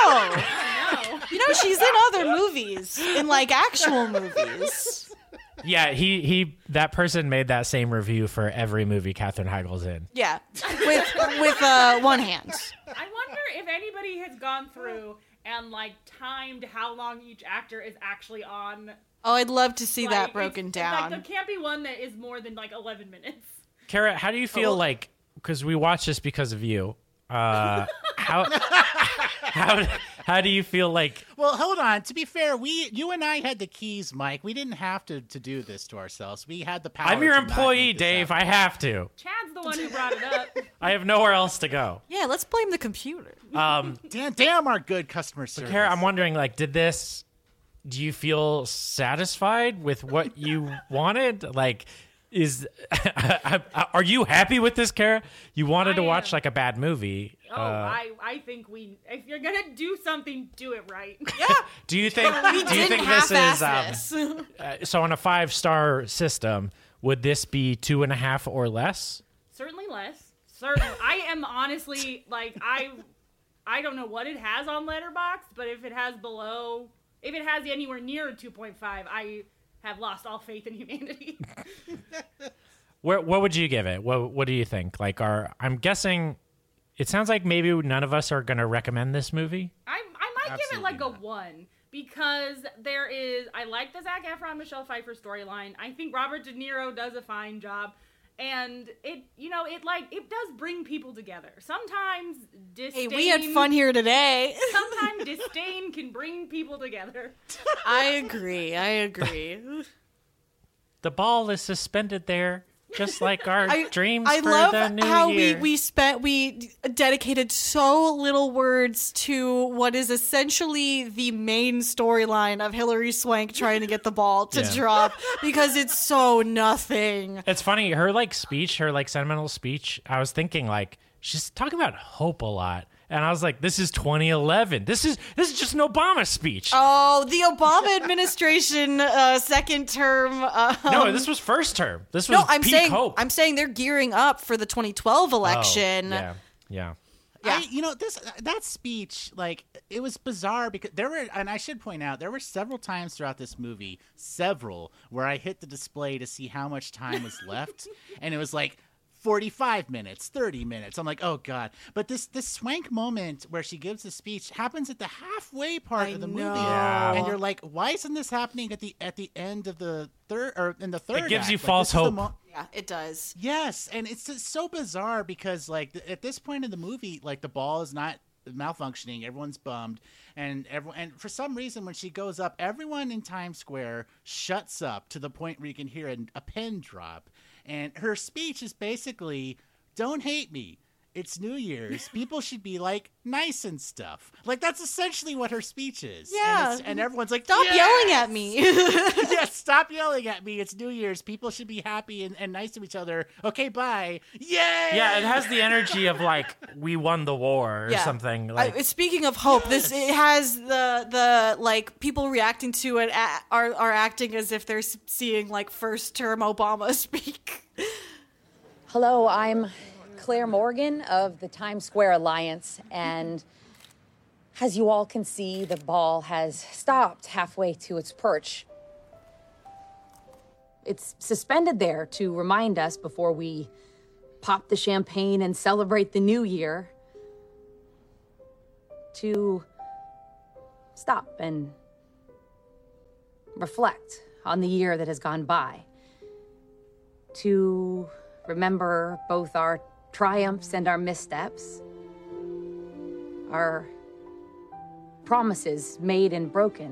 [SPEAKER 3] Oh, you know she's in other movies, in like actual movies.
[SPEAKER 2] Yeah, he he. That person made that same review for every movie Katherine Heigl's in.
[SPEAKER 3] Yeah, with with uh, one hand.
[SPEAKER 5] I wonder if anybody has gone through and like timed how long each actor is actually on.
[SPEAKER 3] Oh, I'd love to see
[SPEAKER 5] like,
[SPEAKER 3] that broken
[SPEAKER 5] it's,
[SPEAKER 3] down.
[SPEAKER 5] Like, there can't be one that is more than like eleven minutes.
[SPEAKER 2] Kara, how do you feel
[SPEAKER 3] Oh.
[SPEAKER 2] like? Because we watched this because of you. Uh, how how how do you feel like?
[SPEAKER 4] Well, hold on. To be fair, we, you and I had the keys, Mike. We didn't have to, to do this to ourselves. We had the power.
[SPEAKER 2] I'm your
[SPEAKER 4] to not
[SPEAKER 2] employee,
[SPEAKER 4] make this
[SPEAKER 2] Dave.
[SPEAKER 4] happen.
[SPEAKER 2] I have to.
[SPEAKER 5] Chad's the one who brought it up.
[SPEAKER 2] I have nowhere else to go.
[SPEAKER 3] Yeah, let's blame the computer.
[SPEAKER 2] Um,
[SPEAKER 4] damn, damn, our good customer service.
[SPEAKER 2] Kara, I'm wondering, like, did this? Do you feel satisfied with what you wanted? Like, is are you happy with this, Kara? You wanted
[SPEAKER 5] I
[SPEAKER 2] to watch
[SPEAKER 5] am.
[SPEAKER 2] like a bad movie.
[SPEAKER 5] Oh,
[SPEAKER 2] uh,
[SPEAKER 5] I, I think we. If you're gonna do something, do it right.
[SPEAKER 3] Yeah.
[SPEAKER 2] do you think?
[SPEAKER 3] We
[SPEAKER 2] do you
[SPEAKER 3] didn't
[SPEAKER 2] think this is? Um,
[SPEAKER 3] half-ass this.
[SPEAKER 2] uh, so on a five star system, would this be two and a half or less?
[SPEAKER 5] Certainly less. Certainly, I am honestly like I. I don't know what it has on Letterboxd, but if it has below, if it has anywhere near a two point five, I have lost all faith in humanity.
[SPEAKER 2] Where what would you give it? What what do you think? Like, are I'm guessing. It sounds like maybe none of us are going to recommend this movie.
[SPEAKER 5] I I might give it
[SPEAKER 4] Absolutely
[SPEAKER 5] like
[SPEAKER 4] not.
[SPEAKER 5] a one because there is. I like the Zac Efron Michelle Pfeiffer storyline. I think Robert De Niro does a fine job, and it you know it like it does bring people together. Sometimes
[SPEAKER 3] Hey,
[SPEAKER 5] disdain.
[SPEAKER 3] we had fun here today.
[SPEAKER 5] Sometimes disdain can bring people together.
[SPEAKER 3] I agree. I agree.
[SPEAKER 2] The ball is suspended there, just like our
[SPEAKER 3] I,
[SPEAKER 2] dreams
[SPEAKER 3] I
[SPEAKER 2] for
[SPEAKER 3] love
[SPEAKER 2] the new
[SPEAKER 3] how
[SPEAKER 2] year.
[SPEAKER 3] we we spent we dedicated so little words to what is essentially the main storyline of Hilary Swank trying to get the ball to
[SPEAKER 2] Yeah.
[SPEAKER 3] drop because it's so nothing.
[SPEAKER 2] It's funny, her like speech, her like sentimental speech. I was thinking like she's talking about hope a lot, and I was like, this is twenty eleven. This is this is just an Obama speech.
[SPEAKER 3] Oh, the Obama administration uh, second term. Um,
[SPEAKER 2] no, this was first term. This was
[SPEAKER 3] no. I'm
[SPEAKER 2] peak
[SPEAKER 3] saying
[SPEAKER 2] hope.
[SPEAKER 3] I'm saying they're gearing up for the twenty twelve
[SPEAKER 2] Oh,
[SPEAKER 3] election.
[SPEAKER 2] yeah, yeah.
[SPEAKER 4] I, you know, this that speech, like, it was bizarre because there were, and I should point out, there were several times throughout this movie, several, where I hit the display to see how much time was left, and it was like forty-five minutes, thirty minutes. I'm like, oh god. But this this Swank moment where she gives the speech happens at the halfway part
[SPEAKER 3] I
[SPEAKER 4] of the
[SPEAKER 3] know.
[SPEAKER 4] movie,
[SPEAKER 2] Yeah.
[SPEAKER 4] and you're like, why isn't this happening at the at the end of the third or in the third?
[SPEAKER 2] It gives
[SPEAKER 4] act?
[SPEAKER 2] you
[SPEAKER 4] Like,
[SPEAKER 2] false
[SPEAKER 4] this is the
[SPEAKER 2] hope.
[SPEAKER 4] mo-
[SPEAKER 3] Yeah, it does.
[SPEAKER 4] Yes, and it's just so bizarre because, like, th- at this point in the movie, like, the ball is not malfunctioning. Everyone's bummed, and everyone, and for some reason, when she goes up, everyone in Times Square shuts up to the point where you can hear a, a pin drop, and her speech is basically, "Don't hate me. It's New Year's. People should be, like, nice and stuff." Like, that's essentially what her speech is.
[SPEAKER 3] Yeah.
[SPEAKER 4] And, it's, and everyone's like,
[SPEAKER 3] Stop
[SPEAKER 4] "Yes!"
[SPEAKER 3] yelling at me.
[SPEAKER 4] Yes, stop yelling at me. It's New Year's. People should be happy and, and nice to each other. Okay, bye. Yay!
[SPEAKER 2] Yeah, it has the energy of like we won the war or
[SPEAKER 3] Yeah.
[SPEAKER 2] something. Like
[SPEAKER 3] I, speaking of hope, this it has the the like people reacting to it a- are are acting as if they're s- seeing like first term Obama speak.
[SPEAKER 1] Hello, I'm Claire Morgan of the Times Square Alliance, and as you all can see, the ball has stopped halfway to its perch. It's suspended there to remind us before we pop the champagne and celebrate the new year to stop and reflect on the year that has gone by, to remember both our triumphs and our missteps, our promises made and broken,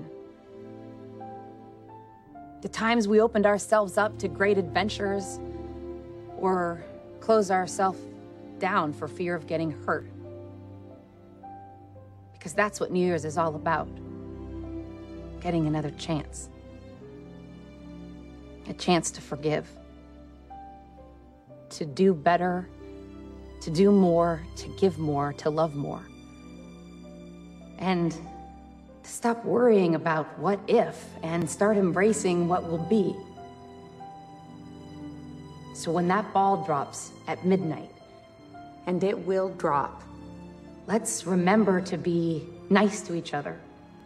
[SPEAKER 1] the times we opened ourselves up to great adventures or closed ourselves down for fear of getting hurt. Because that's what New Year's is all about. Getting another chance. A chance to forgive. To do better, to do more, to give more, to love more. And to stop worrying about what if and start embracing what will be. So when that ball drops at midnight, and it will drop, let's remember to be nice to each other,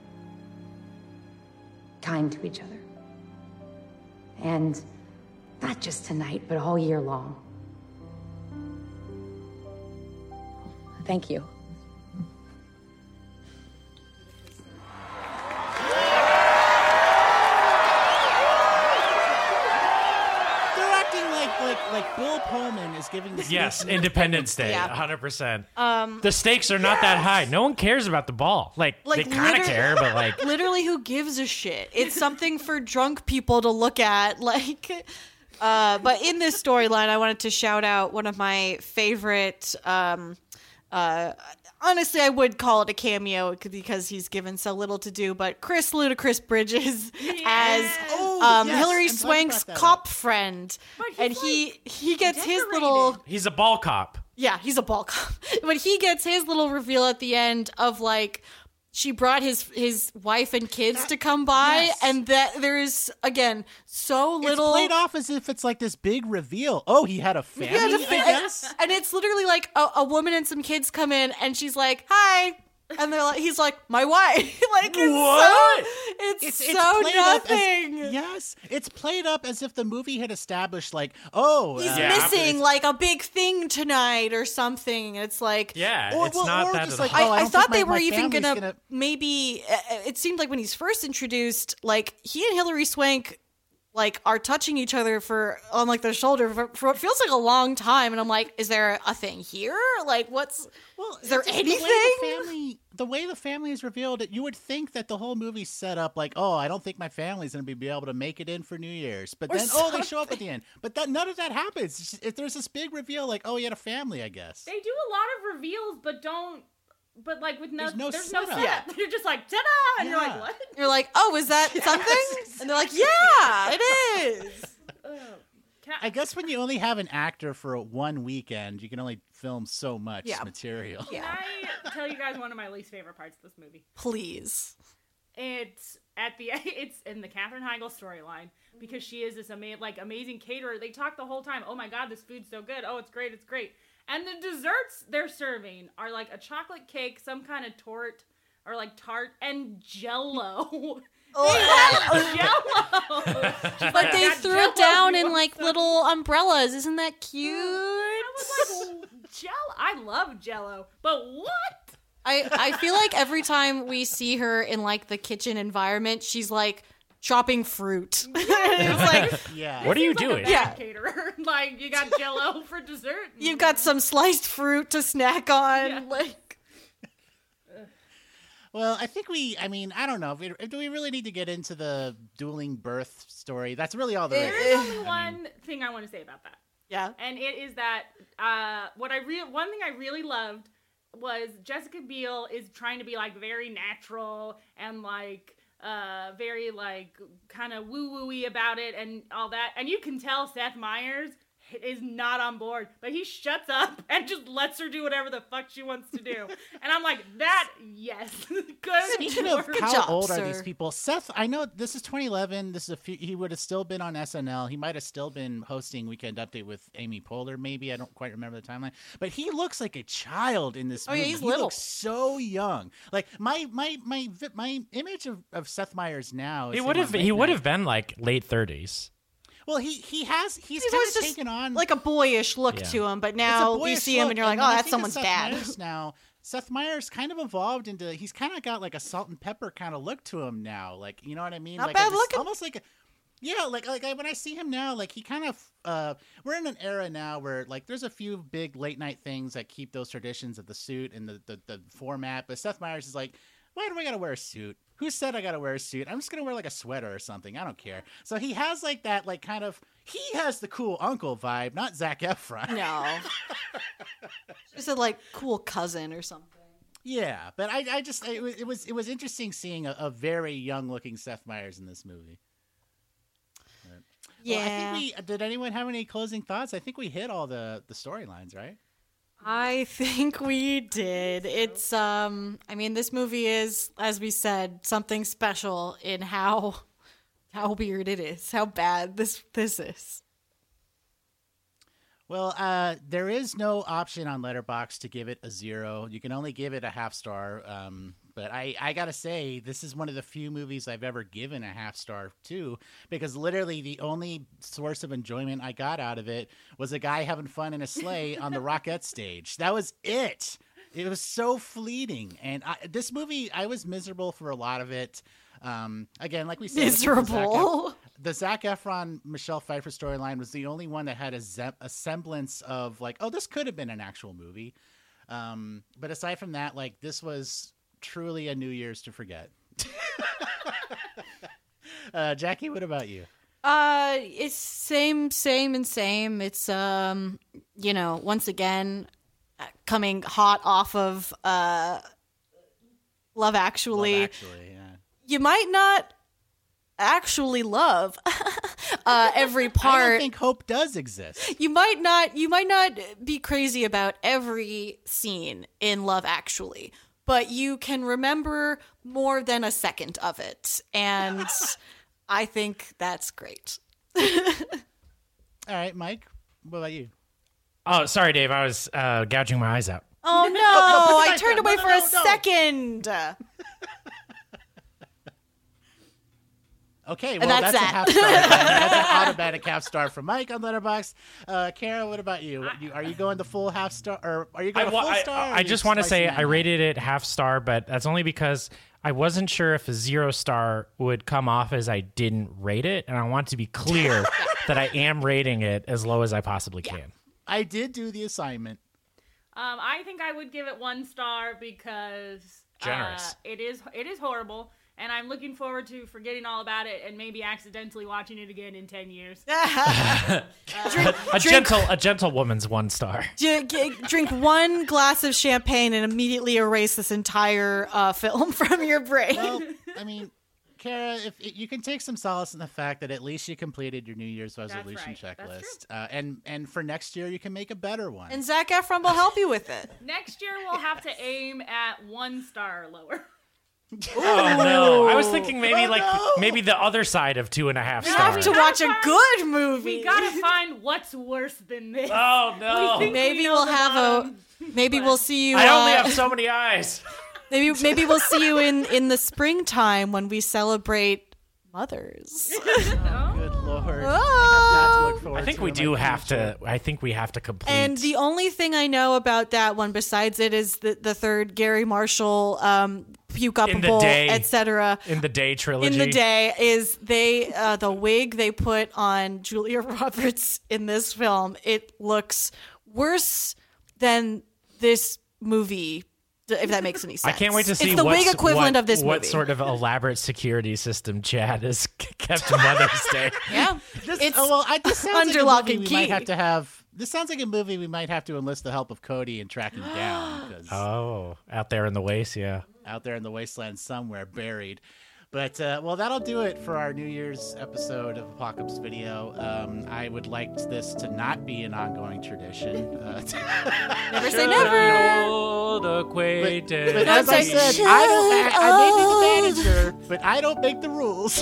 [SPEAKER 1] kind to each other. And not just tonight, but all year long. Thank you.
[SPEAKER 4] Like Bill Pullman is giving the
[SPEAKER 2] Yes, Independence Day,
[SPEAKER 3] Yeah.
[SPEAKER 2] one hundred percent.
[SPEAKER 3] Um,
[SPEAKER 2] the stakes are not that high. No one cares about the ball. Like,
[SPEAKER 3] Like,
[SPEAKER 2] they kind of
[SPEAKER 3] liter-
[SPEAKER 2] care, but like,
[SPEAKER 3] literally, who gives a shit? It's something for drunk people to look at. Like, uh, but in this storyline, I wanted to shout out one of my favorite. Um, uh, honestly, I would call it a cameo because he's given so little to do. But Chris Ludacris Bridges as
[SPEAKER 4] Oh,
[SPEAKER 3] um,
[SPEAKER 4] yes,
[SPEAKER 3] Hillary
[SPEAKER 4] I'm glad you
[SPEAKER 3] Swank's
[SPEAKER 4] brought that
[SPEAKER 3] cop friend, and he he gets his little.
[SPEAKER 2] he's a ball cop.
[SPEAKER 3] Yeah, he's a ball cop. But he gets his little reveal at the end of like she brought his his wife and kids to come by,
[SPEAKER 4] yes.
[SPEAKER 3] and that there is again so little.
[SPEAKER 4] It's played off as if it's like this big reveal. Oh, he had a family,
[SPEAKER 3] Yeah, the
[SPEAKER 4] I
[SPEAKER 3] fa-
[SPEAKER 4] guess.
[SPEAKER 3] And it's literally like a, a woman and some kids come in, and she's like, "Hi." And they're like, he's like, my wife. Like, it's
[SPEAKER 2] What?
[SPEAKER 3] so, it's,
[SPEAKER 4] It's,
[SPEAKER 3] so
[SPEAKER 4] it's played up
[SPEAKER 3] nothing.
[SPEAKER 4] as, yes, it's played up as if the movie had established, like, oh,
[SPEAKER 3] He's
[SPEAKER 4] uh,
[SPEAKER 2] Yeah,
[SPEAKER 3] missing
[SPEAKER 2] but
[SPEAKER 3] like a big thing tonight or something. It's like,
[SPEAKER 2] Yeah,
[SPEAKER 4] Or-
[SPEAKER 2] it's
[SPEAKER 4] well,
[SPEAKER 2] not
[SPEAKER 4] or
[SPEAKER 2] that
[SPEAKER 4] just
[SPEAKER 2] at
[SPEAKER 4] like,
[SPEAKER 2] all.
[SPEAKER 3] I,
[SPEAKER 4] Oh, I
[SPEAKER 3] I
[SPEAKER 4] don't
[SPEAKER 3] thought
[SPEAKER 4] think
[SPEAKER 3] they
[SPEAKER 4] my-
[SPEAKER 3] were
[SPEAKER 4] my
[SPEAKER 3] even
[SPEAKER 4] family's
[SPEAKER 3] gonna,
[SPEAKER 4] gonna-
[SPEAKER 3] maybe. Uh, it seemed like when he's first introduced, like he and Hillary Swank, like are touching each other for on like their shoulder for, for what feels like a long time, and I'm like, is there a thing here? Like, what's?
[SPEAKER 4] Well,
[SPEAKER 3] is there
[SPEAKER 4] it's just
[SPEAKER 3] anything?
[SPEAKER 4] The way the family, the way the family is revealed, you would think that the whole movie's set up like, oh, I don't think my family's going to be, be able to make it in for New Year's. But
[SPEAKER 3] Or
[SPEAKER 4] then, oh, they show up at the end. But that none of that happens. It's just- if there's this big reveal, like, oh, he had a family, I guess.
[SPEAKER 5] They do a lot of reveals, but don't. But like with no,
[SPEAKER 4] There's no
[SPEAKER 5] there's no
[SPEAKER 4] setup.
[SPEAKER 5] setup.
[SPEAKER 3] Yeah.
[SPEAKER 5] You're just like ta-da, and you're
[SPEAKER 4] Yeah.
[SPEAKER 5] like what?
[SPEAKER 3] You're like, oh, is that something? And they're like, yeah, it is.
[SPEAKER 5] Ugh. Can I,
[SPEAKER 4] I guess when you only have an actor for one weekend, you can only film so much
[SPEAKER 3] Yeah.
[SPEAKER 4] material.
[SPEAKER 5] can I tell you guys one of my least favorite parts of this movie?
[SPEAKER 3] Please.
[SPEAKER 5] It's at the it's in the Katherine Heigl storyline because she is this ama- like amazing caterer. They talk the whole time. Oh my god, this food's so good. Oh, it's great, it's great. And the desserts they're serving are like a chocolate cake, some kind of tort, or like tart, and Jello.
[SPEAKER 3] Oh.
[SPEAKER 5] Jello. She's
[SPEAKER 3] But
[SPEAKER 5] like,
[SPEAKER 3] they
[SPEAKER 5] "Got
[SPEAKER 3] threw
[SPEAKER 5] Jell-O
[SPEAKER 3] it down
[SPEAKER 5] if you
[SPEAKER 3] in
[SPEAKER 5] want
[SPEAKER 3] like
[SPEAKER 5] some."
[SPEAKER 3] little umbrellas. Isn't that cute?
[SPEAKER 5] I was like, Jello. I love Jello, but what?
[SPEAKER 3] I, I feel like every time we see her in like the kitchen environment, she's like chopping fruit. It's like,
[SPEAKER 4] Yeah.
[SPEAKER 2] What are you
[SPEAKER 5] Seems like
[SPEAKER 2] doing?
[SPEAKER 5] a bad
[SPEAKER 3] Yeah.
[SPEAKER 5] caterer. Like you got Jello for dessert.
[SPEAKER 3] you've got some sliced fruit to snack on.
[SPEAKER 5] Yeah.
[SPEAKER 3] Like,
[SPEAKER 4] Well, I think we, I mean, I don't know. If we- Do we really need to get into the dueling birth story? That's really all there
[SPEAKER 5] There
[SPEAKER 4] is.
[SPEAKER 5] is only
[SPEAKER 4] I
[SPEAKER 5] one
[SPEAKER 4] mean,
[SPEAKER 5] thing I want to say about that.
[SPEAKER 3] yeah.
[SPEAKER 5] And it is that uh, what I re- one thing I really loved was Jessica Biel is trying to be like very natural and like uh, very like kind of woo woo-y about it and all that. And you can tell Seth Meyers is not on board, but he shuts up and just lets her do whatever the fuck she wants to do. And I'm like, that yes, good.
[SPEAKER 4] Speaking
[SPEAKER 5] work.
[SPEAKER 4] of how
[SPEAKER 3] job,
[SPEAKER 4] old are
[SPEAKER 3] sir.
[SPEAKER 4] these people, Seth, I know this is twenty eleven. This is a few, he would have still been on S N L. He might have still been hosting Weekend Update with Amy Poehler, maybe. I don't quite remember the timeline. But he looks like a child in this
[SPEAKER 3] Oh, yeah,
[SPEAKER 4] movie.
[SPEAKER 3] he's
[SPEAKER 4] he
[SPEAKER 3] little.
[SPEAKER 4] looks so young. Like my my my vi- my image of, of Seth Meyers now. Is
[SPEAKER 2] He
[SPEAKER 4] him
[SPEAKER 2] would have.
[SPEAKER 4] on
[SPEAKER 2] He
[SPEAKER 4] Late
[SPEAKER 2] would
[SPEAKER 4] Night.
[SPEAKER 2] have been like late thirties.
[SPEAKER 4] Well, he he has he's,
[SPEAKER 3] He's
[SPEAKER 4] kind
[SPEAKER 3] always
[SPEAKER 4] of
[SPEAKER 3] just
[SPEAKER 4] taken on
[SPEAKER 3] like a boyish look
[SPEAKER 2] Yeah.
[SPEAKER 3] to him, but
[SPEAKER 4] It's a
[SPEAKER 3] now you
[SPEAKER 4] boyish
[SPEAKER 3] see him
[SPEAKER 4] look,
[SPEAKER 3] and you're like,
[SPEAKER 4] when
[SPEAKER 3] oh,
[SPEAKER 4] I
[SPEAKER 3] that's
[SPEAKER 4] think of
[SPEAKER 3] someone's
[SPEAKER 4] Seth
[SPEAKER 3] dad.
[SPEAKER 4] Meyers now, Seth Meyers kind of evolved into. He's kind of got like a salt and pepper kind of look to him now. Like, you know what I mean?
[SPEAKER 3] Not
[SPEAKER 4] like
[SPEAKER 3] bad
[SPEAKER 4] a, dis-
[SPEAKER 3] looking.
[SPEAKER 4] Almost like a, Yeah, like like I, when I see him now, like he kind of uh, we're in an era now where like there's a few big late night things that keep those traditions of the suit and the the, the format. But Seth Meyers is like, why do I gotta wear a suit? Who said I gotta wear a suit? I'm just gonna wear like a sweater or something. I don't care. So he has like that like kind of he has the cool uncle vibe, not Zac Efron.
[SPEAKER 3] No, just a like cool cousin or something.
[SPEAKER 4] Yeah, but I I just it was it was, it was interesting seeing a, a very young looking Seth Meyers in this movie.
[SPEAKER 3] Yeah.
[SPEAKER 4] Well, I think we did. Anyone have any closing thoughts? I think we hit all the the storylines, right?
[SPEAKER 3] I think we did. It's um I mean this movie is, as we said, something special in how how weird it is, how bad this this is.
[SPEAKER 4] Well, uh, there is no option on Letterboxd to give it a zero. You can only give it a half star. Um, but I, I gotta say, this is one of the few movies I've ever given a half star to, because literally the only source of enjoyment I got out of it was a guy having fun in a sleigh on the Rockette stage. That was it. It was so fleeting. And I, this movie, I was miserable for a lot of it. Um, again, like we said,
[SPEAKER 3] miserable.
[SPEAKER 4] The Zac Efron Michelle Pfeiffer storyline was the only one that had a, ze- a semblance of like, oh, this could have been an actual movie. Um, but aside from that, like this was truly a New Year's to forget. uh, Jackie, what about you?
[SPEAKER 3] Uh, it's same, same, and same. It's um, you know, once again, coming hot off of uh, Love Actually.
[SPEAKER 4] Love Actually, yeah.
[SPEAKER 3] You might not actually love uh, every part.
[SPEAKER 4] I don't think hope does exist.
[SPEAKER 3] You might not. You might not be crazy about every scene in Love Actually, but you can remember more than a second of it, and I think that's great.
[SPEAKER 4] All right, Mike, what about you?
[SPEAKER 2] Oh, sorry, Dave. I was uh, gouging my eyes out.
[SPEAKER 3] Oh no!
[SPEAKER 4] no, no
[SPEAKER 3] I turned away
[SPEAKER 4] no,
[SPEAKER 3] for
[SPEAKER 4] no,
[SPEAKER 3] a
[SPEAKER 4] no.
[SPEAKER 3] second.
[SPEAKER 4] Okay,
[SPEAKER 3] And
[SPEAKER 4] well,
[SPEAKER 3] that's
[SPEAKER 4] that's,
[SPEAKER 3] that.
[SPEAKER 4] a half star. Then. That's an automatic half star from Mike on Letterboxd. Uh, Kara, what about you? you? Are you going the full half star, or are you going
[SPEAKER 2] I,
[SPEAKER 4] a full
[SPEAKER 2] I,
[SPEAKER 4] star? or
[SPEAKER 2] I
[SPEAKER 4] are you
[SPEAKER 2] just want to say
[SPEAKER 4] slicing
[SPEAKER 2] I
[SPEAKER 4] that
[SPEAKER 2] rated it half star, but that's only because I wasn't sure if a zero star would come off as I didn't rate it, and I want to be clear that I am rating it as low as I possibly
[SPEAKER 4] Yeah.
[SPEAKER 2] can.
[SPEAKER 4] I did do the assignment.
[SPEAKER 5] Um, I think I would give it one star because
[SPEAKER 2] Generous.
[SPEAKER 5] Uh, it is it is horrible, and I'm looking forward to forgetting all about it and maybe accidentally watching it again in ten years.
[SPEAKER 2] a
[SPEAKER 3] drink-
[SPEAKER 2] gentle, a gentle woman's one star.
[SPEAKER 3] J- g- drink one glass of champagne and immediately erase this entire uh, film from your brain.
[SPEAKER 4] Well, I mean, Kara, if you can take some solace in the fact that at least you completed your New Year's resolution
[SPEAKER 5] right. That's
[SPEAKER 4] checklist, uh, and and for next year you can make a better one.
[SPEAKER 3] And Zac Efron will help you with it.
[SPEAKER 5] Next year we'll have to aim at one star or lower.
[SPEAKER 2] Oh no! I was thinking maybe
[SPEAKER 4] Oh,
[SPEAKER 2] like
[SPEAKER 4] no.
[SPEAKER 2] maybe the other side of two and a half
[SPEAKER 3] You
[SPEAKER 2] stars.
[SPEAKER 3] have to watch a good movie.
[SPEAKER 5] We gotta find what's worse than this.
[SPEAKER 2] Oh no!
[SPEAKER 5] We think
[SPEAKER 3] Maybe
[SPEAKER 5] we know
[SPEAKER 3] we'll
[SPEAKER 5] the
[SPEAKER 3] have
[SPEAKER 5] bottom,
[SPEAKER 3] a. Maybe
[SPEAKER 5] but-
[SPEAKER 3] we'll see you.
[SPEAKER 2] I only
[SPEAKER 3] uh,
[SPEAKER 2] have so many eyes.
[SPEAKER 3] Maybe maybe we'll see you in in the springtime when we celebrate mothers.
[SPEAKER 4] Good lord!
[SPEAKER 3] Oh.
[SPEAKER 4] I have not to look forward
[SPEAKER 2] I think
[SPEAKER 4] to
[SPEAKER 2] we
[SPEAKER 4] in
[SPEAKER 2] do
[SPEAKER 4] my
[SPEAKER 2] have
[SPEAKER 4] future.
[SPEAKER 2] to. I think we have to complete.
[SPEAKER 3] And the only thing I know about that one besides it is the the third Gary Marshall um puke up
[SPEAKER 2] In
[SPEAKER 3] a
[SPEAKER 2] the
[SPEAKER 3] bowl,
[SPEAKER 2] day.
[SPEAKER 3] et cetera.
[SPEAKER 2] in the day trilogy.
[SPEAKER 3] In the day is they uh, the wig they put on Julia Roberts in this film. It looks worse than this movie, if that makes any sense.
[SPEAKER 2] I can't wait to see
[SPEAKER 3] It's the
[SPEAKER 2] what's-
[SPEAKER 3] wig equivalent
[SPEAKER 2] what,
[SPEAKER 3] of this
[SPEAKER 2] what
[SPEAKER 3] movie.
[SPEAKER 2] sort of elaborate security system Chad has kept Mother's Day.
[SPEAKER 3] Yeah,
[SPEAKER 4] This,
[SPEAKER 3] it's
[SPEAKER 4] oh, well, I, this sounds
[SPEAKER 3] under
[SPEAKER 4] like a
[SPEAKER 3] lock
[SPEAKER 4] movie
[SPEAKER 3] and
[SPEAKER 4] we might
[SPEAKER 3] key.
[SPEAKER 4] have to have. This sounds like a movie we might have to enlist the help of Cody in tracking down. 'Cause
[SPEAKER 2] Oh, out there in the waste, yeah.
[SPEAKER 4] out there in the wasteland somewhere, buried. But, uh, well, that'll do it for our New Year's episode of Apocalypse Video. Um, I would like this to not be an ongoing tradition. Uh,
[SPEAKER 3] Never say never.
[SPEAKER 2] Old
[SPEAKER 4] but,
[SPEAKER 2] acquaintance.
[SPEAKER 4] but as I said, I, don't, I, I may be the manager, but I don't make the rules.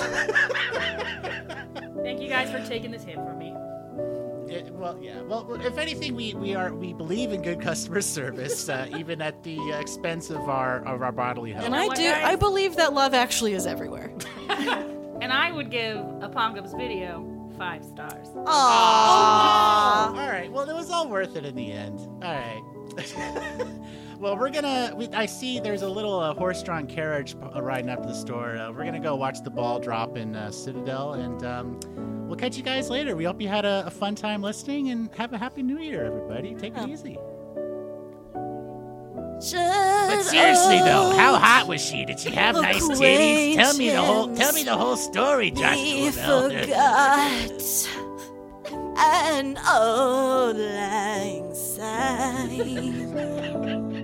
[SPEAKER 5] Thank you guys for taking this hit from me.
[SPEAKER 4] It- well, yeah. Well, if anything, we, we are we believe in good customer service, uh, even at the uh, expense of our of our bodily health.
[SPEAKER 3] And I
[SPEAKER 5] what,
[SPEAKER 3] do.
[SPEAKER 5] guys?
[SPEAKER 3] I believe that love actually is everywhere.
[SPEAKER 5] And I would give Apocalypse Video five stars.
[SPEAKER 3] Aww.
[SPEAKER 4] All right. Well, it was all worth it in the end. All right. Well, we're gonna. We, I see there's a little uh, horse-drawn carriage uh, riding up to the store. Uh, we're gonna go watch the ball drop in uh, Citadel, and um, we'll catch you guys later. We hope you had a, a fun time listening, and have a happy New Year, everybody. Take it easy. But seriously though, how hot was she? Did she have nice titties? Tell me the whole. Tell me the whole story, Joshua.
[SPEAKER 3] Forgot an old lang syne.